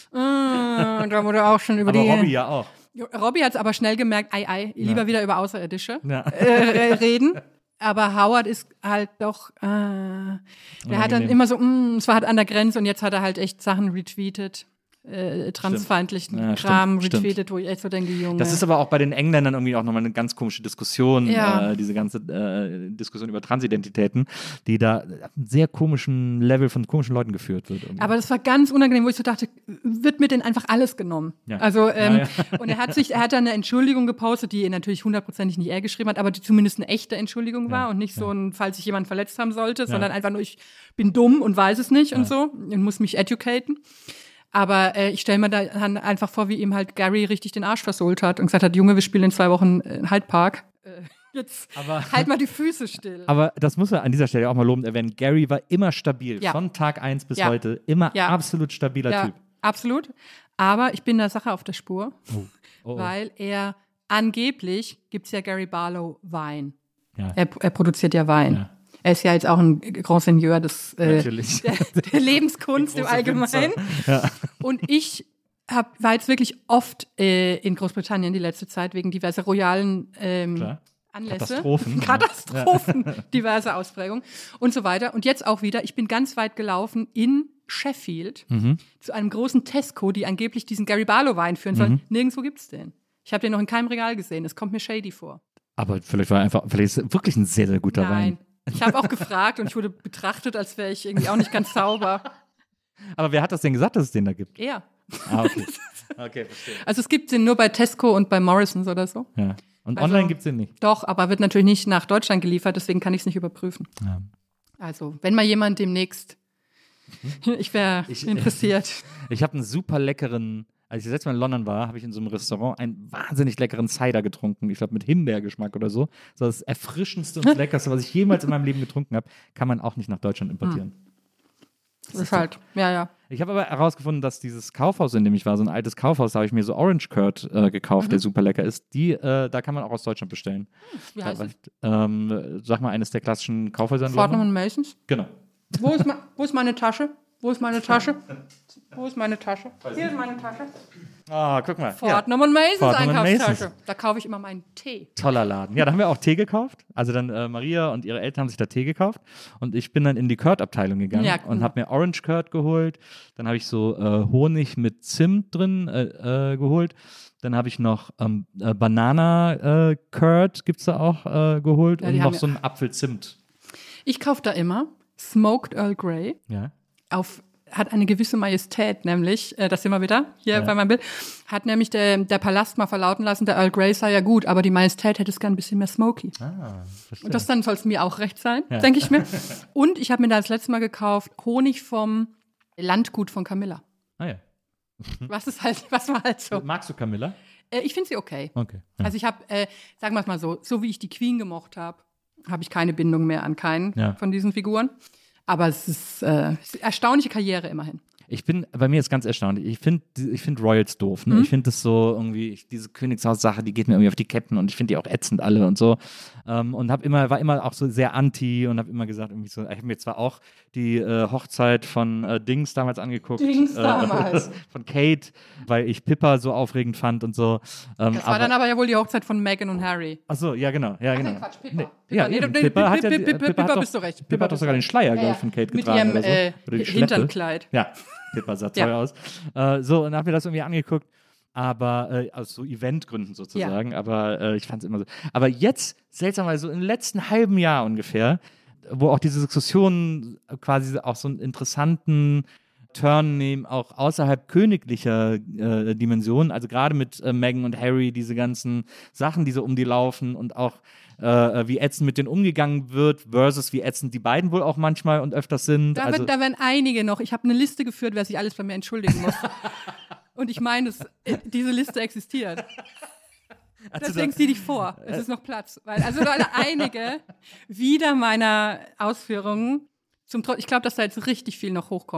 Da wurde auch schon über Aber die... Robbie ja auch. Robbie hat es aber schnell gemerkt, lieber wieder über Außerirdische reden. Aber Howard ist halt doch, der hat dann immer so, es war halt an der Grenze und jetzt hat er halt echt Sachen retweetet. Transfeindlichen Kram retweetet, wo ich echt so denke, Junge. Das ist aber auch bei den Engländern irgendwie auch nochmal eine ganz komische Diskussion, diese ganze Diskussion über Transidentitäten, die da einen sehr komischen Level von komischen Leuten geführt wird. Irgendwie. Aber das war ganz unangenehm, wo ich so dachte, wird mir denn einfach alles genommen? Ja. Also, und er hat dann eine Entschuldigung gepostet, die natürlich 100%ig nicht er geschrieben hat, aber die zumindest eine echte Entschuldigung war und nicht so ein, falls sich jemand verletzt haben sollte, sondern einfach nur, ich bin dumm und weiß es nicht und so und muss mich educaten. Aber ich stelle mir da einfach vor, wie ihm halt Gary richtig den Arsch versohlt hat und gesagt hat, Junge, wir spielen in 2 Wochen in Hyde Park. Jetzt halt mal die Füße still. Aber das muss man an dieser Stelle auch mal lobend erwähnen. Gary war immer stabil, von Tag 1 bis heute. Immer absolut stabiler Typ. Absolut. Aber ich bin der Sache auf der Spur, weil er angeblich, gibt's ja Gary Barlow Wein. Ja. Er produziert ja Wein. Ja. Er ist ja jetzt auch ein Grand Seigneur der Lebenskunst im Allgemeinen. Ja. Und ich war jetzt wirklich oft in Großbritannien die letzte Zeit wegen diverser royalen Anlässe. Katastrophen, diverse Ausprägungen und so weiter. Und jetzt auch wieder, ich bin ganz weit gelaufen in Sheffield zu einem großen Tesco, die angeblich diesen Gary Barlow Wein führen sollen. Nirgendwo gibt's den. Ich habe den noch in keinem Regal gesehen. Es kommt mir shady vor. Aber vielleicht ist es wirklich ein sehr, sehr guter Wein. Ich habe auch gefragt und ich wurde betrachtet, als wäre ich irgendwie auch nicht ganz sauber. Aber wer hat das denn gesagt, dass es den da gibt? Er. Okay. Okay, verstehe. Also es gibt den nur bei Tesco und bei Morrisons oder so. Ja. Und also, online gibt es den nicht? Doch, aber wird natürlich nicht nach Deutschland geliefert, deswegen kann ich es nicht überprüfen. Ja. Also, wenn mal jemand demnächst, ich wäre interessiert. Ich habe einen super leckeren, als ich das letzte Mal in London war, habe ich in so einem Restaurant einen wahnsinnig leckeren Cider getrunken. Ich glaube mit Himbeergeschmack oder so. Das erfrischendste und leckerste, was ich jemals in meinem Leben getrunken habe, kann man auch nicht nach Deutschland importieren. Das ist halt, ja. Ich habe aber herausgefunden, dass dieses Kaufhaus, in dem ich war, so ein altes Kaufhaus, da habe ich mir so Orange Curd gekauft, der super lecker ist. Da kann man auch aus Deutschland bestellen. Wie heißt sag mal, eines der klassischen Kaufhäuser in London. Fortnum & Masons? Genau. Wo ist meine Tasche? Wo ist meine Tasche? Hier ist meine Tasche. Ah, guck mal. Fortnum & Masons Einkaufstasche. Da kaufe ich immer meinen Tee. Toller Laden. Ja, da haben wir auch Tee gekauft. Also dann Maria und ihre Eltern haben sich da Tee gekauft. Und ich bin dann in die Curd-Abteilung gegangen und habe mir Orange Curd geholt. Dann habe ich so Honig mit Zimt drin geholt. Dann habe ich noch Banana Curd, gibt's da auch, geholt. Und noch so einen Apfel-Zimt. Ich kaufe da immer Smoked Earl Grey. Ja. Hat eine gewisse Majestät, nämlich, das sind wir wieder hier bei meinem Bild, hat nämlich der Palast mal verlauten lassen, der Earl Grey sei ja gut, aber die Majestät hätte es gern ein bisschen mehr smoky. Verstehe. Und das dann soll es mir auch recht sein, denke ich mir. Und ich habe mir da das letzte Mal gekauft Honig vom Landgut von Camilla. Ah ja. Was war halt so. Magst du Camilla? Ich finde sie okay. Okay. Ja. Also ich habe, sagen wir es mal so wie ich die Queen gemocht habe ich keine Bindung mehr an keinen von diesen Figuren. Aber es ist erstaunliche Karriere immerhin. Bei mir ist ganz erstaunlich. Ich finde Royals doof. Ne? Ich finde das so irgendwie, diese Königshaus-Sache, die geht mir irgendwie auf die Ketten und ich finde die auch ätzend alle und so. Und war immer auch so sehr anti und habe immer gesagt, irgendwie so, ich habe mir zwar auch die Hochzeit von Dings damals angeguckt. Von Kate, weil ich Pippa so aufregend fand und so. Das war dann aber ja wohl die Hochzeit von Meghan und Harry. Ach so, ja genau. Ja, genau. Quatsch, Pippa. Pippa bist du recht. Pippa hat doch sogar den Schleier, glaube ich, von Kate getragen. Mit ihrem Hinternkleid. Ja. Pippa sah toll aus. Und habe mir das irgendwie angeguckt, aber aus so Eventgründen sozusagen, aber ich fand es immer so. Aber jetzt, seltsamerweise, so im letzten halben Jahr ungefähr, wo auch diese Diskussionen quasi auch so einen interessanten Turn nehmen, auch außerhalb königlicher Dimensionen, also gerade mit Meghan und Harry, diese ganzen Sachen, die so um die laufen und auch wie ätzend mit denen umgegangen wird versus wie ätzend die beiden wohl auch manchmal und öfters sind. Da werden einige noch. Ich habe eine Liste geführt, wer sich alles bei mir entschuldigen muss. Und ich meine, diese Liste existiert. Deswegen zieh dich vor. Es ist noch Platz. Weil einige wieder meiner Ausführungen ich glaube, dass da jetzt richtig viel noch hochkommt. Ja.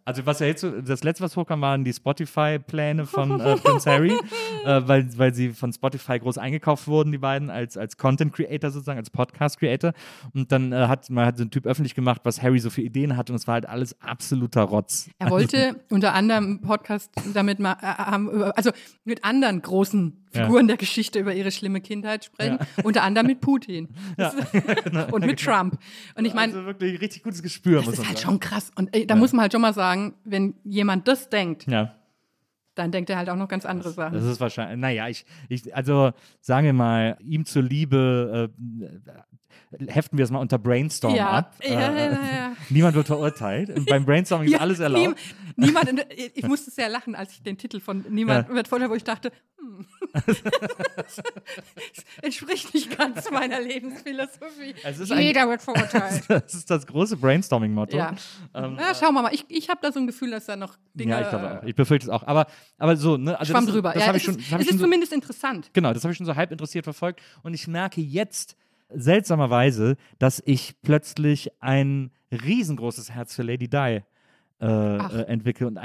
Also was ja jetzt das letzte, was hochkam, waren die Spotify-Pläne von Prince Harry, weil sie von Spotify groß eingekauft wurden, die beiden, als Content-Creator sozusagen, als Podcast-Creator. Und dann hat so ein Typ öffentlich gemacht, was Harry so für Ideen hat und es war halt alles absoluter Rotz. Er wollte unter anderem Podcast damit also mit anderen großen Figuren der Geschichte über ihre schlimme Kindheit sprechen, unter anderem mit Putin und mit Trump. Und ich meine, also wirklich richtig gutes Gespür, das ist halt schon krass. Und da muss man halt schon mal sagen, wenn jemand das denkt, dann denkt er halt auch noch ganz andere Sachen. Das ist wahrscheinlich, naja, also sagen wir mal, ihm zuliebe heften wir es mal unter Brainstorm ab. Ja. Niemand wird verurteilt. Und beim Brainstorming ist alles erlaubt. Ich musste sehr lachen, als ich den Titel von Niemand wird verurteilt, wo ich dachte, das entspricht nicht ganz meiner Lebensphilosophie. Jeder wird verurteilt. Das ist das große Brainstorming-Motto. Ja. Schauen wir mal. Ich habe da so ein Gefühl, dass da noch Dinge... Ja, ich glaube auch. Ich befürchte es auch. Aber so, ne? Also schwamm drüber. Es ist zumindest interessant. Genau, das habe ich schon so halb interessiert verfolgt. Und ich merke jetzt seltsamerweise, dass ich plötzlich ein riesengroßes Herz für Lady Di entwickle und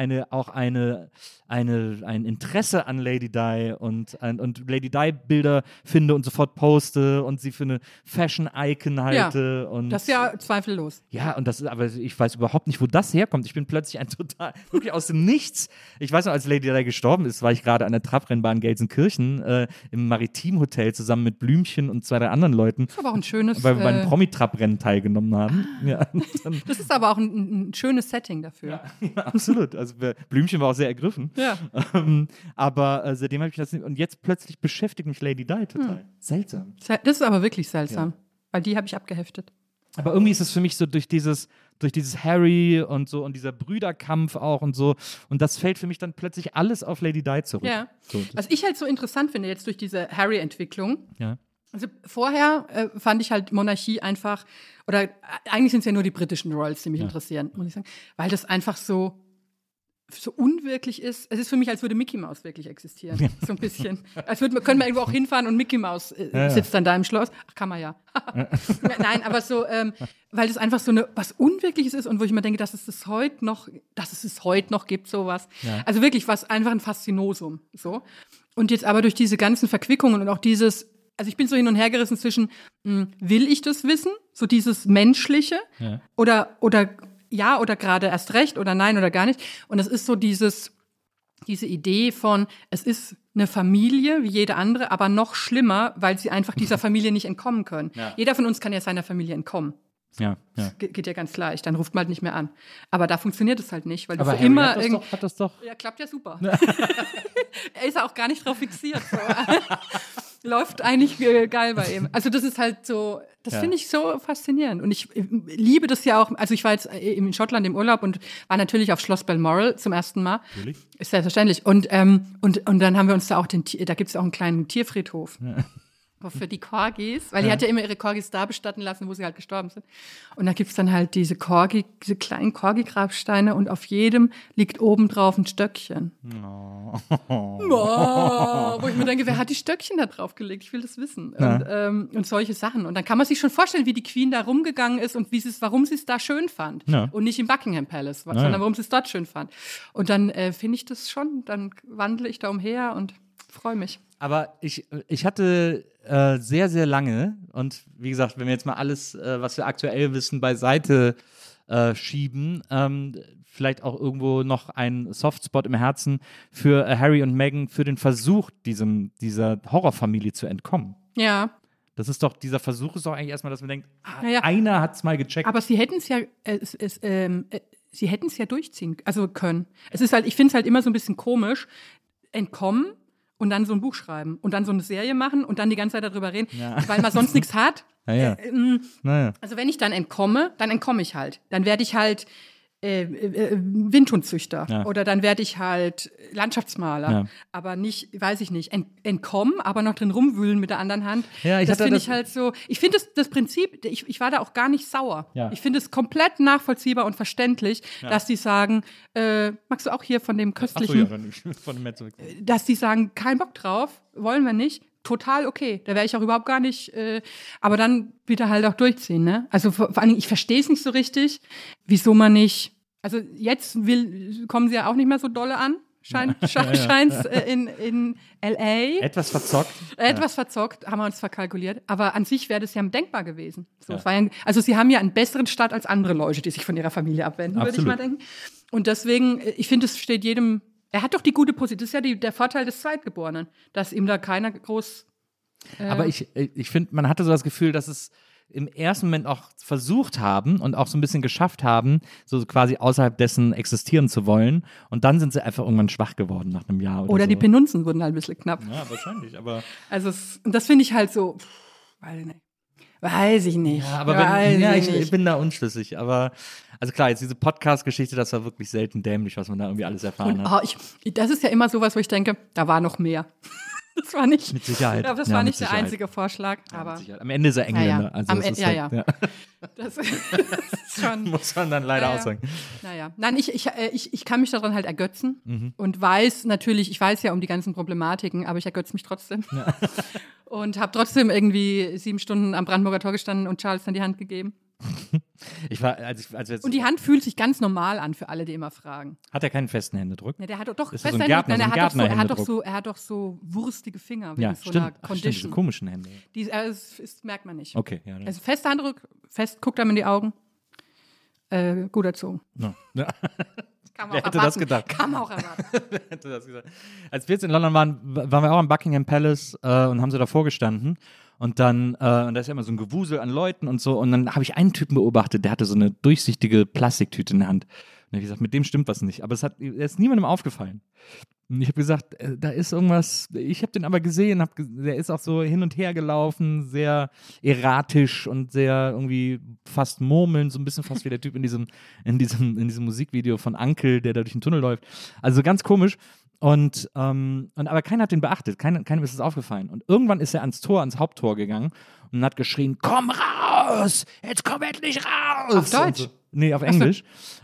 ein Interesse an Lady Di und Lady Di Bilder finde und sofort poste und sie für eine Fashion-Icon halte. Ja, und das ist ja zweifellos. Ja, aber ich weiß überhaupt nicht, wo das herkommt. Ich bin plötzlich wirklich aus dem Nichts. Ich weiß noch, als Lady Di gestorben ist, war ich gerade an der Trabrennbahn Gelsenkirchen im Maritim-Hotel zusammen mit Blümchen und 2, 3 anderen Leuten. Das ist aber auch ein schönes... Weil wir bei einem Promi-Trabrennen teilgenommen haben. Ja, das ist aber auch ein schönes Setting dafür. Ja, absolut. Also Blümchen war auch sehr ergriffen. Ja. Aber seitdem habe ich das nicht. Und jetzt plötzlich beschäftigt mich Lady Di total. Seltsam. Das ist aber wirklich seltsam. Ja. Weil die habe ich abgeheftet. Aber irgendwie ist es für mich so durch dieses Harry und so und dieser Brüderkampf auch und so. Und das fällt für mich dann plötzlich alles auf Lady Di zurück. Ja. So, was ich halt so interessant finde jetzt durch diese Harry-Entwicklung. Ja. Also vorher fand ich halt Monarchie einfach, oder eigentlich sind es ja nur die britischen Royals, die mich interessieren, muss ich sagen, weil das einfach so unwirklich ist. Es ist für mich, als würde Mickey Mouse wirklich existieren. Ja. So ein bisschen. Als können wir irgendwo auch hinfahren und Mickey Mouse sitzt dann da im Schloss. Ach, kann man ja. Nein, aber so, weil das einfach so was Unwirkliches ist und wo ich mir denke, dass es es heute noch gibt, sowas. Ja. Also wirklich einfach ein Faszinosum. So. Und jetzt aber durch diese ganzen Verquickungen und auch dieses, also ich bin so hin und her gerissen zwischen, will ich das wissen? So dieses Menschliche oder ja oder gerade erst recht oder nein oder gar nicht. Und es ist so diese Idee von, es ist eine Familie wie jede andere, aber noch schlimmer, weil sie einfach dieser Familie nicht entkommen können. Ja. Jeder von uns kann ja seiner Familie entkommen. Ja. Geht ja ganz leicht, dann ruft man halt nicht mehr an. Aber da funktioniert es halt nicht, weil aber du für Harry immer hat das doch. Ja, klappt ja super. Er ist auch gar nicht drauf fixiert. So. Läuft eigentlich geil bei ihm. Also das ist halt so, das finde ich so faszinierend. Und ich liebe das ja auch, also ich war jetzt in Schottland im Urlaub und war natürlich auf Schloss Balmoral zum ersten Mal. Natürlich. Ist selbstverständlich. Und dann haben wir uns da auch da gibt es auch einen kleinen Tierfriedhof. Ja. Für die Corgis, weil die hat ja immer ihre Corgis da bestatten lassen, wo sie halt gestorben sind. Und da gibt's dann halt diese kleinen Corgi-Grabsteine und auf jedem liegt oben drauf ein Stöckchen. Wo ich mir denke, wer hat die Stöckchen da drauf gelegt? Ich will das wissen. Und solche Sachen. Und dann kann man sich schon vorstellen, wie die Queen da rumgegangen ist und warum sie es da schön fand. Ja. Und nicht im Buckingham Palace, sondern warum sie es dort schön fand. Und dann finde ich das schon, dann wandle ich da umher und freue mich. Aber ich hatte sehr, sehr lange, und wie gesagt, wenn wir jetzt mal alles, was wir aktuell wissen, beiseite schieben, vielleicht auch irgendwo noch ein Softspot im Herzen für Harry und Meghan, für den Versuch, dieser Horrorfamilie zu entkommen. Ja. Das ist doch, dieser Versuch ist doch eigentlich erstmal, dass man denkt, einer hat es mal gecheckt. Aber sie hätten es ja, sie hätten es ja durchziehen, können. Es ist halt, ich finde es halt immer so ein bisschen komisch, entkommen und dann so ein Buch schreiben und dann so eine Serie machen und dann die ganze Zeit darüber reden, weil man sonst nichts hat. Also wenn ich dann entkomme ich halt. Dann werde ich halt Windhundzüchter oder dann werde ich halt Landschaftsmaler, aber nicht, weiß ich nicht, entkommen, aber noch drin rumwühlen mit der anderen Hand. Ja, das finde ich halt so, ich finde das Prinzip, ich war da auch gar nicht sauer. Ja. Ich finde es komplett nachvollziehbar und verständlich, dass die sagen, magst du auch hier von dem köstlichen, von dem dass die sagen, kein Bock drauf, wollen wir nicht. Total okay, da wäre ich auch überhaupt gar nicht, aber dann bitte halt auch durchziehen, ne? Also vor allen Dingen, ich verstehe es nicht so richtig, wieso man nicht, Also jetzt kommen sie ja auch nicht mehr so dolle an. Scheint in L.A. Etwas verzockt. Verzockt, haben wir uns verkalkuliert. Aber an sich wäre das ja denkbar gewesen. So, es war ja, also sie haben ja einen besseren Start als andere Leute, die sich von ihrer Familie abwenden, würde ich mal denken. Und deswegen, ich finde, es steht jedem, er hat doch die gute Position, das ist ja der Vorteil des Zweitgeborenen, dass ihm da keiner groß... Aber ich finde, man hatte so das Gefühl, dass es im ersten Moment auch versucht haben und auch so ein bisschen geschafft haben, so quasi außerhalb dessen existieren zu wollen. Und dann sind sie einfach irgendwann schwach geworden nach einem Jahr oder so. Die Penunzen wurden halt ein bisschen knapp. Ja, wahrscheinlich, aber... Also das finde ich halt so, weiß ich nicht. Ja, aber ich bin da unschlüssig. Aber, also klar, jetzt diese Podcast-Geschichte, das war wirklich selten dämlich, was man da irgendwie alles erfahren hat. Das ist ja immer sowas, wo ich denke, da war noch mehr. Das war nicht. Mit Sicherheit. Das war nicht der einzige Vorschlag. Aber am Ende ist er Engländer. Ja. Also das ist ja. Das ist schon. Muss man dann leider auch sagen. Naja. Nein, ich kann mich daran halt ergötzen und weiß ja um die ganzen Problematiken, aber ich ergötze mich trotzdem. Ja. Und habe trotzdem irgendwie 7 Stunden am Brandenburger Tor gestanden und Charles dann die Hand gegeben. Und die Hand fühlt sich ganz normal an für alle, die immer fragen. Hat er keinen festen Händedruck? Ja, der hat doch festen Händedruck. Er hat doch so wurstige Finger wegen so einer Condition. Diese komischen Hände. Das merkt man nicht. Okay, ja. Also fester Handdruck, guckt einem in die Augen. Gut erzogen. Ja. Wer hätte das gedacht? Kann man auch erwarten. Wer hätte das gesagt? Als wir jetzt in London waren wir auch am Buckingham Palace und haben so davor gestanden. Und dann, und da ist ja immer so ein Gewusel an Leuten und so. Und dann habe ich einen Typen beobachtet, der hatte so eine durchsichtige Plastiktüte in der Hand. Und ich habe gesagt, mit dem stimmt was nicht. Aber er ist niemandem aufgefallen. Und ich habe gesagt, da ist irgendwas, ich habe den aber gesehen, der ist auch so hin und her gelaufen, sehr erratisch und sehr irgendwie fast murmelnd, so ein bisschen fast wie der Typ in diesem Musikvideo von Uncle, der da durch den Tunnel läuft. Also ganz komisch. Und aber keiner hat den beachtet, keinem ist es aufgefallen. Und irgendwann ist er ans Haupttor gegangen und hat geschrien, komm raus, jetzt komm endlich raus. Auf Deutsch? So. Nee, auf Englisch.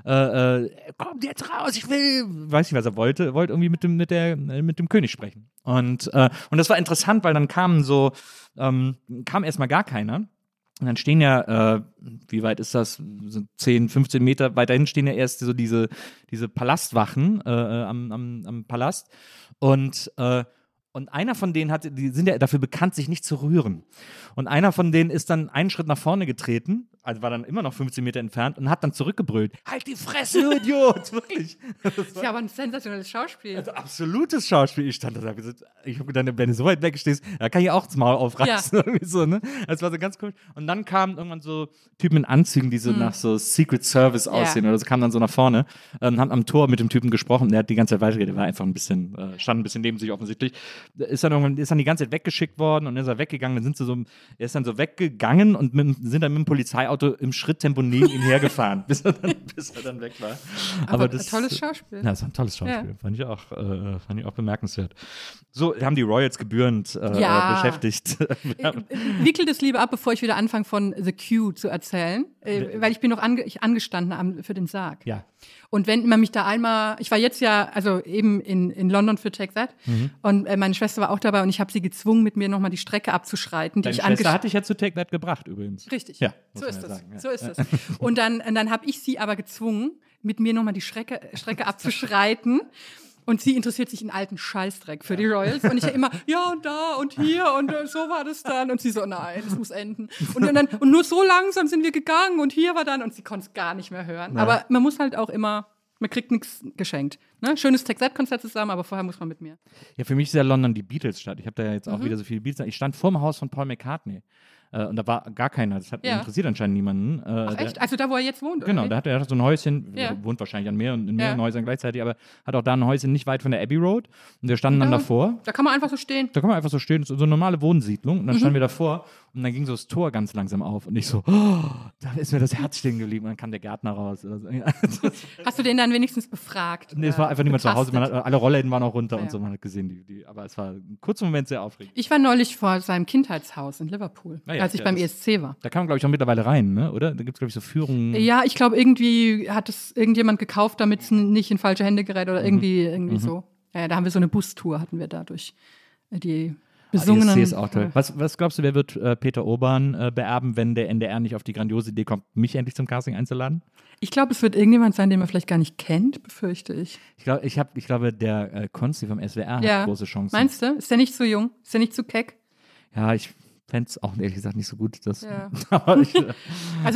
Kommt jetzt raus, weiß nicht, was er wollte. Er wollte irgendwie mit dem König sprechen. Und das war interessant, weil dann kam erstmal gar keiner. Und dann stehen ja, wie weit ist das? So 10, 15 Meter weiterhin stehen ja erst so diese Palastwachen am Palast. Und einer von denen die sind ja dafür bekannt, sich nicht zu rühren. Und einer von denen ist dann einen Schritt nach vorne getreten, also war dann immer noch 15 Meter entfernt und hat dann zurückgebrüllt. Halt die Fresse, du Idiot! Wirklich. Das ist ja aber ein sensationelles Schauspiel. Also absolutes Schauspiel. Ich stand da und habe gesagt, ich habe gedacht, wenn du so weit weg stehst, da kann ich auch das Maul aufreißen. Ja. Irgendwie so, ne? Das war so ganz cool. Und dann kamen irgendwann so Typen in Anzügen, die so nach so Secret Service aussehen oder so, kamen dann so nach vorne, haben am Tor mit dem Typen gesprochen. Der hat die ganze Zeit weitergeredet, der war einfach stand ein bisschen neben sich offensichtlich. Ist dann die ganze Zeit weggeschickt worden und dann ist er weggegangen. Er ist dann so weggegangen und sind dann mit dem Polizeiauto im Schritttempo neben ihm hergefahren, bis er dann weg war. Aber das, ein tolles Schauspiel. Ja, das war ein tolles Schauspiel. Ja. Fand ich auch bemerkenswert. So, haben die Royals gebührend beschäftigt. Wickelt es lieber ab, bevor ich wieder anfange von The Q zu erzählen, weil ich bin noch angestanden für den Sarg. Ja. Und wenn man mich da einmal, ich war jetzt ja, also eben in London für Take That und meine Schwester war auch dabei und ich habe sie gezwungen, mit mir nochmal die Strecke abzuschreiten. Deine Schwester hatte ich ja zu Take That gebracht übrigens. Richtig, ja, so ist es. Ja. So ist es. Und dann habe ich sie aber gezwungen, mit mir nochmal die Strecke abzuschreiten. Und sie interessiert sich in alten Scheißdreck für die Royals. Und ich ja immer, ja und da und hier und so war das dann. Und sie so, nein, das muss enden. Und nur so langsam sind wir gegangen und hier war dann. Und sie konnte es gar nicht mehr hören. Ja. Aber man muss halt auch immer, man kriegt nichts geschenkt. Ne? Schönes Take-That-Konzert zusammen, aber vorher muss man mit mir. Ja, für mich ist ja London die Beatles-Stadt. Ich habe da ja jetzt auch wieder so viele Beatles. Ich stand vor dem Haus von Paul McCartney. Und da war gar keiner. Das interessiert anscheinend niemanden. Ach echt? Also da, wo er jetzt wohnt? Genau, der hat so ein Häuschen, wohnt wahrscheinlich in mehreren Häusern gleichzeitig, aber hat auch da ein Häuschen nicht weit von der Abbey Road. Und wir standen dann davor. Da kann man einfach so stehen. Das ist so eine normale Wohnsiedlung. Und dann standen wir davor und dann ging so das Tor ganz langsam auf. Und ich so, da ist mir das Herz stehen geblieben. Und dann kam der Gärtner raus. Oder so. Hast du den dann wenigstens befragt? Nee, es war einfach niemand zu Hause. Alle Rollläden waren auch runter und so. Man hat gesehen, aber es war ein kurzer Moment sehr aufregend. Ich war neulich vor seinem Kindheitshaus in Liverpool, als ich beim ESC war. Da kann man, glaube ich, auch mittlerweile rein, ne? Oder? Da gibt es, glaube ich, so Führungen. Ja, ich glaube, irgendwie hat es irgendjemand gekauft, damit es nicht in falsche Hände gerät oder irgendwie so. Ja, da haben wir so eine Bustour, hatten wir da durch die besungenen. ESC ist auch toll. Was glaubst du, wer wird Peter Urban beerben, wenn der NDR nicht auf die grandiose Idee kommt, mich endlich zum Casting einzuladen? Ich glaube, es wird irgendjemand sein, den man vielleicht gar nicht kennt, befürchte ich. Ich glaube, der Konsti vom SWR hat große Chancen. Meinst du? Ist der nicht zu jung? Ist der nicht zu keck? Ja, ich fände es auch ehrlich gesagt nicht so gut. Aber also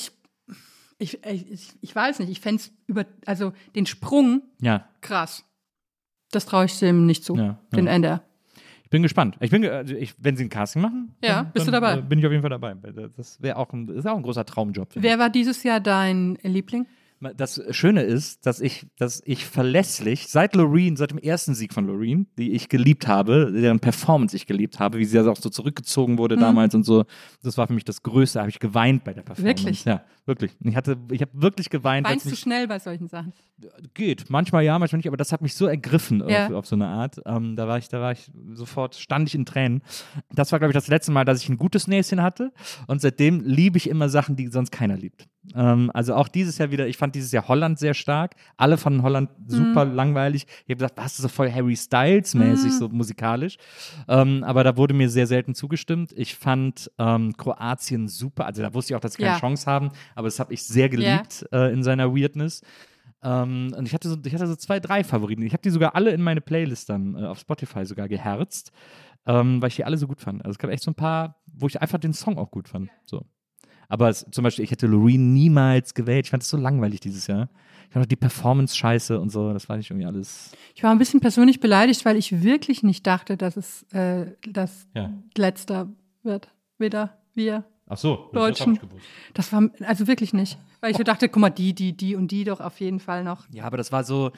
ich weiß nicht, ich fände es den Sprung krass. Das traue ich dem nicht zu, den NDR. Ich bin gespannt. Wenn sie ein Casting machen, bist du dabei? Bin ich auf jeden Fall dabei. Das ist auch ein großer Traumjob. Wer war dieses Jahr dein Liebling? Das Schöne ist, dass ich verlässlich seit dem ersten Sieg von Loreen, die ich geliebt habe, deren Performance ich geliebt habe, wie sie also auch so zurückgezogen wurde damals und so, das war für mich das Größte, habe ich geweint bei der Performance. Wirklich? Ja, wirklich. Ich habe wirklich geweint. Weinst du schnell bei solchen Sachen? Geht. Manchmal ja, manchmal nicht, aber das hat mich so ergriffen auf so eine Art. Da war ich sofort, stand ich in Tränen. Das war, glaube ich, das letzte Mal, dass ich ein gutes Näschen hatte und seitdem liebe ich immer Sachen, die sonst keiner liebt. Also auch dieses Jahr wieder, ich fand dieses Jahr Holland sehr stark. Alle fanden Holland super langweilig. Ich habe gesagt, was ist so voll Harry Styles-mäßig, so musikalisch. Aber da wurde mir sehr selten zugestimmt. Ich fand Kroatien super. Also da wusste ich auch, dass sie keine Chance haben, aber das habe ich sehr geliebt in seiner Weirdness. Und ich hatte so 2, 3 Favoriten. Ich habe die sogar alle in meine Playlist dann auf Spotify sogar geherzt, weil ich die alle so gut fand. Also es gab echt so ein paar, wo ich einfach den Song auch gut fand. So. Aber zum Beispiel, ich hätte Loreen niemals gewählt. Ich fand es so langweilig dieses Jahr. Ich fand auch die Performance scheiße und so. Das war nicht irgendwie alles. Ich war ein bisschen persönlich beleidigt, weil ich wirklich nicht dachte, dass es das Letzter wird. Weder wir Ach so, Deutschen. Das war also wirklich nicht. Weil ich so dachte, guck mal, die und die doch auf jeden Fall noch. Ja, aber das war so,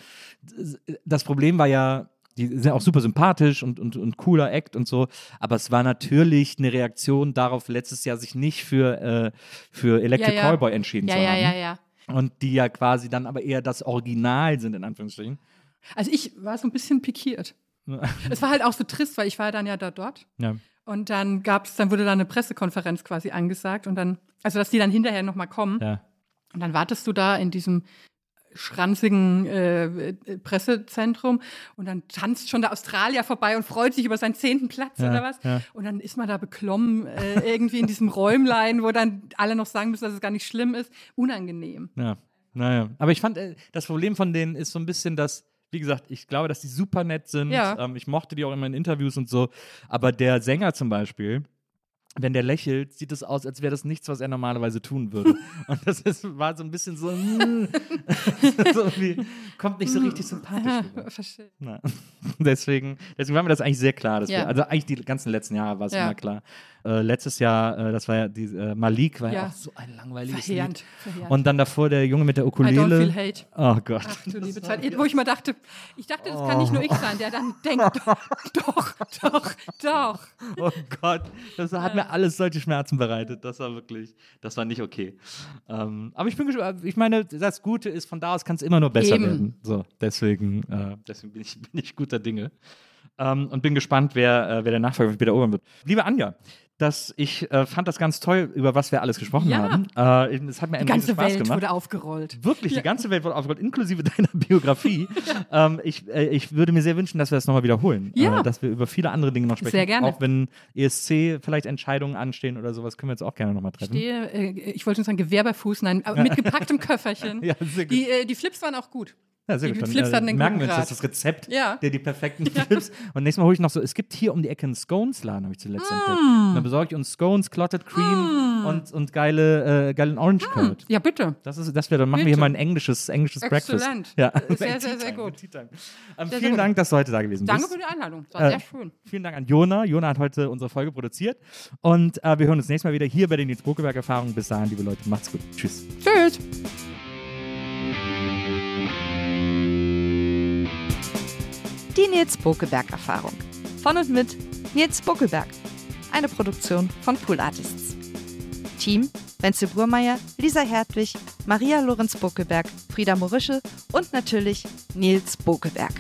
das Problem war ja, die sind ja auch super sympathisch und cooler Act und so, aber es war natürlich eine Reaktion darauf, letztes Jahr sich nicht für Electric Callboy entschieden zu haben. Ja. Und die ja quasi dann aber eher das Original sind, in Anführungsstrichen. Also ich war so ein bisschen pikiert. Es war halt auch so trist, weil ich war dann ja dort. Ja. Und dann wurde da eine Pressekonferenz quasi angesagt und dann, also dass die dann hinterher nochmal kommen. Ja. Und dann wartest du da in diesem schranzigen Pressezentrum und dann tanzt schon der Australier vorbei und freut sich über seinen 10. Platz oder was. Ja. Und dann ist man da beklommen irgendwie in diesem Räumlein, wo dann alle noch sagen müssen, dass es gar nicht schlimm ist. Unangenehm. Ja, naja. Aber ich fand, das Problem von denen ist so ein bisschen, dass, wie gesagt, ich glaube, dass die super nett sind. Ja. Ich mochte die auch immer in Interviews und so. Aber der Sänger zum Beispiel, wenn der lächelt, sieht es aus, als wäre das nichts, was er normalerweise tun würde. Und war so ein bisschen so, kommt nicht so richtig sympathisch rüber. Verstehe. Deswegen war mir das eigentlich sehr klar. Also eigentlich die ganzen letzten Jahre war es immer klar. Letztes Jahr, das war ja Malik, war ja auch so ein langweiliges Lied. Und dann davor der Junge mit der Ukulele. I don't feel hate. Oh Gott. Ach du liebe Zeit. Wo ich mal dachte, das kann nicht nur ich sein, der dann denkt, doch. Oh Gott, das hat mir alles solche Schmerzen bereitet. Das war nicht okay. Aber ich bin gespannt. Ich meine, das Gute ist, von da aus kann es immer nur besser werden. So, deswegen bin ich guter Dinge. Und bin gespannt, wer der Nachfolger von Peter Urban wird. Liebe Anja, ich fand das ganz toll, über was wir alles gesprochen haben. Es hat mir einen riesen Spaß gemacht. Die ganze Welt wurde aufgerollt. Wirklich, die ganze Welt wurde aufgerollt, inklusive deiner Biografie. Ich würde mir sehr wünschen, dass wir das nochmal wiederholen. Dass wir über viele andere Dinge noch sprechen. Sehr gerne. Auch wenn ESC vielleicht Entscheidungen anstehen oder sowas, können wir jetzt auch gerne nochmal treffen. Ich wollte schon sagen, Gewehr bei Fuß, nein, mit gepacktem Köfferchen. Ja, sehr gut. Die Flips waren auch gut. Ja, sehr gut. Dann merken wir uns das Rezept, die perfekten Flips. Und nächstes Mal hole ich noch so, es gibt hier um die Ecke einen Scones-Laden, habe ich zuletzt entdeckt. Und dann besorge ich uns Scones, Clotted Cream und geilen Orange Curd. Ja, bitte. Das wäre, dann machen wir hier mal ein englisches Breakfast. Exzellent. Ja. Sehr, sehr, sehr gut. Vielen Dank, dass du heute da gewesen bist. Danke für die Einladung. Das war sehr schön. Vielen Dank an Jona. Jona hat heute unsere Folge produziert. Und wir hören uns nächstes Mal wieder hier bei den Nils Bokeberg-Erfahrungen. Bis dahin, liebe Leute, macht's gut. Tschüss. Tschüss. Die Nils Bokeberg-Erfahrung. Von und mit Nils Bokeberg. Eine Produktion von Pool Artists. Team: Wenzel Burmeier, Lisa Hertwig, Maria Lorenz Bokeberg, Frieda Morische und natürlich Nils Bokeberg.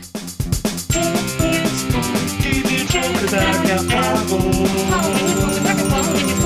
Die Nils Bokeberg-Erfahrung.